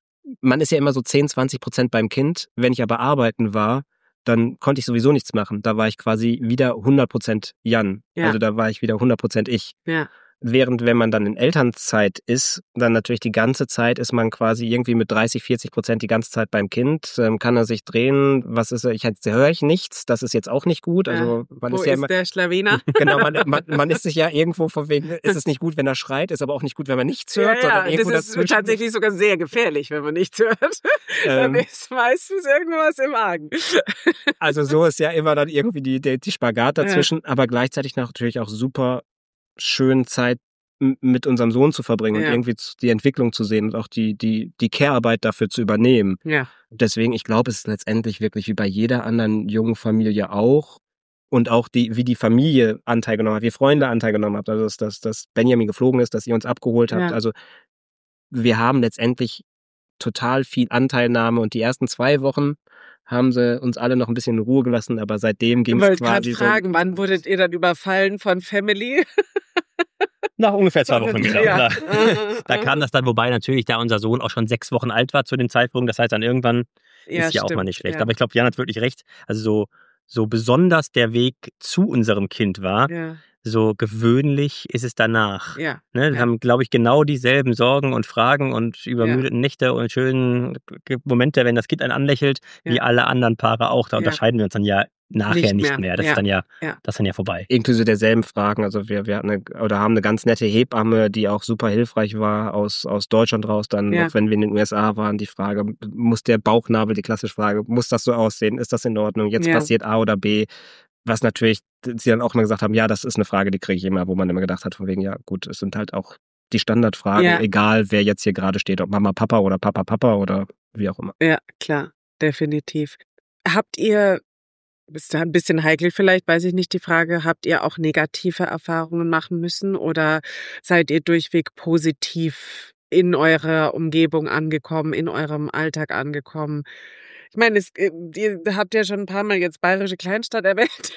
Speaker 2: man ist ja immer so zehn, zwanzig Prozent beim Kind. Wenn ich aber arbeiten war, dann konnte ich sowieso nichts machen. Da war ich quasi wieder hundert Prozent Jan.
Speaker 1: Ja.
Speaker 2: Also da war ich wieder hundert Prozent ich.
Speaker 1: Ja.
Speaker 2: Während wenn man dann in Elternzeit ist, dann natürlich die ganze Zeit ist man quasi irgendwie mit dreißig, vierzig Prozent die ganze Zeit beim Kind. Ähm, kann er sich drehen? Was ist er? Ich höre ich nichts. Das ist jetzt auch nicht gut. Also man
Speaker 1: Wo
Speaker 2: ist ja
Speaker 1: ist
Speaker 2: immer,
Speaker 1: der Schlawiner?
Speaker 2: genau, man, man, man ist sich ja irgendwo von wegen, ist es nicht gut, wenn er schreit, ist aber auch nicht gut, wenn man nichts hört,
Speaker 1: Ja,
Speaker 2: sondern
Speaker 1: ja,
Speaker 2: irgendwo
Speaker 1: das ist
Speaker 2: dazwischen.
Speaker 1: tatsächlich sogar sehr gefährlich, wenn man nichts hört. Dann
Speaker 2: Ähm,
Speaker 1: ist meistens irgendwas im Argen.
Speaker 2: Also so ist ja immer dann irgendwie die, die, die Spagat dazwischen, aber gleichzeitig natürlich auch super schön Zeit m- mit unserem Sohn zu verbringen und
Speaker 1: Ja.
Speaker 2: irgendwie zu- die Entwicklung zu sehen und auch die, die, die Care-Arbeit dafür zu übernehmen.
Speaker 1: Ja.
Speaker 2: Deswegen, ich glaube, es ist letztendlich wirklich wie bei jeder anderen jungen Familie auch. Und auch die, wie die Familie Anteil genommen hat, wie Freunde Anteil genommen hat. Also, dass, dass, dass Benjamin geflogen ist, dass ihr uns abgeholt habt.
Speaker 1: Ja.
Speaker 2: Also, wir haben letztendlich total viel Anteilnahme und die ersten zwei Wochen haben sie uns alle noch ein bisschen in Ruhe gelassen, aber seitdem ging
Speaker 1: Ich
Speaker 2: es
Speaker 1: wollte gerade
Speaker 2: quasi so.
Speaker 1: fragen, wann wurdet ihr dann überfallen von Family?
Speaker 3: Nach ungefähr zwei Wochen, genau.
Speaker 1: Ja.
Speaker 3: Da, da kam das dann, wobei natürlich da unser Sohn auch schon sechs Wochen alt war zu dem Zeitpunkt. Das heißt, dann irgendwann ist ja auch mal
Speaker 1: stimmt,
Speaker 3: nicht schlecht.
Speaker 1: Ja.
Speaker 3: Aber ich glaube, Jan hat wirklich recht. Also so, so besonders der Weg zu unserem Kind war,
Speaker 1: Ja.
Speaker 3: so gewöhnlich ist es danach.
Speaker 1: Ja.
Speaker 3: Ne, wir
Speaker 1: Ja.
Speaker 3: haben, glaube ich, genau dieselben Sorgen und Fragen und übermüdeten Nächte und schönen Momente, wenn das Kind einen anlächelt, wie
Speaker 1: Ja.
Speaker 3: alle anderen Paare auch. Da
Speaker 1: Ja.
Speaker 3: unterscheiden wir uns dann ja nachher
Speaker 1: Nicht
Speaker 3: nicht,
Speaker 1: mehr.
Speaker 3: mehr. Das
Speaker 1: Ja.
Speaker 3: ist dann ja,
Speaker 1: Ja.
Speaker 3: das ist dann ja vorbei.
Speaker 2: Inklusive derselben Fragen. Also wir, wir hatten eine, oder haben eine ganz nette Hebamme, die auch super hilfreich war aus, aus Deutschland raus. Dann,
Speaker 1: Ja.
Speaker 2: auch wenn wir in den U S A waren, die Frage, muss der Bauchnabel, die klassische Frage, muss das so aussehen? Ist das in Ordnung? Jetzt
Speaker 1: Ja.
Speaker 2: passiert A oder B. Was natürlich, sie dann auch mal gesagt haben, ja, das ist eine Frage, die kriege ich immer, wo man immer gedacht hat, von wegen, ja gut, es sind halt auch die Standardfragen,
Speaker 1: Ja.
Speaker 2: egal wer jetzt hier gerade steht, ob Mama, Papa oder Papa, Papa oder wie auch immer.
Speaker 1: Ja, klar, definitiv. Habt ihr, ist da ein bisschen heikel vielleicht, weiß ich nicht die Frage, habt ihr auch negative Erfahrungen machen müssen oder seid ihr durchweg positiv in eurer Umgebung angekommen, in eurem Alltag angekommen? Ich meine, es, äh, ihr habt ja schon ein paar Mal jetzt bayerische Kleinstadt erwähnt.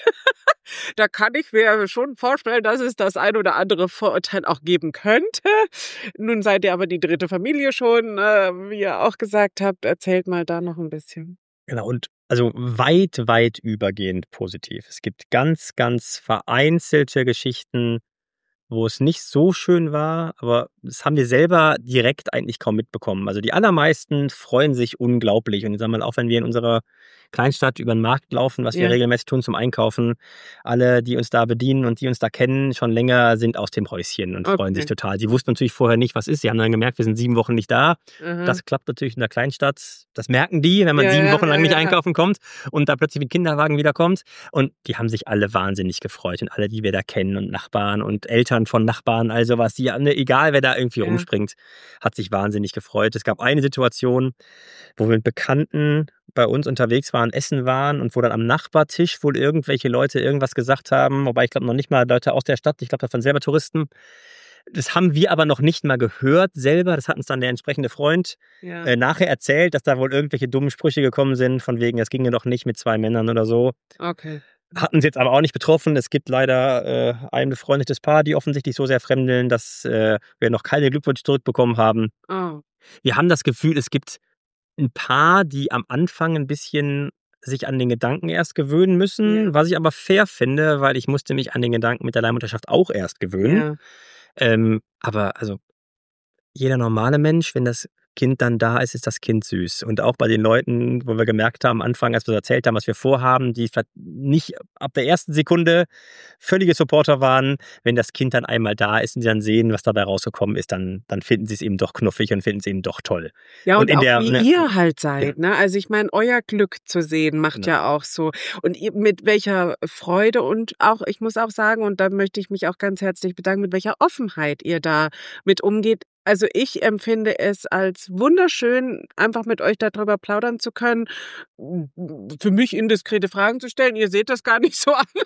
Speaker 1: Da kann ich mir schon vorstellen, dass es das ein oder andere Vorurteil auch geben könnte. Nun seid ihr aber die dritte Familie schon, äh, wie ihr auch gesagt habt. Erzählt mal da noch ein bisschen.
Speaker 3: Genau, und also weit, weit übergehend positiv. Es gibt ganz, ganz vereinzelte Geschichten, wo es nicht so schön war, aber das haben wir selber direkt eigentlich kaum mitbekommen. Also die allermeisten freuen sich unglaublich. Und ich sag mal, auch wenn wir in unserer Kleinstadt über den Markt laufen, was wir
Speaker 1: Ja.
Speaker 3: regelmäßig tun zum Einkaufen, alle, die uns da bedienen und die uns da kennen, schon länger sind aus dem Häuschen und freuen
Speaker 1: Okay.
Speaker 3: sich total. Sie wussten natürlich vorher nicht, was ist. Sie haben dann gemerkt, wir sind sieben Wochen nicht da.
Speaker 1: Aha.
Speaker 3: Das klappt natürlich in der Kleinstadt. Das merken die, wenn man
Speaker 1: Ja,
Speaker 3: sieben
Speaker 1: ja,
Speaker 3: Wochen lang
Speaker 1: ja,
Speaker 3: nicht
Speaker 1: ja.
Speaker 3: einkaufen kommt und da plötzlich mit Kinderwagen wiederkommt. Und die haben sich alle wahnsinnig gefreut. Und alle, die wir da kennen und Nachbarn und Eltern von Nachbarn, all sowas, die, ne, egal wer da irgendwie
Speaker 1: Ja.
Speaker 3: rumspringt, hat sich wahnsinnig gefreut. Es gab eine Situation, wo wir mit Bekannten bei uns unterwegs waren, essen waren und wo dann am Nachbartisch wohl irgendwelche Leute irgendwas gesagt haben, wobei ich glaube noch nicht mal Leute aus der Stadt, ich glaube, das waren selber Touristen. Das haben wir aber noch nicht mal gehört selber. Das hat uns dann der entsprechende Freund
Speaker 1: Ja.
Speaker 3: äh, nachher erzählt, dass da wohl irgendwelche dummen Sprüche gekommen sind, von wegen, das ginge doch nicht mit zwei Männern oder so.
Speaker 1: Okay.
Speaker 3: Hat uns jetzt aber auch nicht betroffen. Es gibt leider äh, ein befreundetes Paar, die offensichtlich so sehr fremdeln, dass äh, wir noch keine Glückwünsche zurückbekommen haben.
Speaker 1: Oh.
Speaker 3: Wir haben das Gefühl, es gibt ein paar, die am Anfang ein bisschen sich an den Gedanken erst gewöhnen müssen,
Speaker 1: Ja.
Speaker 3: was ich aber fair finde, weil ich musste mich an den Gedanken mit der Leihmutterschaft auch erst gewöhnen.
Speaker 1: Ja.
Speaker 3: Ähm, aber also jeder normale Mensch, wenn das Kind dann da ist, ist das Kind süß. Und auch bei den Leuten, wo wir gemerkt haben, am Anfang, als wir erzählt haben, was wir vorhaben, die vielleicht nicht ab der ersten Sekunde völlige Supporter waren, wenn das Kind dann einmal da ist und sie dann sehen, was dabei rausgekommen ist, dann, dann finden sie es eben doch knuffig und finden es eben doch toll.
Speaker 1: Ja, und,
Speaker 3: Und in
Speaker 1: auch
Speaker 3: der-
Speaker 1: wie
Speaker 3: ne-
Speaker 1: ihr halt seid, ne? Also ich meine, euer Glück zu sehen macht
Speaker 3: Genau.
Speaker 1: ja auch so. Und ihr, mit welcher Freude und auch, ich muss auch sagen, und da möchte ich mich auch ganz herzlich bedanken, mit welcher Offenheit ihr da mit umgeht. Also ich empfinde es als wunderschön, einfach mit euch darüber plaudern zu können, für mich indiskrete Fragen zu stellen. Ihr seht das gar nicht so an.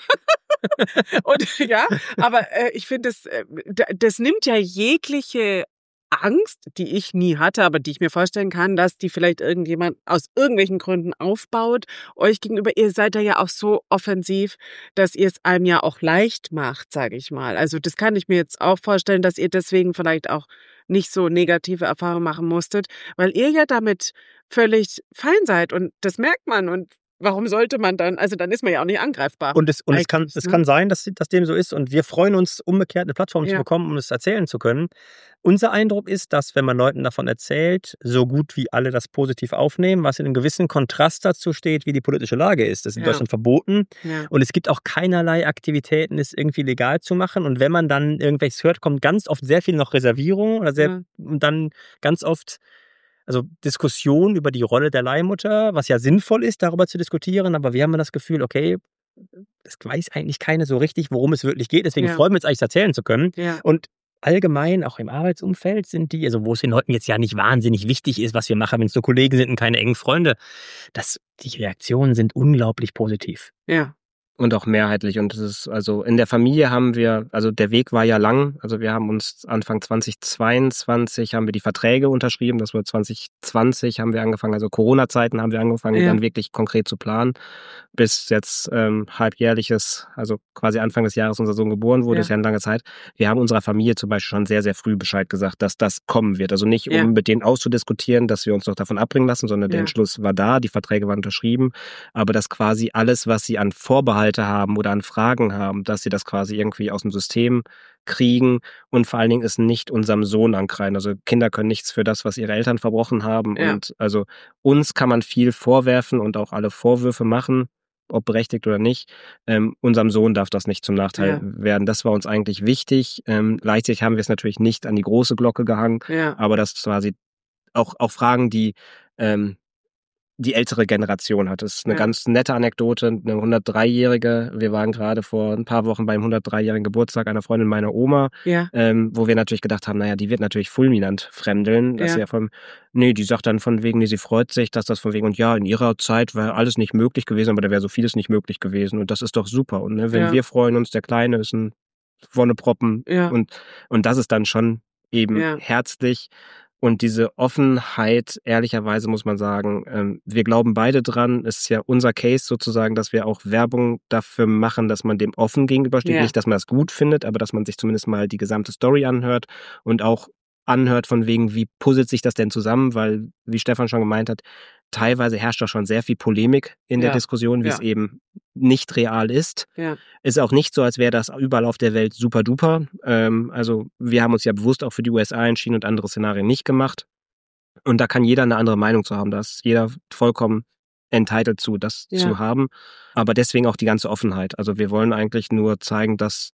Speaker 1: Und ja, aber äh, ich finde, das, äh, d- das nimmt ja jegliche Angst, die ich nie hatte, aber die ich mir vorstellen kann, dass die vielleicht irgendjemand aus irgendwelchen Gründen aufbaut, euch gegenüber. Ihr seid da ja auch so offensiv, dass ihr es einem ja auch leicht macht, sage ich mal. Also das kann ich mir jetzt auch vorstellen, dass ihr deswegen vielleicht auch nicht so negative Erfahrungen machen musstet, weil ihr ja damit völlig fein seid und das merkt man und warum sollte man dann, also dann ist man ja auch nicht angreifbar.
Speaker 3: Und es, und es, kann,
Speaker 1: Eigentlich,
Speaker 3: es
Speaker 1: ne?
Speaker 3: kann sein, dass, dass dem so ist. Und wir freuen uns, umgekehrt eine Plattform zu
Speaker 1: Ja.
Speaker 3: bekommen, um es erzählen zu können. Unser Eindruck ist, dass, wenn man Leuten davon erzählt, so gut wie alle das positiv aufnehmen, was in einem gewissen Kontrast dazu steht, wie die politische Lage ist. Das ist in
Speaker 1: Ja.
Speaker 3: Deutschland verboten.
Speaker 1: Ja.
Speaker 3: Und es gibt auch keinerlei Aktivitäten, es irgendwie legal zu machen. Und wenn man dann irgendwelches hört, kommt ganz oft sehr viel noch Reservierung oder sehr,
Speaker 1: Ja.
Speaker 3: und dann ganz oft also Diskussion über die Rolle der Leihmutter, was ja sinnvoll ist, darüber zu diskutieren. Aber wir haben das Gefühl, okay, es weiß eigentlich keiner so richtig, worum es wirklich geht. Deswegen
Speaker 1: Ja.
Speaker 3: freuen wir uns eigentlich, das erzählen zu können.
Speaker 1: Ja.
Speaker 3: Und allgemein, auch im Arbeitsumfeld sind die, also wo es den Leuten jetzt ja nicht wahnsinnig wichtig ist, was wir machen, wenn es nur Kollegen sind und keine engen Freunde, das, die Reaktionen sind unglaublich positiv.
Speaker 1: Ja.
Speaker 2: Und auch mehrheitlich. Und das ist, also in der Familie haben wir, also der Weg war ja lang. Also wir haben uns Anfang zweitausendzweiundzwanzig haben wir die Verträge unterschrieben. Das war zwanzig zwanzig haben wir angefangen, also Corona-Zeiten haben wir angefangen,
Speaker 1: Ja.
Speaker 2: dann wirklich konkret zu planen. Bis jetzt ähm, halbjährliches, also quasi Anfang des Jahres unser Sohn geboren wurde,
Speaker 1: Ja.
Speaker 2: ist ja eine lange Zeit. Wir haben unserer Familie zum Beispiel schon sehr, sehr früh Bescheid gesagt, dass das kommen wird. Also nicht, um
Speaker 1: Ja.
Speaker 2: mit denen auszudiskutieren, dass wir uns noch davon abbringen lassen, sondern der
Speaker 1: Ja.
Speaker 2: Entschluss war da, die Verträge waren unterschrieben. Aber dass quasi alles, was sie an Vorbehalten haben oder an Fragen haben, dass sie das quasi irgendwie aus dem System kriegen und vor allen Dingen es nicht unserem Sohn ankreiden. Also Kinder können nichts für das, was ihre Eltern verbrochen haben.
Speaker 1: Ja.
Speaker 2: Und also uns kann man viel vorwerfen und auch alle Vorwürfe machen, ob berechtigt oder nicht. Ähm, unserem Sohn darf das nicht zum Nachteil
Speaker 1: Ja.
Speaker 2: werden. Das war uns eigentlich wichtig. Ähm, gleichzeitig haben wir es natürlich nicht an die große Glocke gehangen,
Speaker 1: Ja.
Speaker 2: aber das quasi auch, auch Fragen, die ähm, die ältere Generation hat. Das ist eine
Speaker 1: Ja.
Speaker 2: ganz nette Anekdote. Eine hundertdreijährige, wir waren gerade vor ein paar Wochen beim hundertdreijährigen Geburtstag einer Freundin meiner Oma,
Speaker 1: Ja.
Speaker 2: ähm, wo wir natürlich gedacht haben, naja, die wird natürlich fulminant fremdeln. Das
Speaker 1: Ja.
Speaker 2: ist ja von, nee, die sagt dann von wegen, nee, sie freut sich, dass das von wegen, und ja, in ihrer Zeit wäre alles nicht möglich gewesen, aber da wäre so vieles nicht möglich gewesen. Und das ist doch super. Und ne, wenn
Speaker 1: Ja.
Speaker 2: wir freuen uns, der Kleine ist ein Wonneproppen.
Speaker 1: Ja.
Speaker 2: Und, und das ist dann schon eben
Speaker 1: Ja.
Speaker 2: herzlich. Und diese Offenheit, ehrlicherweise muss man sagen, ähm, wir glauben beide dran, es ist ja unser Case sozusagen, dass wir auch Werbung dafür machen, dass man dem offen gegenübersteht.
Speaker 1: Ja.
Speaker 2: Nicht, dass man das gut findet, aber dass man sich zumindest mal die gesamte Story anhört und auch anhört von wegen, wie puzzelt sich das denn zusammen, weil, wie Stefan schon gemeint hat, teilweise herrscht doch schon sehr viel Polemik in der
Speaker 1: Ja.
Speaker 2: Diskussion, wie
Speaker 1: Ja.
Speaker 2: es eben nicht real ist.
Speaker 1: Ja.
Speaker 2: Ist auch nicht so, als wäre das überall auf der Welt super duper. Ähm, also wir haben uns ja bewusst auch für die U S A entschieden und andere Szenarien nicht gemacht. Und da kann jeder eine andere Meinung zu haben. Da ist jeder vollkommen entitled zu, das
Speaker 1: Ja.
Speaker 2: zu haben. Aber deswegen auch die ganze Offenheit. Also wir wollen eigentlich nur zeigen, dass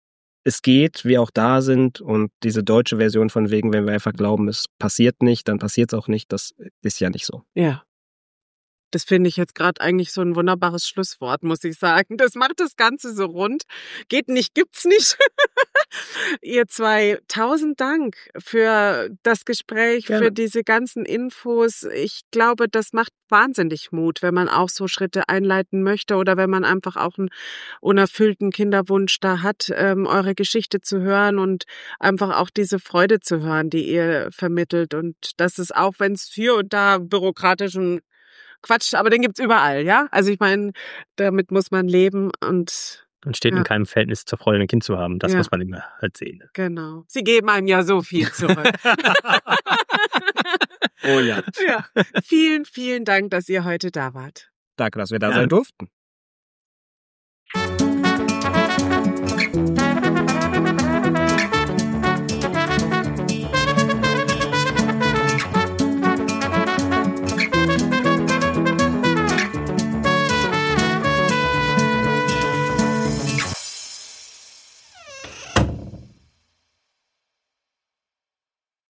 Speaker 2: es geht, wir auch da sind, und diese deutsche Version von wegen, wenn wir einfach glauben, es passiert nicht, dann passiert es auch nicht, das ist ja nicht so.
Speaker 1: Ja. Das finde ich jetzt gerade eigentlich so ein wunderbares Schlusswort, muss ich sagen. Das macht das Ganze so rund. Geht nicht, gibt's nicht. Ihr zwei, tausend Dank für das Gespräch,
Speaker 3: Gerne.
Speaker 1: für diese ganzen Infos. Ich glaube, das macht wahnsinnig Mut, wenn man auch so Schritte einleiten möchte oder wenn man einfach auch einen unerfüllten Kinderwunsch da hat, ähm, eure Geschichte zu hören und einfach auch diese Freude zu hören, die ihr vermittelt. Und das ist auch, wenn es hier und da bürokratischen Quatsch, aber den gibt's überall, ja? Also ich meine, damit muss man leben und
Speaker 3: Und steht
Speaker 1: Ja.
Speaker 3: in keinem Verhältnis zur Freude, ein Kind zu haben. Das
Speaker 1: Ja.
Speaker 3: muss man immer halt sehen.
Speaker 1: genau. Sie geben einem ja so viel zurück.
Speaker 2: Oh ja.
Speaker 1: Ja. Vielen, vielen Dank, dass ihr heute da wart.
Speaker 2: Danke, dass wir da
Speaker 3: Ja.
Speaker 2: sein durften.